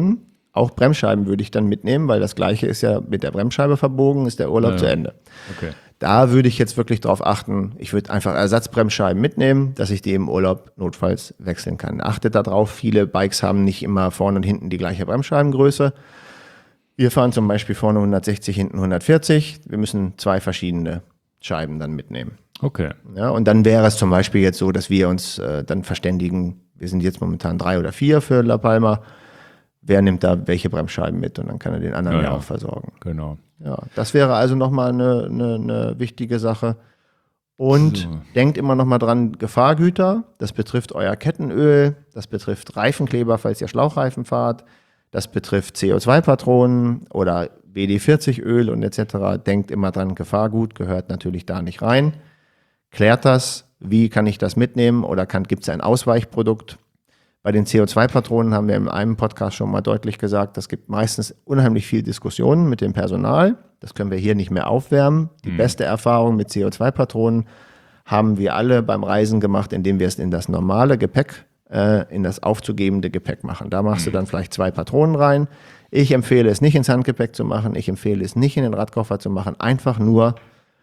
B: Auch Bremsscheiben würde ich dann mitnehmen, weil das Gleiche ist ja mit der Bremsscheibe verbogen, ist der Urlaub
A: Ja.
B: zu Ende.
A: Okay.
B: Da würde ich jetzt wirklich drauf achten, ich würde einfach Ersatzbremsscheiben mitnehmen, dass ich die im Urlaub notfalls wechseln kann. Achtet darauf, viele Bikes haben nicht immer vorne und hinten die gleiche Bremsscheibengröße. Wir fahren zum Beispiel vorne hundertsechzig, hinten hundertvierzig. Wir müssen zwei verschiedene Scheiben dann mitnehmen.
A: Okay.
B: Ja, und dann wäre es zum Beispiel jetzt so, dass wir uns äh, dann verständigen, wir sind jetzt momentan drei oder vier für La Palma, wer nimmt da welche Bremsscheiben mit und dann kann er den anderen
A: Ja,
B: ja
A: ja.
B: auch versorgen.
A: Genau.
B: Ja, das wäre also nochmal eine, eine, eine wichtige Sache. Und
A: So.
B: denkt immer nochmal dran, Gefahrgüter, das betrifft euer Kettenöl, das betrifft Reifenkleber, falls ihr Schlauchreifen fahrt, das betrifft C O zwei Patronen oder W D vierzig Öl und et cetera. Denkt immer dran, Gefahrgut gehört natürlich da nicht rein. Klärt das, wie kann ich das mitnehmen oder gibt es ein Ausweichprodukt? Bei den C O zwei Patronen haben wir in einem Podcast schon mal deutlich gesagt, das gibt meistens unheimlich viel Diskussionen mit dem Personal. Das können wir hier nicht mehr aufwärmen. Die mhm. beste Erfahrung mit C O zwei Patronen haben wir alle beim Reisen gemacht, indem wir es in das normale Gepäck, äh, in das aufzugebende Gepäck machen. Da machst mhm. du dann vielleicht zwei Patronen rein. Ich empfehle es nicht ins Handgepäck zu machen. Ich empfehle es nicht in den Radkoffer zu machen. Einfach nur,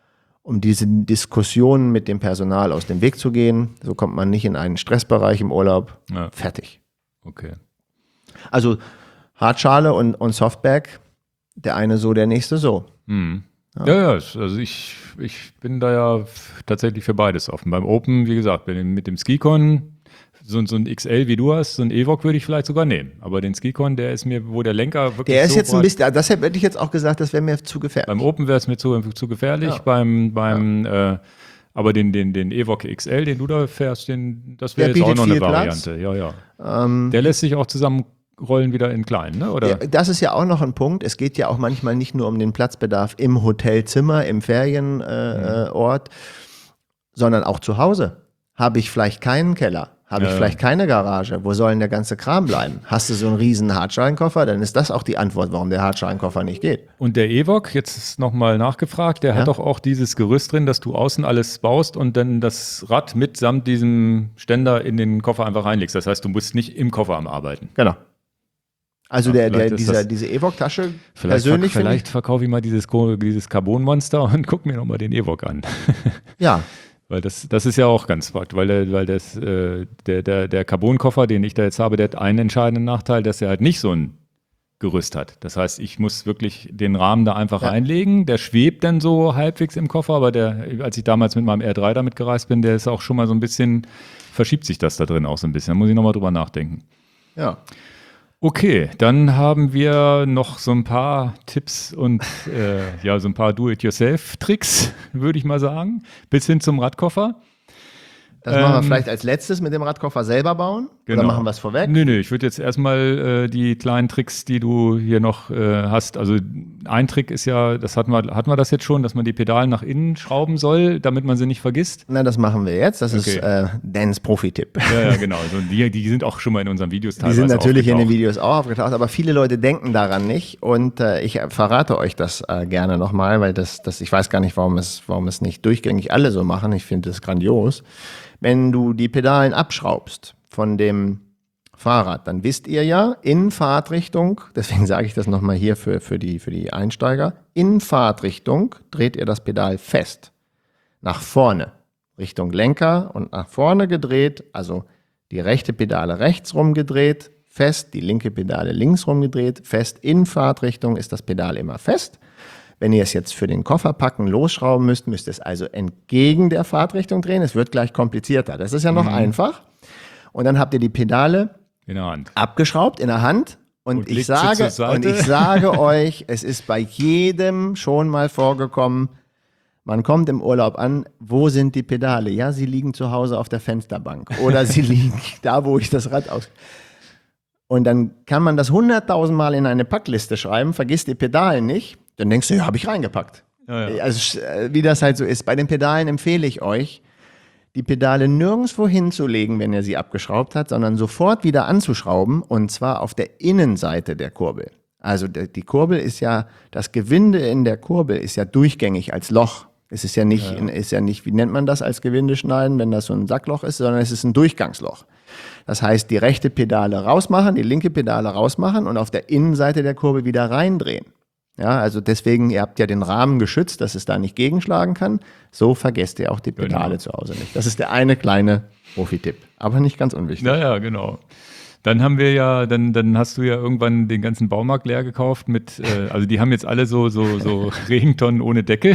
B: um diese Diskussionen mit dem Personal aus dem Weg zu gehen. So kommt man nicht in einen Stressbereich im Urlaub.
A: Ja.
B: Fertig.
A: Okay.
B: Also Hartschale und, und Softback, der eine so, der nächste so.
A: Mhm. Ja, ja, ja, also ich, ich bin da ja tatsächlich für beides offen. Beim Open, wie gesagt, mit dem Skicon, so, so ein X L wie du hast, so ein Evoque würde ich vielleicht sogar nehmen. Aber den Skicon, der ist mir, wo der Lenker wirklich
B: Der ist
A: so
B: jetzt ein
A: breit-
B: bisschen, deshalb hätte ich jetzt auch gesagt, das wäre mir zu gefährlich.
A: Beim Open wäre es mir zu, zu gefährlich.
B: Ja.
A: Beim, beim äh, aber den, den, den Evoque X L, den du da fährst, den, das wäre
B: Der
A: jetzt auch noch
B: bietet
A: eine
B: viel Platz.
A: Variante. Ja, ja.
B: Ähm,
A: Der lässt sich auch zusammenrollen wieder in klein, ne? Oder?
B: Ja, das ist ja auch noch ein Punkt. Es geht ja auch manchmal nicht nur um den Platzbedarf im Hotelzimmer, im Ferienort, äh,
A: Mhm.
B: Ort, sondern auch zu Hause. Habe ich vielleicht keinen Keller? Habe ich
A: Ja, ja.
B: vielleicht keine Garage? Wo soll denn der ganze Kram bleiben? Hast du so einen riesen Hartschalenkoffer? Dann ist das auch die Antwort, warum der Hartschalenkoffer nicht geht.
A: Und der Evoque, jetzt ist nochmal nachgefragt, der
B: Ja.
A: hat doch auch dieses Gerüst drin, dass du außen alles baust und dann das Rad mitsamt diesem Ständer in den Koffer einfach reinlegst. Das heißt, du musst nicht im Koffer am Arbeiten.
B: Genau. Also
A: Ja,
B: der, der,
A: vielleicht ist
B: dieser,
A: das-
B: diese Evoque-Tasche
A: Vielleicht,
B: persönlich
A: ver
B: finde
A: vielleicht verkaufe ich mal dieses, Co- dieses Carbon-Monster und guck mir nochmal den Evoque an.
B: ich, ja,
A: Weil das, das ist ja auch ganz fakt, weil, der, weil das, äh, der, der, der Carbon-Koffer, den ich da jetzt habe, der hat einen entscheidenden Nachteil, dass er halt nicht so ein Gerüst hat. Das heißt, ich muss wirklich den Rahmen da einfach
B: Ja.
A: reinlegen. Der schwebt dann so halbwegs im Koffer, aber der, als ich damals mit meinem R drei damit gereist bin, der ist auch schon mal so ein bisschen, verschiebt sich das da drin auch so ein bisschen. Da muss ich nochmal drüber nachdenken.
B: ja.
A: Okay, dann haben wir noch so ein paar Tipps und äh, ja, so ein paar Do-it-yourself-Tricks, würde ich mal sagen, bis hin zum Radkoffer.
B: Das machen wir
A: Ähm,
B: vielleicht als letztes mit dem Radkoffer selber bauen.
A: Genau.
B: Oder machen wir es vorweg?
A: Nee, nee, ich würde jetzt erstmal äh, die kleinen Tricks, die du hier noch äh, hast. Also ein Trick ist ja, das hatten wir, hatten wir das jetzt schon, dass man die Pedalen nach innen schrauben soll, damit man sie nicht vergisst.
B: Na, das machen wir jetzt. Das ist
A: Okay.
B: äh, Dans Profi-Tipp.
A: Ja, ja, genau. Also die, die sind auch schon mal in unseren Videos
B: Die
A: teilweise
B: sind natürlich in den
A: aufgetaucht.
B: Videos auch aufgetaucht, aber viele Leute denken daran nicht und äh, ich verrate euch das äh, gerne nochmal, weil das, das, ich weiß gar nicht, warum es, warum es nicht durchgängig alle so machen. Ich finde das grandios. Wenn du die Pedalen abschraubst von dem Fahrrad, dann wisst ihr ja, in Fahrtrichtung, deswegen sage ich das nochmal hier für, für, die, für die Einsteiger, in Fahrtrichtung dreht ihr das Pedal fest. Nach vorne, Richtung Lenker und nach vorne gedreht, also die rechte Pedale rechts rumgedreht, fest, die linke Pedale links rumgedreht, fest. In Fahrtrichtung ist das Pedal immer fest. Wenn ihr es jetzt für den Koffer packen, losschrauben müsst, müsst ihr es also entgegen der Fahrtrichtung drehen. Es wird gleich komplizierter. Das ist ja noch einfach. Und dann habt ihr die Pedale
A: In der Hand.
B: abgeschraubt in der Hand. Und,
A: Und
B: ich,
A: legt sie
B: sage,
A: zur Seite.
B: und ich sage euch, es ist bei jedem schon mal vorgekommen, man kommt im Urlaub an, wo sind die Pedale? Ja, sie liegen zu Hause auf der Fensterbank oder sie liegen da, wo ich das Rad aus... Und dann kann man das hunderttausend Mal in eine Packliste schreiben, vergisst die Pedale nicht, dann denkst du, ja, habe ich reingepackt.
A: Ja, ja.
B: Also äh, wie das halt so ist. Bei den Pedalen empfehle ich euch, die Pedale nirgendwo hinzulegen, wenn ihr sie abgeschraubt habt, sondern sofort wieder anzuschrauben und zwar auf der Innenseite der Kurbel. Also der, die Kurbel ist ja, das Gewinde in der Kurbel ist ja durchgängig als Loch. Es ist ja nicht,
A: Ja, ja.
B: ist ja nicht, wie nennt man das als Gewindeschneiden, wenn das so ein Sackloch ist, sondern es ist ein Durchgangsloch. Das heißt, die rechte Pedale rausmachen, die linke Pedale rausmachen und auf der Innenseite der Kurbel wieder reindrehen. Ja, also deswegen, ihr habt ja den Rahmen geschützt, dass es da nicht gegenschlagen kann. So vergesst ihr auch die Pedale
A: Genau.
B: zu Hause nicht. Das ist der eine kleine Profi-Tipp, aber nicht ganz unwichtig.
A: Naja, genau. Dann haben wir ja, dann, dann hast du ja irgendwann den ganzen Baumarkt leer gekauft mit, äh, also die haben jetzt alle so, so, so Regentonnen ohne Deckel.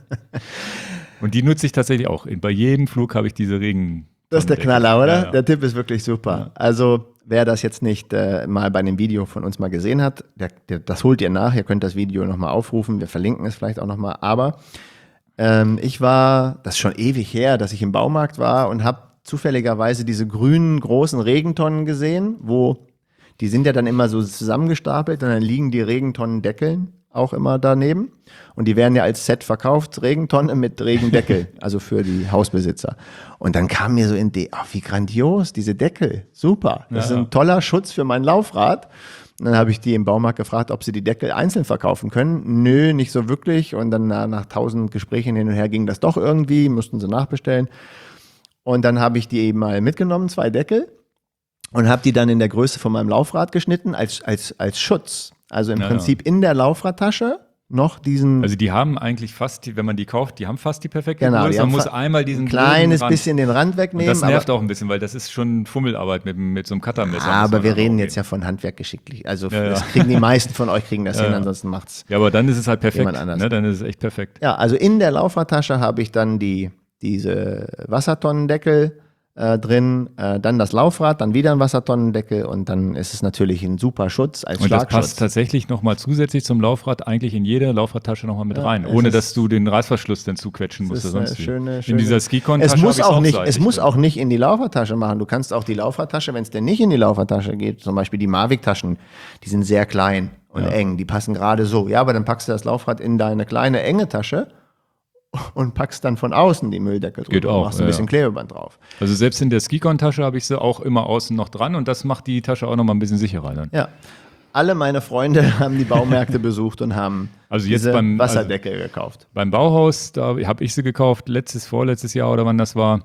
A: Und die nutze ich tatsächlich auch. Bei jedem Flug habe ich diese Regentonnen.
B: Das ist der Knaller, oder?
A: Ja, ja.
B: Der Tipp ist wirklich super.
A: Ja.
B: Also, wer das jetzt nicht äh, mal bei einem Video von uns mal gesehen hat, der, der, das holt ihr nach. Ihr könnt das Video nochmal aufrufen. Wir verlinken es vielleicht auch nochmal. Aber ähm, ich war, das ist schon ewig her, dass ich im Baumarkt war und habe zufälligerweise diese grünen großen Regentonnen gesehen, wo die sind ja dann immer so zusammengestapelt und dann liegen die Regentonnendeckeln auch immer daneben. Und die werden ja als Set verkauft, Regentonne mit Regendeckel, also für die Hausbesitzer. Und dann kam mir so in die, ach, wie grandios, diese Deckel, super. Das
A: Ja,
B: ist ein toller Schutz für mein Laufrad. Und dann habe ich die im Baumarkt gefragt, ob sie die Deckel einzeln verkaufen können. Nö, nicht so wirklich. Und dann na, nach tausend Gesprächen hin und her ging das doch irgendwie, mussten sie nachbestellen. Und dann habe ich die eben mal mitgenommen, zwei Deckel, und habe die dann in der Größe von meinem Laufrad geschnitten als, als, als Schutz. Also im
A: Ja,
B: Prinzip in der Laufradtasche noch diesen
A: Also die haben eigentlich fast, die, wenn man die kauft, die haben fast die perfekte
B: Genau, die
A: Größe.
B: haben
A: Man muss
B: fa-
A: einmal diesen
B: ein kleines
A: blöden Rand-
B: bisschen den Rand
A: Und
B: wegnehmen.
A: das nervt
B: aber,
A: auch ein bisschen, weil das ist schon Fummelarbeit mit, mit so einem Cuttermesser. muss
B: aber
A: man
B: wir
A: dann
B: reden
A: auch
B: jetzt
A: gehen.
B: ja von Handwerk geschicklich. Also
A: Ja, ja.
B: das kriegen die meisten von euch kriegen das
A: Ja,
B: hin,
A: ja.
B: ansonsten macht's.
A: Ja, aber dann ist es halt perfekt.
B: Jemand anders.
A: Ne? Dann ist es echt perfekt.
B: Ja, also in der Laufradtasche habe ich dann die, diese Wassertonnendeckel äh, drin, äh, dann das Laufrad, dann wieder ein Wassertonnendeckel und dann ist es natürlich ein super Schutz als
A: Und das
B: Schlagschutz.
A: passt tatsächlich nochmal zusätzlich zum Laufrad eigentlich in jede Laufradtasche nochmal mit
B: Ja,
A: rein,
B: es
A: ohne
B: ist-
A: dass du den Reißverschluss dann zuquetschen musst
B: Das
A: oder
B: ist
A: sonst
B: eine
A: wie.
B: schöne,
A: In
B: schöne
A: dieser Skicon-Tasche
B: es muss
A: hab ich's
B: auch nicht,
A: seitig
B: es muss
A: drin.
B: auch nicht in die Laufradtasche machen. Du kannst auch die Laufradtasche, wenn es denn nicht in die Laufradtasche geht, zum Beispiel die Mavic-Taschen, die sind sehr klein und
A: Ja.
B: eng, die passen gerade so. Ja, aber dann packst du das Laufrad in deine kleine enge Tasche und packst dann von außen die Mülldeckel drüber
A: Geht auch,
B: und machst ein
A: ja,
B: bisschen
A: ja.
B: Klebeband drauf.
A: Also selbst in der Skicon-Tasche habe ich sie auch immer außen noch dran und das macht die Tasche auch nochmal ein bisschen sicherer dann.
B: Ja. Alle meine Freunde haben die Baumärkte besucht und haben
A: Also jetzt
B: diese
A: beim- also
B: Wasserdeckel gekauft.
A: Beim Bauhaus, da habe ich sie gekauft, letztes, vorletztes Jahr oder wann das war.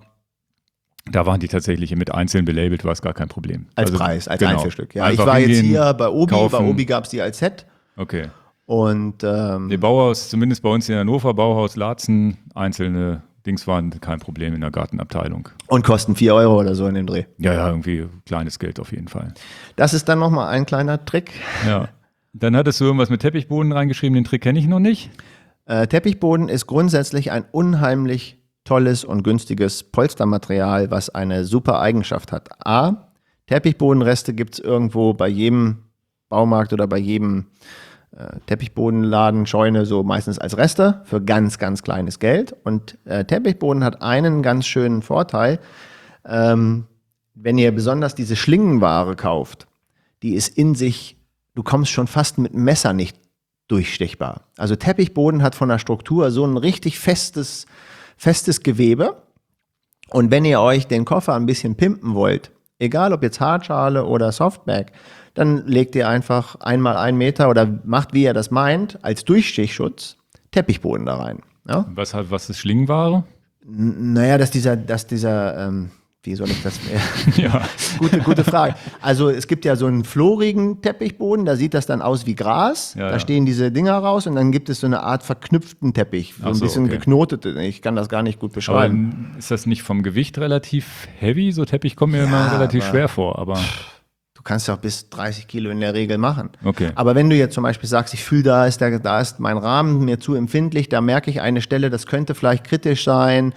A: Da waren die tatsächlich mit einzeln belabelt, war es gar kein Problem.
B: Als
A: Also,
B: Preis, als
A: genau.
B: Einzelstück. Ja, ich
A: Einfach
B: war jetzt
A: hingehen,
B: hier bei Obi,
A: kaufen.
B: bei Obi gab es die als Set
A: Okay.
B: und ähm,
A: Der Bauhaus, zumindest bei uns in Hannover, Bauhaus Laatzen, einzelne Dings waren kein Problem in der Gartenabteilung.
B: und kosten vier Euro oder so in dem Dreh.
A: Ja, ja, irgendwie kleines Geld auf jeden Fall.
B: Das ist dann nochmal ein kleiner Trick.
A: Ja. Dann hattest du irgendwas mit Teppichboden reingeschrieben, den Trick kenne ich noch nicht.
B: Äh, Teppichboden ist grundsätzlich ein unheimlich tolles und günstiges Polstermaterial, was eine super Eigenschaft hat. A, Teppichbodenreste gibt es irgendwo bei jedem Baumarkt oder bei jedem äh, Teppichbodenladen, Scheune, so meistens als Reste für ganz, ganz kleines Geld. Und äh, Teppichboden hat einen ganz schönen Vorteil. Ähm, wenn ihr besonders diese Schlingenware kauft, die ist in sich, du kommst schon fast mit dem Messer nicht durchstechbar. Also Teppichboden hat von der Struktur so ein richtig festes, festes Gewebe. Und wenn ihr euch den Koffer ein bisschen pimpen wollt, egal ob jetzt Hartschale oder Softback, dann legt ihr einfach einmal einen Meter oder macht, wie ihr das meint, als Durchstichschutz Teppichboden da rein. Ja?
A: Was, hat- was ist Schlingenware?
B: N- Naja, dass dieser, dass dieser, ähm, wie soll ich das?
A: Ja.
B: Gute, gute Frage. Also es gibt ja so einen florigen Teppichboden, da sieht das dann aus wie Gras.
A: Ja,
B: da
A: ja.
B: stehen diese Dinger raus und dann gibt es so eine Art verknüpften Teppich, so
A: Ach
B: ein
A: so,
B: bisschen
A: okay.
B: geknotete. Ich kann das gar nicht gut
A: Aber
B: beschreiben.
A: ist das nicht vom Gewicht relativ heavy? So Teppich kommt mir
B: Ja,
A: immer relativ
B: aber-
A: schwer vor, aber
B: Du kannst ja auch bis dreißig Kilo in der Regel machen.
A: okay.
B: Aber wenn du jetzt zum Beispiel sagst, ich fühle, da ist, der, da ist mein Rahmen mir zu empfindlich, da merke ich eine Stelle, das könnte vielleicht kritisch sein.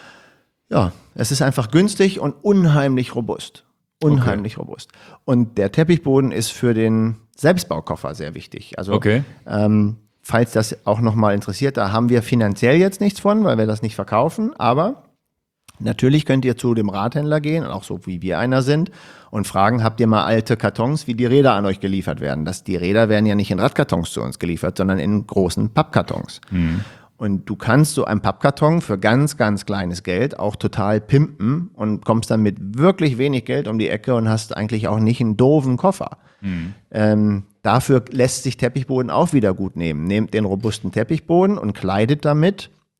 B: Ja, es ist einfach günstig und unheimlich robust. Unheimlich robust. Und der Teppichboden ist für den Selbstbaukoffer sehr wichtig. Also
A: Okay.
B: ähm, falls das auch nochmal interessiert, da haben wir finanziell jetzt nichts von, weil wir das nicht verkaufen, aber natürlich könnt ihr zu dem Radhändler gehen, auch so wie wir einer sind, und fragen, habt ihr mal alte Kartons, wie die Räder an euch geliefert werden? Das, die Räder werden ja nicht in Radkartons zu uns geliefert, sondern in großen Pappkartons. Und du kannst so einen Pappkarton für ganz, ganz kleines Geld auch total pimpen und kommst dann mit wirklich wenig Geld um die Ecke und hast eigentlich auch nicht einen doofen Koffer. Ähm, dafür lässt sich Teppichboden auch wieder gut nehmen. Nehmt den robusten Teppichboden und kleidet damit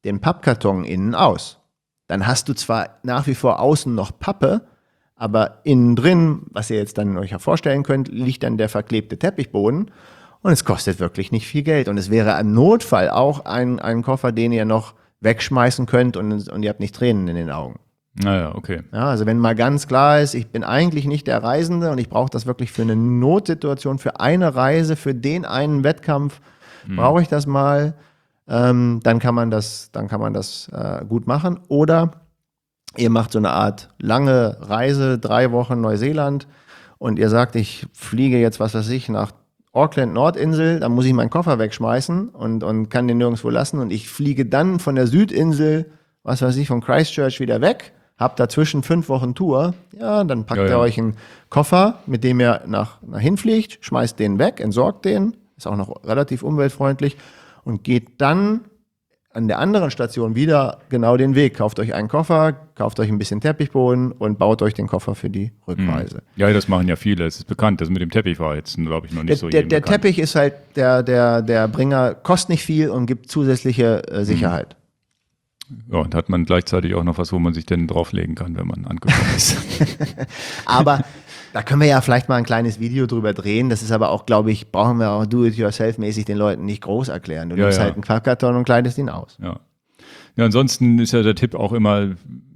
B: den Pappkarton innen aus. Dann hast du zwar nach wie vor außen noch Pappe, aber innen drin, was ihr jetzt dann euch ja vorstellen könnt, liegt dann der verklebte Teppichboden und es kostet wirklich nicht viel Geld. Und es wäre im Notfall auch ein, ein Koffer, den ihr noch wegschmeißen könnt und, und ihr habt nicht Tränen in den Augen.
A: Naja, okay.
B: Ja, also wenn mal ganz klar ist, ich bin eigentlich nicht der Reisende und ich brauche das wirklich für eine Notsituation, für eine Reise, für den einen Wettkampf, mhm. brauche ich das mal, ähm, dann kann man das, dann kann man das äh, gut machen. Oder ihr macht so eine Art lange Reise, drei Wochen Neuseeland und ihr sagt, ich fliege jetzt, was weiß ich, nach Auckland, Nordinsel, dann muss ich meinen Koffer wegschmeißen und, und kann den nirgendwo lassen und ich fliege dann von der Südinsel, was weiß ich, von Christchurch wieder weg. Habt dazwischen fünf Wochen Tour, ja, dann packt
A: ja,
B: ihr
A: ja.
B: euch einen Koffer, mit dem ihr nach, nach hinfliegt, schmeißt den weg, entsorgt den, ist auch noch relativ umweltfreundlich und geht dann an der anderen Station wieder genau den Weg. Kauft euch einen Koffer, kauft euch ein bisschen Teppichboden und baut euch den Koffer für die Rückreise.
A: Ja, das machen ja viele, es ist bekannt, das mit dem Teppich war jetzt, glaube ich, noch nicht
B: Der,
A: so
B: der,
A: jedem
B: der
A: bekannt.
B: Teppich ist halt der, der, der Bringer, kostet nicht viel und gibt zusätzliche äh, Sicherheit.
A: Ja, und hat man gleichzeitig auch noch was, wo man sich denn drauflegen kann, wenn man angekommen ist.
B: Aber da können wir ja vielleicht mal ein kleines Video drüber drehen. Das ist aber auch, glaube ich, brauchen wir auch do-it-yourself-mäßig den Leuten nicht groß erklären. Du
A: Ja,
B: nimmst
A: ja.
B: halt einen Pappkarton und kleidest ihn aus.
A: Ja. Ja, ansonsten ist ja der Tipp auch immer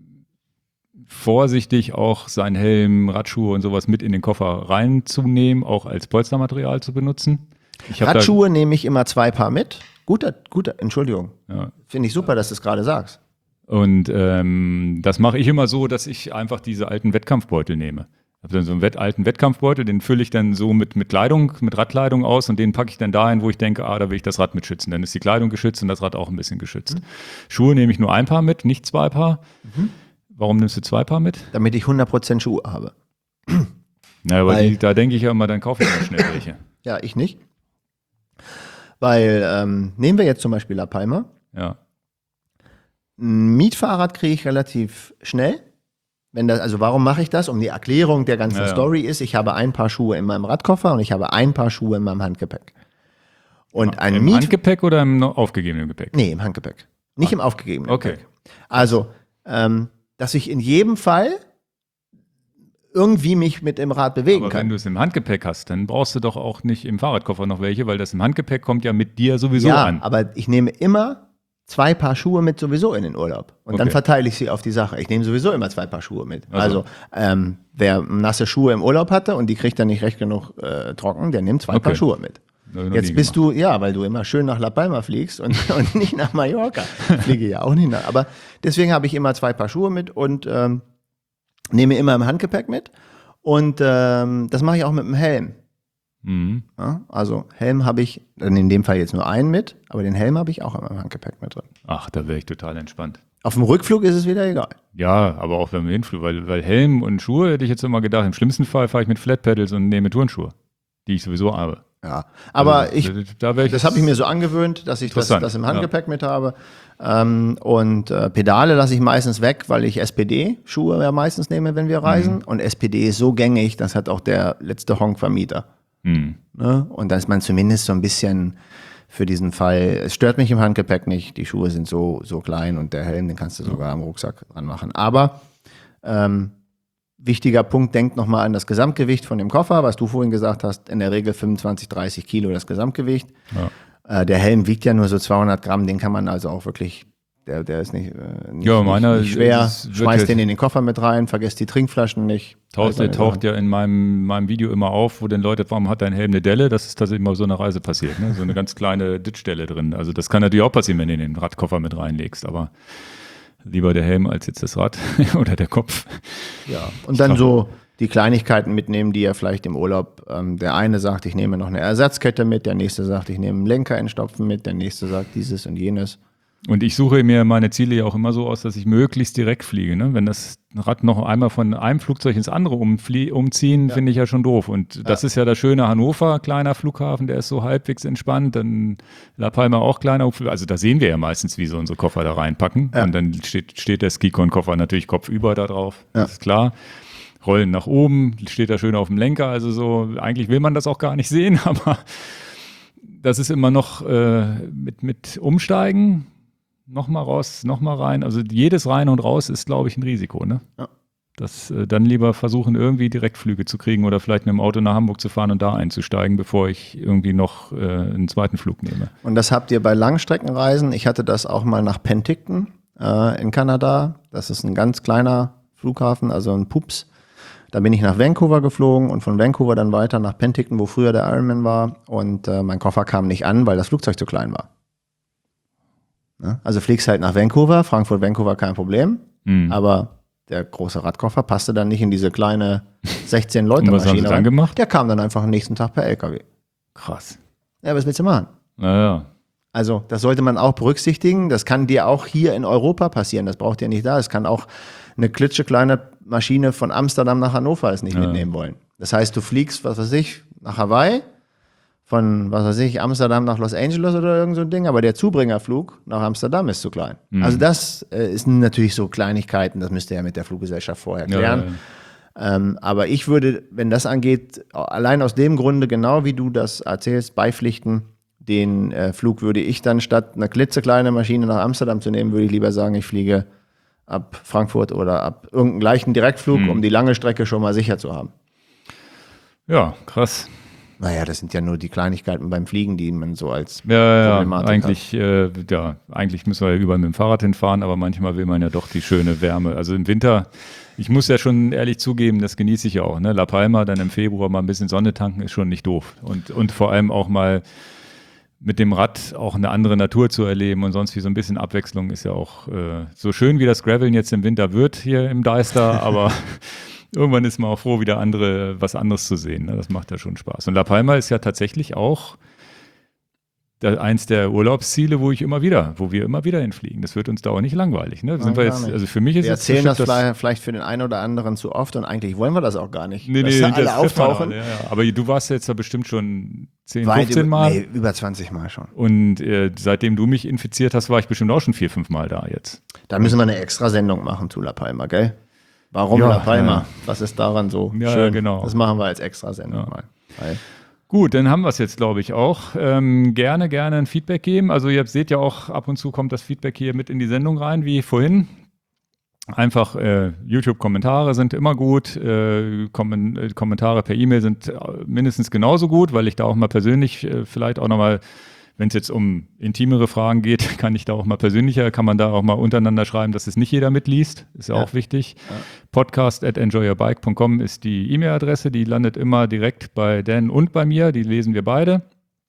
A: vorsichtig, auch seinen Helm, Radschuhe und sowas mit in den Koffer reinzunehmen, auch als Polstermaterial zu benutzen. Ich hab
B: Radschuhe nehme ich immer zwei Paar mit. Guter, guter, Entschuldigung.
A: Da, ja.
B: Finde ich super, dass du es gerade sagst.
A: Und ähm, das mache ich immer so, dass ich einfach diese alten Wettkampfbeutel nehme. Ich habe dann so einen Wett, alten Wettkampfbeutel, den fülle ich dann so mit, mit Kleidung, mit Radkleidung aus und den packe ich dann dahin, wo ich denke, ah, da will ich das Rad mit schützen. Dann ist die Kleidung geschützt und das Rad auch ein bisschen geschützt. Mhm. Schuhe nehme ich nur ein Paar mit, nicht zwei Paar. Mhm. Warum nimmst du zwei Paar mit?
B: Damit ich hundert Prozent Schuhe habe.
A: Naja, aber
B: Weil-
A: die, da denke ich ja immer, dann kaufe ich mal schnell welche.
B: Ja, ich nicht. Weil, ähm, nehmen wir jetzt zum Beispiel La Palma.
A: Ja.
B: Ein Mietfahrrad kriege ich relativ schnell. Wenn das, also warum mache ich das? Um die Erklärung der ganzen
A: Ja, ja.
B: Story ist, ich habe ein Paar Schuhe in meinem Radkoffer und ich habe ein Paar Schuhe in meinem Handgepäck. Und ein
A: Im
B: Miet...
A: Handgepäck oder im noch aufgegebenen Gepäck?
B: Nee, im Handgepäck. Nicht im aufgegebenen
A: Okay.
B: Gepäck. Also, ähm, dass ich in jedem Fall irgendwie mich mit dem Rad bewegen
A: Aber
B: kann.
A: wenn du es im Handgepäck hast, dann brauchst du doch auch nicht im Fahrradkoffer noch welche, weil das im Handgepäck kommt ja mit dir sowieso
B: ja,
A: an.
B: aber ich nehme immer zwei Paar Schuhe mit sowieso in den Urlaub. Und dann
A: Okay.
B: verteile ich sie auf die Sache. Ich nehme sowieso immer zwei Paar Schuhe mit.
A: Also.
B: Also, ähm, wer nasse Schuhe im Urlaub hatte und die kriegt dann nicht recht genug äh, trocken, der nimmt zwei
A: Okay.
B: Paar Schuhe mit.
A: Das hab ich noch
B: Jetzt
A: nie
B: bist
A: gemacht.
B: du, ja, weil du immer schön nach La Palma fliegst und, und nicht nach Mallorca. Ich fliege ja auch nicht nach. Aber deswegen habe ich immer zwei Paar Schuhe mit und ähm, nehme immer im Handgepäck mit. Und ähm, das mache ich auch mit dem Helm.
A: Mhm.
B: Ja, also Helm habe ich, in dem Fall jetzt nur einen mit, aber den Helm habe ich auch immer im Handgepäck mit drin.
A: Ach, da wäre ich total entspannt.
B: Auf dem Rückflug ist es wieder egal.
A: Ja, aber auch beim Hinflug, weil, weil Helm und Schuhe hätte ich jetzt immer gedacht, im schlimmsten Fall fahre ich mit Flat Pedals und nehme Turnschuhe, die ich sowieso habe.
B: Ja, aber
A: Also,
B: ich,
A: da wär ich
B: das habe ich mir so angewöhnt, dass ich das,
A: Interessant,
B: das im Handgepäck mit habe. Ähm, und äh, Pedale lasse ich meistens weg, weil ich S P D-Schuhe ja meistens nehme, wenn wir reisen.
A: Mhm.
B: Und S P D ist so gängig, das hat auch der letzte Honk-Vermieter.
A: Hm.
B: Ne? Und dann ist man zumindest so ein bisschen für diesen Fall, es stört mich im Handgepäck nicht, die Schuhe sind so, so klein und der Helm, den kannst du sogar am Rucksack dran machen. Aber ähm, wichtiger Punkt, denkt nochmal an das Gesamtgewicht von dem Koffer, was du vorhin gesagt hast, in der Regel fünfundzwanzig, dreißig Kilo das Gesamtgewicht.
A: Ja.
B: Äh, der Helm wiegt ja nur so zweihundert Gramm, den kann man also auch wirklich, der, der ist nicht, äh, nicht,
A: Ja, meiner
B: nicht, nicht schwer,
A: ist- wird
B: schmeißt
A: jetzt-
B: den in den Koffer mit rein, vergesst die Trinkflaschen nicht.
A: Taucht,
B: Also,
A: der taucht ja in meinem, meinem Video immer auf, wo dann Leute, warum hat dein Helm eine Delle? Das ist tatsächlich mal auf so einer Reise passiert, ne? So eine ganz kleine Ditchstelle drin. Also das kann natürlich auch passieren, wenn du den Radkoffer mit reinlegst, aber lieber der Helm als jetzt das Rad oder der Kopf.
B: Ja, und dann
A: glaube-
B: so die Kleinigkeiten mitnehmen, die ja vielleicht im Urlaub, ähm, der eine sagt, ich nehme noch eine Ersatzkette mit, der nächste sagt, ich nehme einen Lenker entstopfen mit, der nächste sagt dieses und jenes.
A: Und ich suche mir meine Ziele ja auch immer so aus, dass ich möglichst direkt fliege. Ne? Wenn das Rad noch einmal von einem Flugzeug ins andere umflie- umziehen,
B: Ja.
A: finde ich ja schon doof. Und das ist ja das schöne Hannover, kleiner Flughafen, der ist so halbwegs entspannt. Dann La Palma auch kleiner. Also da sehen wir ja meistens, wie so unsere Koffer da reinpacken.
B: Ja.
A: Und dann steht, steht der Skicon-Koffer natürlich kopfüber da drauf.
B: Ja.
A: Das ist klar. Rollen nach oben, steht da schön auf dem Lenker. Also so, eigentlich will man das auch gar nicht sehen, aber das ist immer noch äh, mit, mit Umsteigen. nochmal raus, nochmal rein. Also jedes rein und raus ist, glaube ich, ein Risiko, ne?
B: Ja.
A: Das äh, dann lieber versuchen, irgendwie Direktflüge zu kriegen oder vielleicht mit dem Auto nach Hamburg zu fahren und da einzusteigen, bevor ich irgendwie noch äh, einen zweiten Flug nehme.
B: Und das habt ihr bei Langstreckenreisen. Ich hatte das auch mal nach Penticton äh, in Kanada. Das ist ein ganz kleiner Flughafen, also ein Pups. Da bin ich nach Vancouver geflogen und von Vancouver dann weiter nach Penticton, wo früher der Ironman war. Und äh, mein Koffer kam nicht an, weil das Flugzeug zu klein war. Ne? Also fliegst halt nach Vancouver, Frankfurt, Vancouver, kein Problem.
A: Mhm.
B: Aber der große Radkoffer passte dann nicht in diese kleine sechzehn Leute
A: Und was haben
B: Maschine.
A: Sie dann gemacht?
B: Der kam dann einfach am nächsten Tag per L K W.
A: Krass.
B: Ja, was willst du machen?
A: Naja.
B: Also das sollte man auch berücksichtigen. Das kann dir auch hier in Europa passieren. Das braucht ihr nicht da. Es kann auch eine klitschekleine Maschine von Amsterdam nach Hannover es nicht
A: Ja.
B: mitnehmen wollen. Das heißt, du fliegst, was weiß ich, nach Hawaii, von, was weiß ich, Amsterdam nach Los Angeles oder irgend so ein Ding, aber der Zubringerflug nach Amsterdam ist zu klein.
A: Mhm.
B: Also das äh, ist natürlich so Kleinigkeiten, das müsst ihr ja mit der Fluggesellschaft vorher klären.
A: Ja, ja.
B: Ähm, aber ich würde, wenn das angeht, allein aus dem Grunde, genau wie du das erzählst, beipflichten. Den äh, Flug würde ich dann statt eine klitzekleine Maschine nach Amsterdam zu nehmen, würde ich lieber sagen, ich fliege ab Frankfurt oder ab irgendeinem gleichen Direktflug,
A: Mhm.
B: um die lange Strecke schon mal sicher zu haben.
A: Ja, krass.
B: Naja, das sind ja nur die Kleinigkeiten beim Fliegen, die man so als
A: Ja, ja,
B: Problematik
A: eigentlich, äh, ja, eigentlich müssen wir ja überall mit dem Fahrrad hinfahren, aber manchmal will man ja doch die schöne Wärme. Also im Winter, ich muss ja schon ehrlich zugeben, das genieße ich ja auch. Ne? La Palma, dann im Februar mal ein bisschen Sonne tanken, ist schon nicht doof. Und, und vor allem auch mal mit dem Rad auch eine andere Natur zu erleben und sonst wie so ein bisschen Abwechslung ist ja auch äh, so schön, wie das Graveln jetzt im Winter wird hier im Deister, aber irgendwann ist man auch froh, wieder andere, was anderes zu sehen. Ne? Das macht ja schon Spaß. Und La Palma ist ja tatsächlich auch der, eins der Urlaubsziele, wo ich immer wieder, wo wir immer wieder hinfliegen. Das wird uns da auch nicht langweilig. Ne?
B: Nein,
A: Sind wir
B: gar
A: jetzt,
B: nicht.
A: also für mich ist
B: Wir
A: jetzt
B: erzählen das
A: bestimmt
B: vielleicht, vielleicht für den einen oder anderen zu oft und eigentlich wollen wir das auch gar nicht.
A: Nee,
B: dass
A: nee,
B: da
A: das
B: alle
A: trifft man
B: auftauchen.
A: auch, ja, ja. Aber du warst jetzt da bestimmt schon zehn,
B: Weit
A: fünfzehn
B: über,
A: Mal.
B: Nee, über zwanzig Mal schon.
A: Und äh, seitdem du mich infiziert hast, war ich bestimmt auch schon vier, fünf Mal da jetzt.
B: Da müssen wir eine extra Sendung machen zu La Palma, gell? Warum
A: Ja,
B: La Palma?
A: ja.
B: Was ist daran so
A: Ja,
B: schön?
A: genau.
B: Das machen wir als extra Sendung
A: Ja.
B: mal. Weil
A: Gut, dann haben wir es jetzt, glaube ich, auch. Ähm, gerne, gerne ein Feedback geben. Also ihr seht ja auch, ab und zu kommt das Feedback hier mit in die Sendung rein, wie vorhin. Einfach äh, YouTube-Kommentare sind immer gut. Äh, Kommen, äh, Kommentare per E-Mail sind äh, mindestens genauso gut, weil ich da auch mal persönlich äh, vielleicht auch nochmal, wenn es jetzt um intimere Fragen geht, kann ich da auch mal persönlicher, kann man da auch mal untereinander schreiben, dass es nicht jeder mitliest. Ist ja,
B: Ja.
A: auch wichtig.
B: Ja.
A: Podcast at enjoy your bike punkt com ist die E-Mail-Adresse. Die landet immer direkt bei Dan und bei mir. Die lesen wir beide.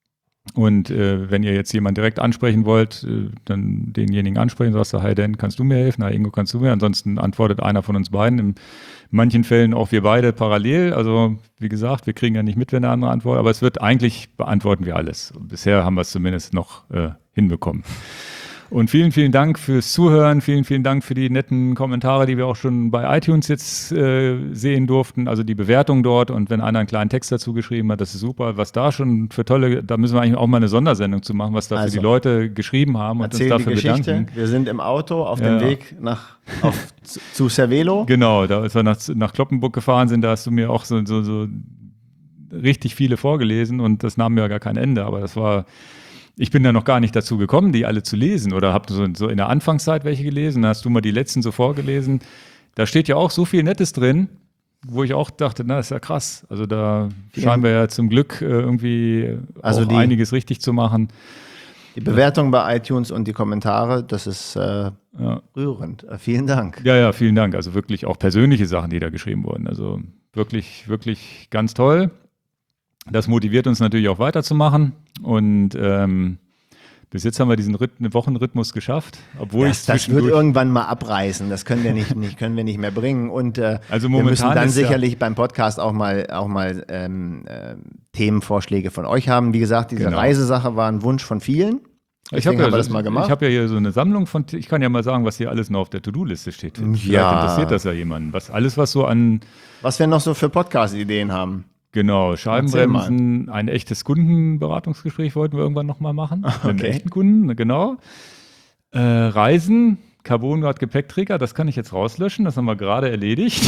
A: Und äh, wenn ihr jetzt jemanden direkt ansprechen wollt, äh, dann denjenigen ansprechen, sagst du, hi Dan, kannst du mir helfen? Hi Ingo, kannst du mir? Ansonsten antwortet einer von uns beiden. In manchen Fällen auch wir beide parallel. Also wie gesagt, wir kriegen ja nicht mit, wenn der andere antwortet, aber es wird eigentlich, beantworten wir alles. Und bisher haben wir es zumindest noch äh, hinbekommen. Und vielen, vielen Dank fürs Zuhören. Vielen, vielen Dank für die netten Kommentare, die wir auch schon bei iTunes jetzt äh, sehen durften. Also die Bewertung dort. Und wenn einer einen kleinen Text dazu geschrieben hat, das ist super. Was da schon für tolle, da müssen wir eigentlich auch mal eine Sondersendung zu machen, was da
B: Also,
A: für die Leute geschrieben haben und uns
B: erzähl die
A: dafür
B: Geschichte.
A: bedanken.
B: Wir sind im Auto auf
A: Ja.
B: dem Weg nach, auf, zu, zu Cervelo.
A: Genau, da als wir nach, nach Kloppenburg gefahren sind, da hast du mir auch so, so, so richtig viele vorgelesen und das nahm mir ja gar kein Ende. Aber das war, ich bin da noch gar nicht dazu gekommen, die alle zu lesen. Oder habt so, so in der Anfangszeit welche gelesen? Da hast du mal die letzten so vorgelesen. Da steht ja auch so viel Nettes drin, wo ich auch dachte, na, ist ja krass. Also da
B: Ja.
A: scheinen wir ja zum Glück äh, irgendwie
B: Also
A: auch
B: die-
A: einiges richtig zu machen.
B: Die Bewertung bei iTunes und die Kommentare, das ist äh,
A: Ja.
B: rührend. Äh, vielen Dank.
A: Ja, ja, vielen Dank. Also wirklich auch persönliche Sachen, die da geschrieben wurden. Also wirklich, wirklich ganz toll. Das motiviert uns natürlich auch weiterzumachen. Und ähm, bis jetzt haben wir diesen Ritt, Wochenrhythmus geschafft, obwohl ich
B: Das, das wird
A: zwischendurch
B: irgendwann mal abreißen. Das können wir nicht, nicht, können wir nicht mehr bringen. Und äh,
A: Also
B: wir müssen
A: momentan
B: dann
A: ist ja-
B: sicherlich beim Podcast auch mal, auch mal ähm, äh, Themenvorschläge von euch haben. Wie gesagt, diese
A: Genau.
B: Reisesache war ein Wunsch von vielen.
A: Ich
B: Deswegen
A: habe ja,
B: haben wir das mal gemacht.
A: ich hab ja hier so eine Sammlung von, ich kann ja mal sagen, was hier alles noch auf der To-Do-Liste steht. Vielleicht
B: Ja.
A: interessiert das ja jemanden. Was, alles, was so an,
B: Was wir noch so für Podcast-Ideen haben.
A: genau, Scheibenbremsen, ein echtes Kundenberatungsgespräch wollten wir irgendwann nochmal machen. Mit einem
B: Okay.
A: echten Kunden, genau. Äh, Reisen, Carbonrad-Gepäckträger, das kann ich jetzt rauslöschen, das haben wir gerade erledigt.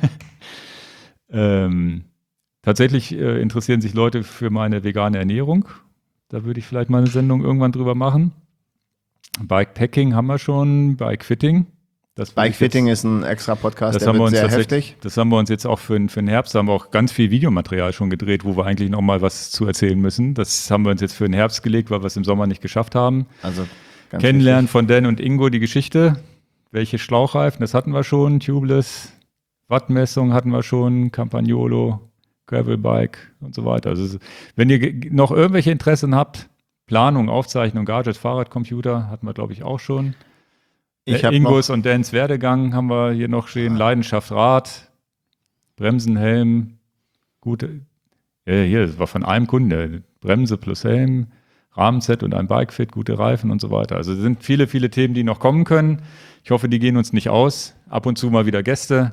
A: ähm, tatsächlich äh, interessieren sich Leute für meine vegane Ernährung. Da würde ich vielleicht mal eine Sendung irgendwann drüber machen. Bikepacking haben wir schon, Bikefitting.
B: Bikefitting ist ein extra Podcast,
A: das
B: der
A: haben
B: wird
A: wir uns
B: sehr heftig.
A: Das haben wir uns jetzt auch für, für den Herbst, da haben wir auch ganz viel Videomaterial schon gedreht, wo wir eigentlich noch mal was zu erzählen müssen. Das haben wir uns jetzt für den Herbst gelegt, weil wir es im Sommer nicht geschafft haben.
B: Also ganz
A: Kennenlernen
B: wichtig.
A: von Dan und Ingo die Geschichte. Welche Schlauchreifen, das hatten wir schon, Tubeless, Wattmessung hatten wir schon, Campagnolo, Gravelbike und so weiter. Also wenn ihr noch irgendwelche Interessen habt, Planung, Aufzeichnung, Gadgets, Fahrradcomputer hatten wir, glaube ich, auch schon.
B: Ich
A: äh, Ingos und Dans Werdegang haben wir hier noch stehen. Ah. Leidenschaft, Rad, Bremsen, Helm, gute, ja, hier, das war von einem Kunde, Bremse plus Helm, Rahmenset und ein Bikefit, gute Reifen und so weiter. Also es sind viele, viele Themen, die noch kommen können. Ich hoffe, die gehen uns nicht aus. Ab und zu mal wieder Gäste.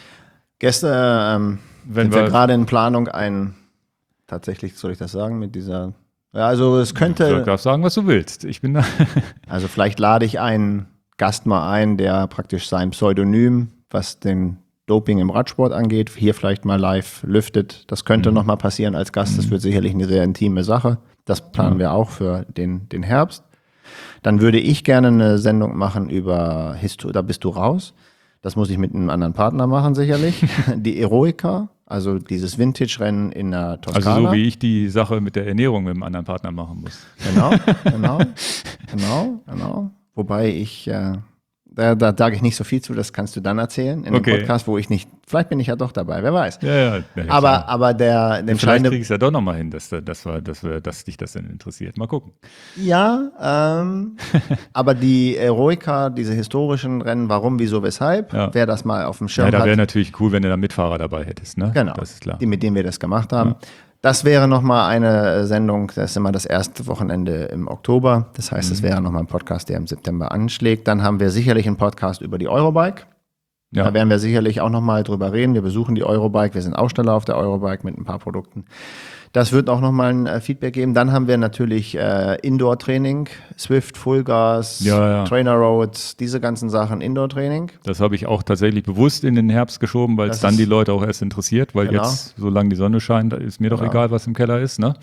B: Gäste, ähm,
A: Wenn
B: sind
A: wir,
B: wir gerade in Planung ein, tatsächlich soll ich das sagen, mit dieser, ja, also es könnte.
A: Du darfst sagen, was du willst. Ich bin da.
B: Also vielleicht lade ich einen Gast mal ein, der praktisch sein Pseudonym, was den Doping im Radsport angeht, hier vielleicht mal live lüftet. Das könnte mhm. noch mal passieren als Gast. Das wird sicherlich eine sehr intime Sache. Das planen ja. wir auch für den, den Herbst. Dann würde ich gerne eine Sendung machen über Histo- da bist du raus. Das muss ich mit einem anderen Partner machen, sicherlich. Die Eroica, also dieses Vintage-Rennen in der Toskana.
A: Also so wie ich die Sache mit der Ernährung mit einem anderen Partner machen muss.
B: Genau, genau, genau, genau. Wobei ich, äh, da, da sage ich nicht so viel zu, das kannst du dann erzählen in
A: okay.
B: dem Podcast, wo ich nicht, vielleicht bin ich ja doch dabei, wer weiß.
A: Ja, ja, ja,
B: aber,
A: klar.
B: aber der, der
A: Vielleicht kriege ich es ja doch nochmal hin, dass, dass, wir, dass, wir, dass dich das dann interessiert. Mal gucken.
B: Ja, ähm, aber die Eroica, diese historischen Rennen, warum, wieso, weshalb,
A: ja.
B: wer das mal auf dem Schirm
A: ja, da
B: hat.
A: wäre natürlich cool, wenn du da Mitfahrer dabei hättest, ne?
B: Genau,
A: das ist klar.
B: Die, mit denen wir das gemacht haben.
A: Ja.
B: Das wäre nochmal eine Sendung, das ist immer das erste Wochenende im Oktober. Das heißt, es mhm. wäre nochmal ein Podcast, der im September anschlägt. Dann haben wir sicherlich einen Podcast über die Eurobike. Ja. Da werden wir sicherlich auch nochmal drüber reden. Wir besuchen die Eurobike, wir sind Aussteller auf der Eurobike mit ein paar Produkten. Das wird auch nochmal ein äh, Feedback geben. Dann haben wir natürlich äh, Indoor-Training, Swift, Fullgas,
A: ja, ja.
B: Trainer Roads, diese ganzen Sachen, Indoor-Training.
A: Das habe ich auch tatsächlich bewusst in den Herbst geschoben, weil es dann die Leute auch erst interessiert, weil genau. jetzt, solange die Sonne scheint, ist mir doch genau. egal, was im Keller ist, ne?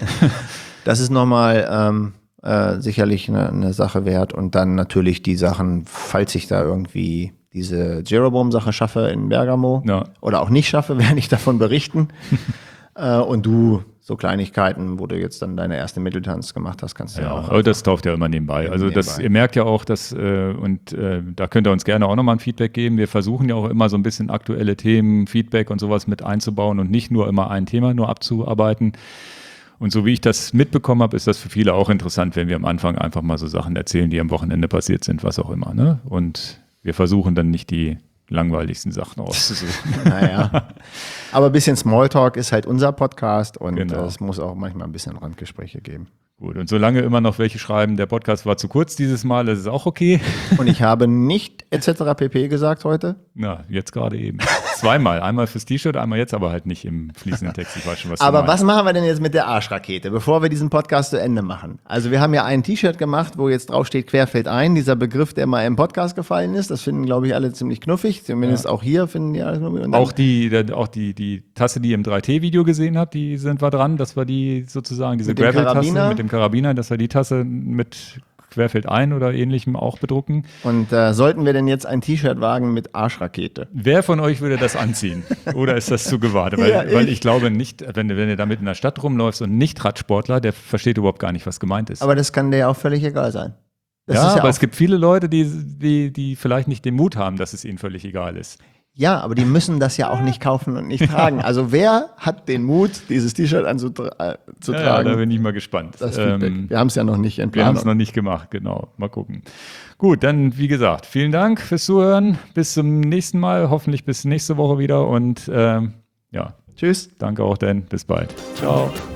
B: Das ist nochmal ähm, äh, sicherlich eine, eine Sache wert. Und dann natürlich die Sachen, falls ich da irgendwie diese Jeroboam-Sache schaffe in Bergamo
A: ja.
B: oder auch nicht schaffe, werde ich davon berichten. äh, und du, so Kleinigkeiten, wo du jetzt dann deine erste Mitteltanz gemacht hast, kannst du ja, ja auch.
A: Aber das taucht ja immer nebenbei. Also das, nebenbei. Ihr merkt ja auch, dass, äh, und äh, da könnt ihr uns gerne auch nochmal ein Feedback geben. Wir versuchen ja auch immer so ein bisschen aktuelle Themen, Feedback und sowas mit einzubauen und nicht nur immer ein Thema nur abzuarbeiten. Und so wie ich das mitbekommen habe, ist das für viele auch interessant, wenn wir am Anfang einfach mal so Sachen erzählen, die am Wochenende passiert sind, was auch immer. Ne? Und wir versuchen dann nicht die langweiligsten Sachen auszusuchen.
B: Naja, aber ein bisschen Smalltalk ist halt unser Podcast und
A: genau.
B: es muss auch manchmal ein bisschen Randgespräche geben.
A: Gut, und solange immer noch welche schreiben, der Podcast war zu kurz dieses Mal, das ist auch okay.
B: Und ich habe nicht et cetera pp. Gesagt heute?
A: Na, jetzt gerade eben. Zweimal. Einmal fürs T-Shirt, einmal jetzt aber halt nicht im fließenden Text. Ich weiß schon, was
B: aber
A: du
B: was machen wir denn jetzt mit der Arschrakete, bevor wir diesen Podcast zu Ende machen? Also wir haben ja ein T-Shirt gemacht, wo jetzt drauf steht Querfeldein, dieser Begriff, der mal im Podcast gefallen ist. Das finden, glaube ich, alle ziemlich knuffig. Zumindest ja. auch hier finden die alle knuffig.
A: Auch die, der, auch die, die Tasse, die ihr im drei T Video gesehen habt, die sind wir dran. Das war die sozusagen, diese Gravel-Tasse mit dem Karabiner, dass wir die Tasse mit Querfeldein oder ähnlichem auch bedrucken.
B: Und äh, sollten wir denn jetzt ein T-Shirt wagen mit Arschrakete?
A: Wer von euch würde das anziehen? Oder ist das zu gewagt? Weil, ja, ich. weil ich glaube nicht, wenn, wenn du damit in der Stadt rumläufst und nicht Radsportler, der versteht überhaupt gar nicht, was gemeint ist.
B: Aber das kann dir auch völlig egal sein. Das
A: ja,
B: ist ja
A: aber es gibt viele Leute, die, die, die vielleicht nicht den Mut haben, dass es ihnen völlig egal ist.
B: Ja, aber die müssen das ja auch nicht kaufen und nicht tragen. Also wer hat den Mut, dieses T-Shirt anzutragen?
A: Ja, ja, da bin ich mal gespannt.
B: Das ähm, wir haben es ja noch nicht in
A: Planung. Wir haben es noch nicht gemacht, genau. Mal gucken. Gut, dann wie gesagt, vielen Dank fürs Zuhören. Bis zum nächsten Mal, hoffentlich bis nächste Woche wieder. Und ähm, ja,
B: tschüss.
A: Danke auch, Dan. Bis bald. Ciao.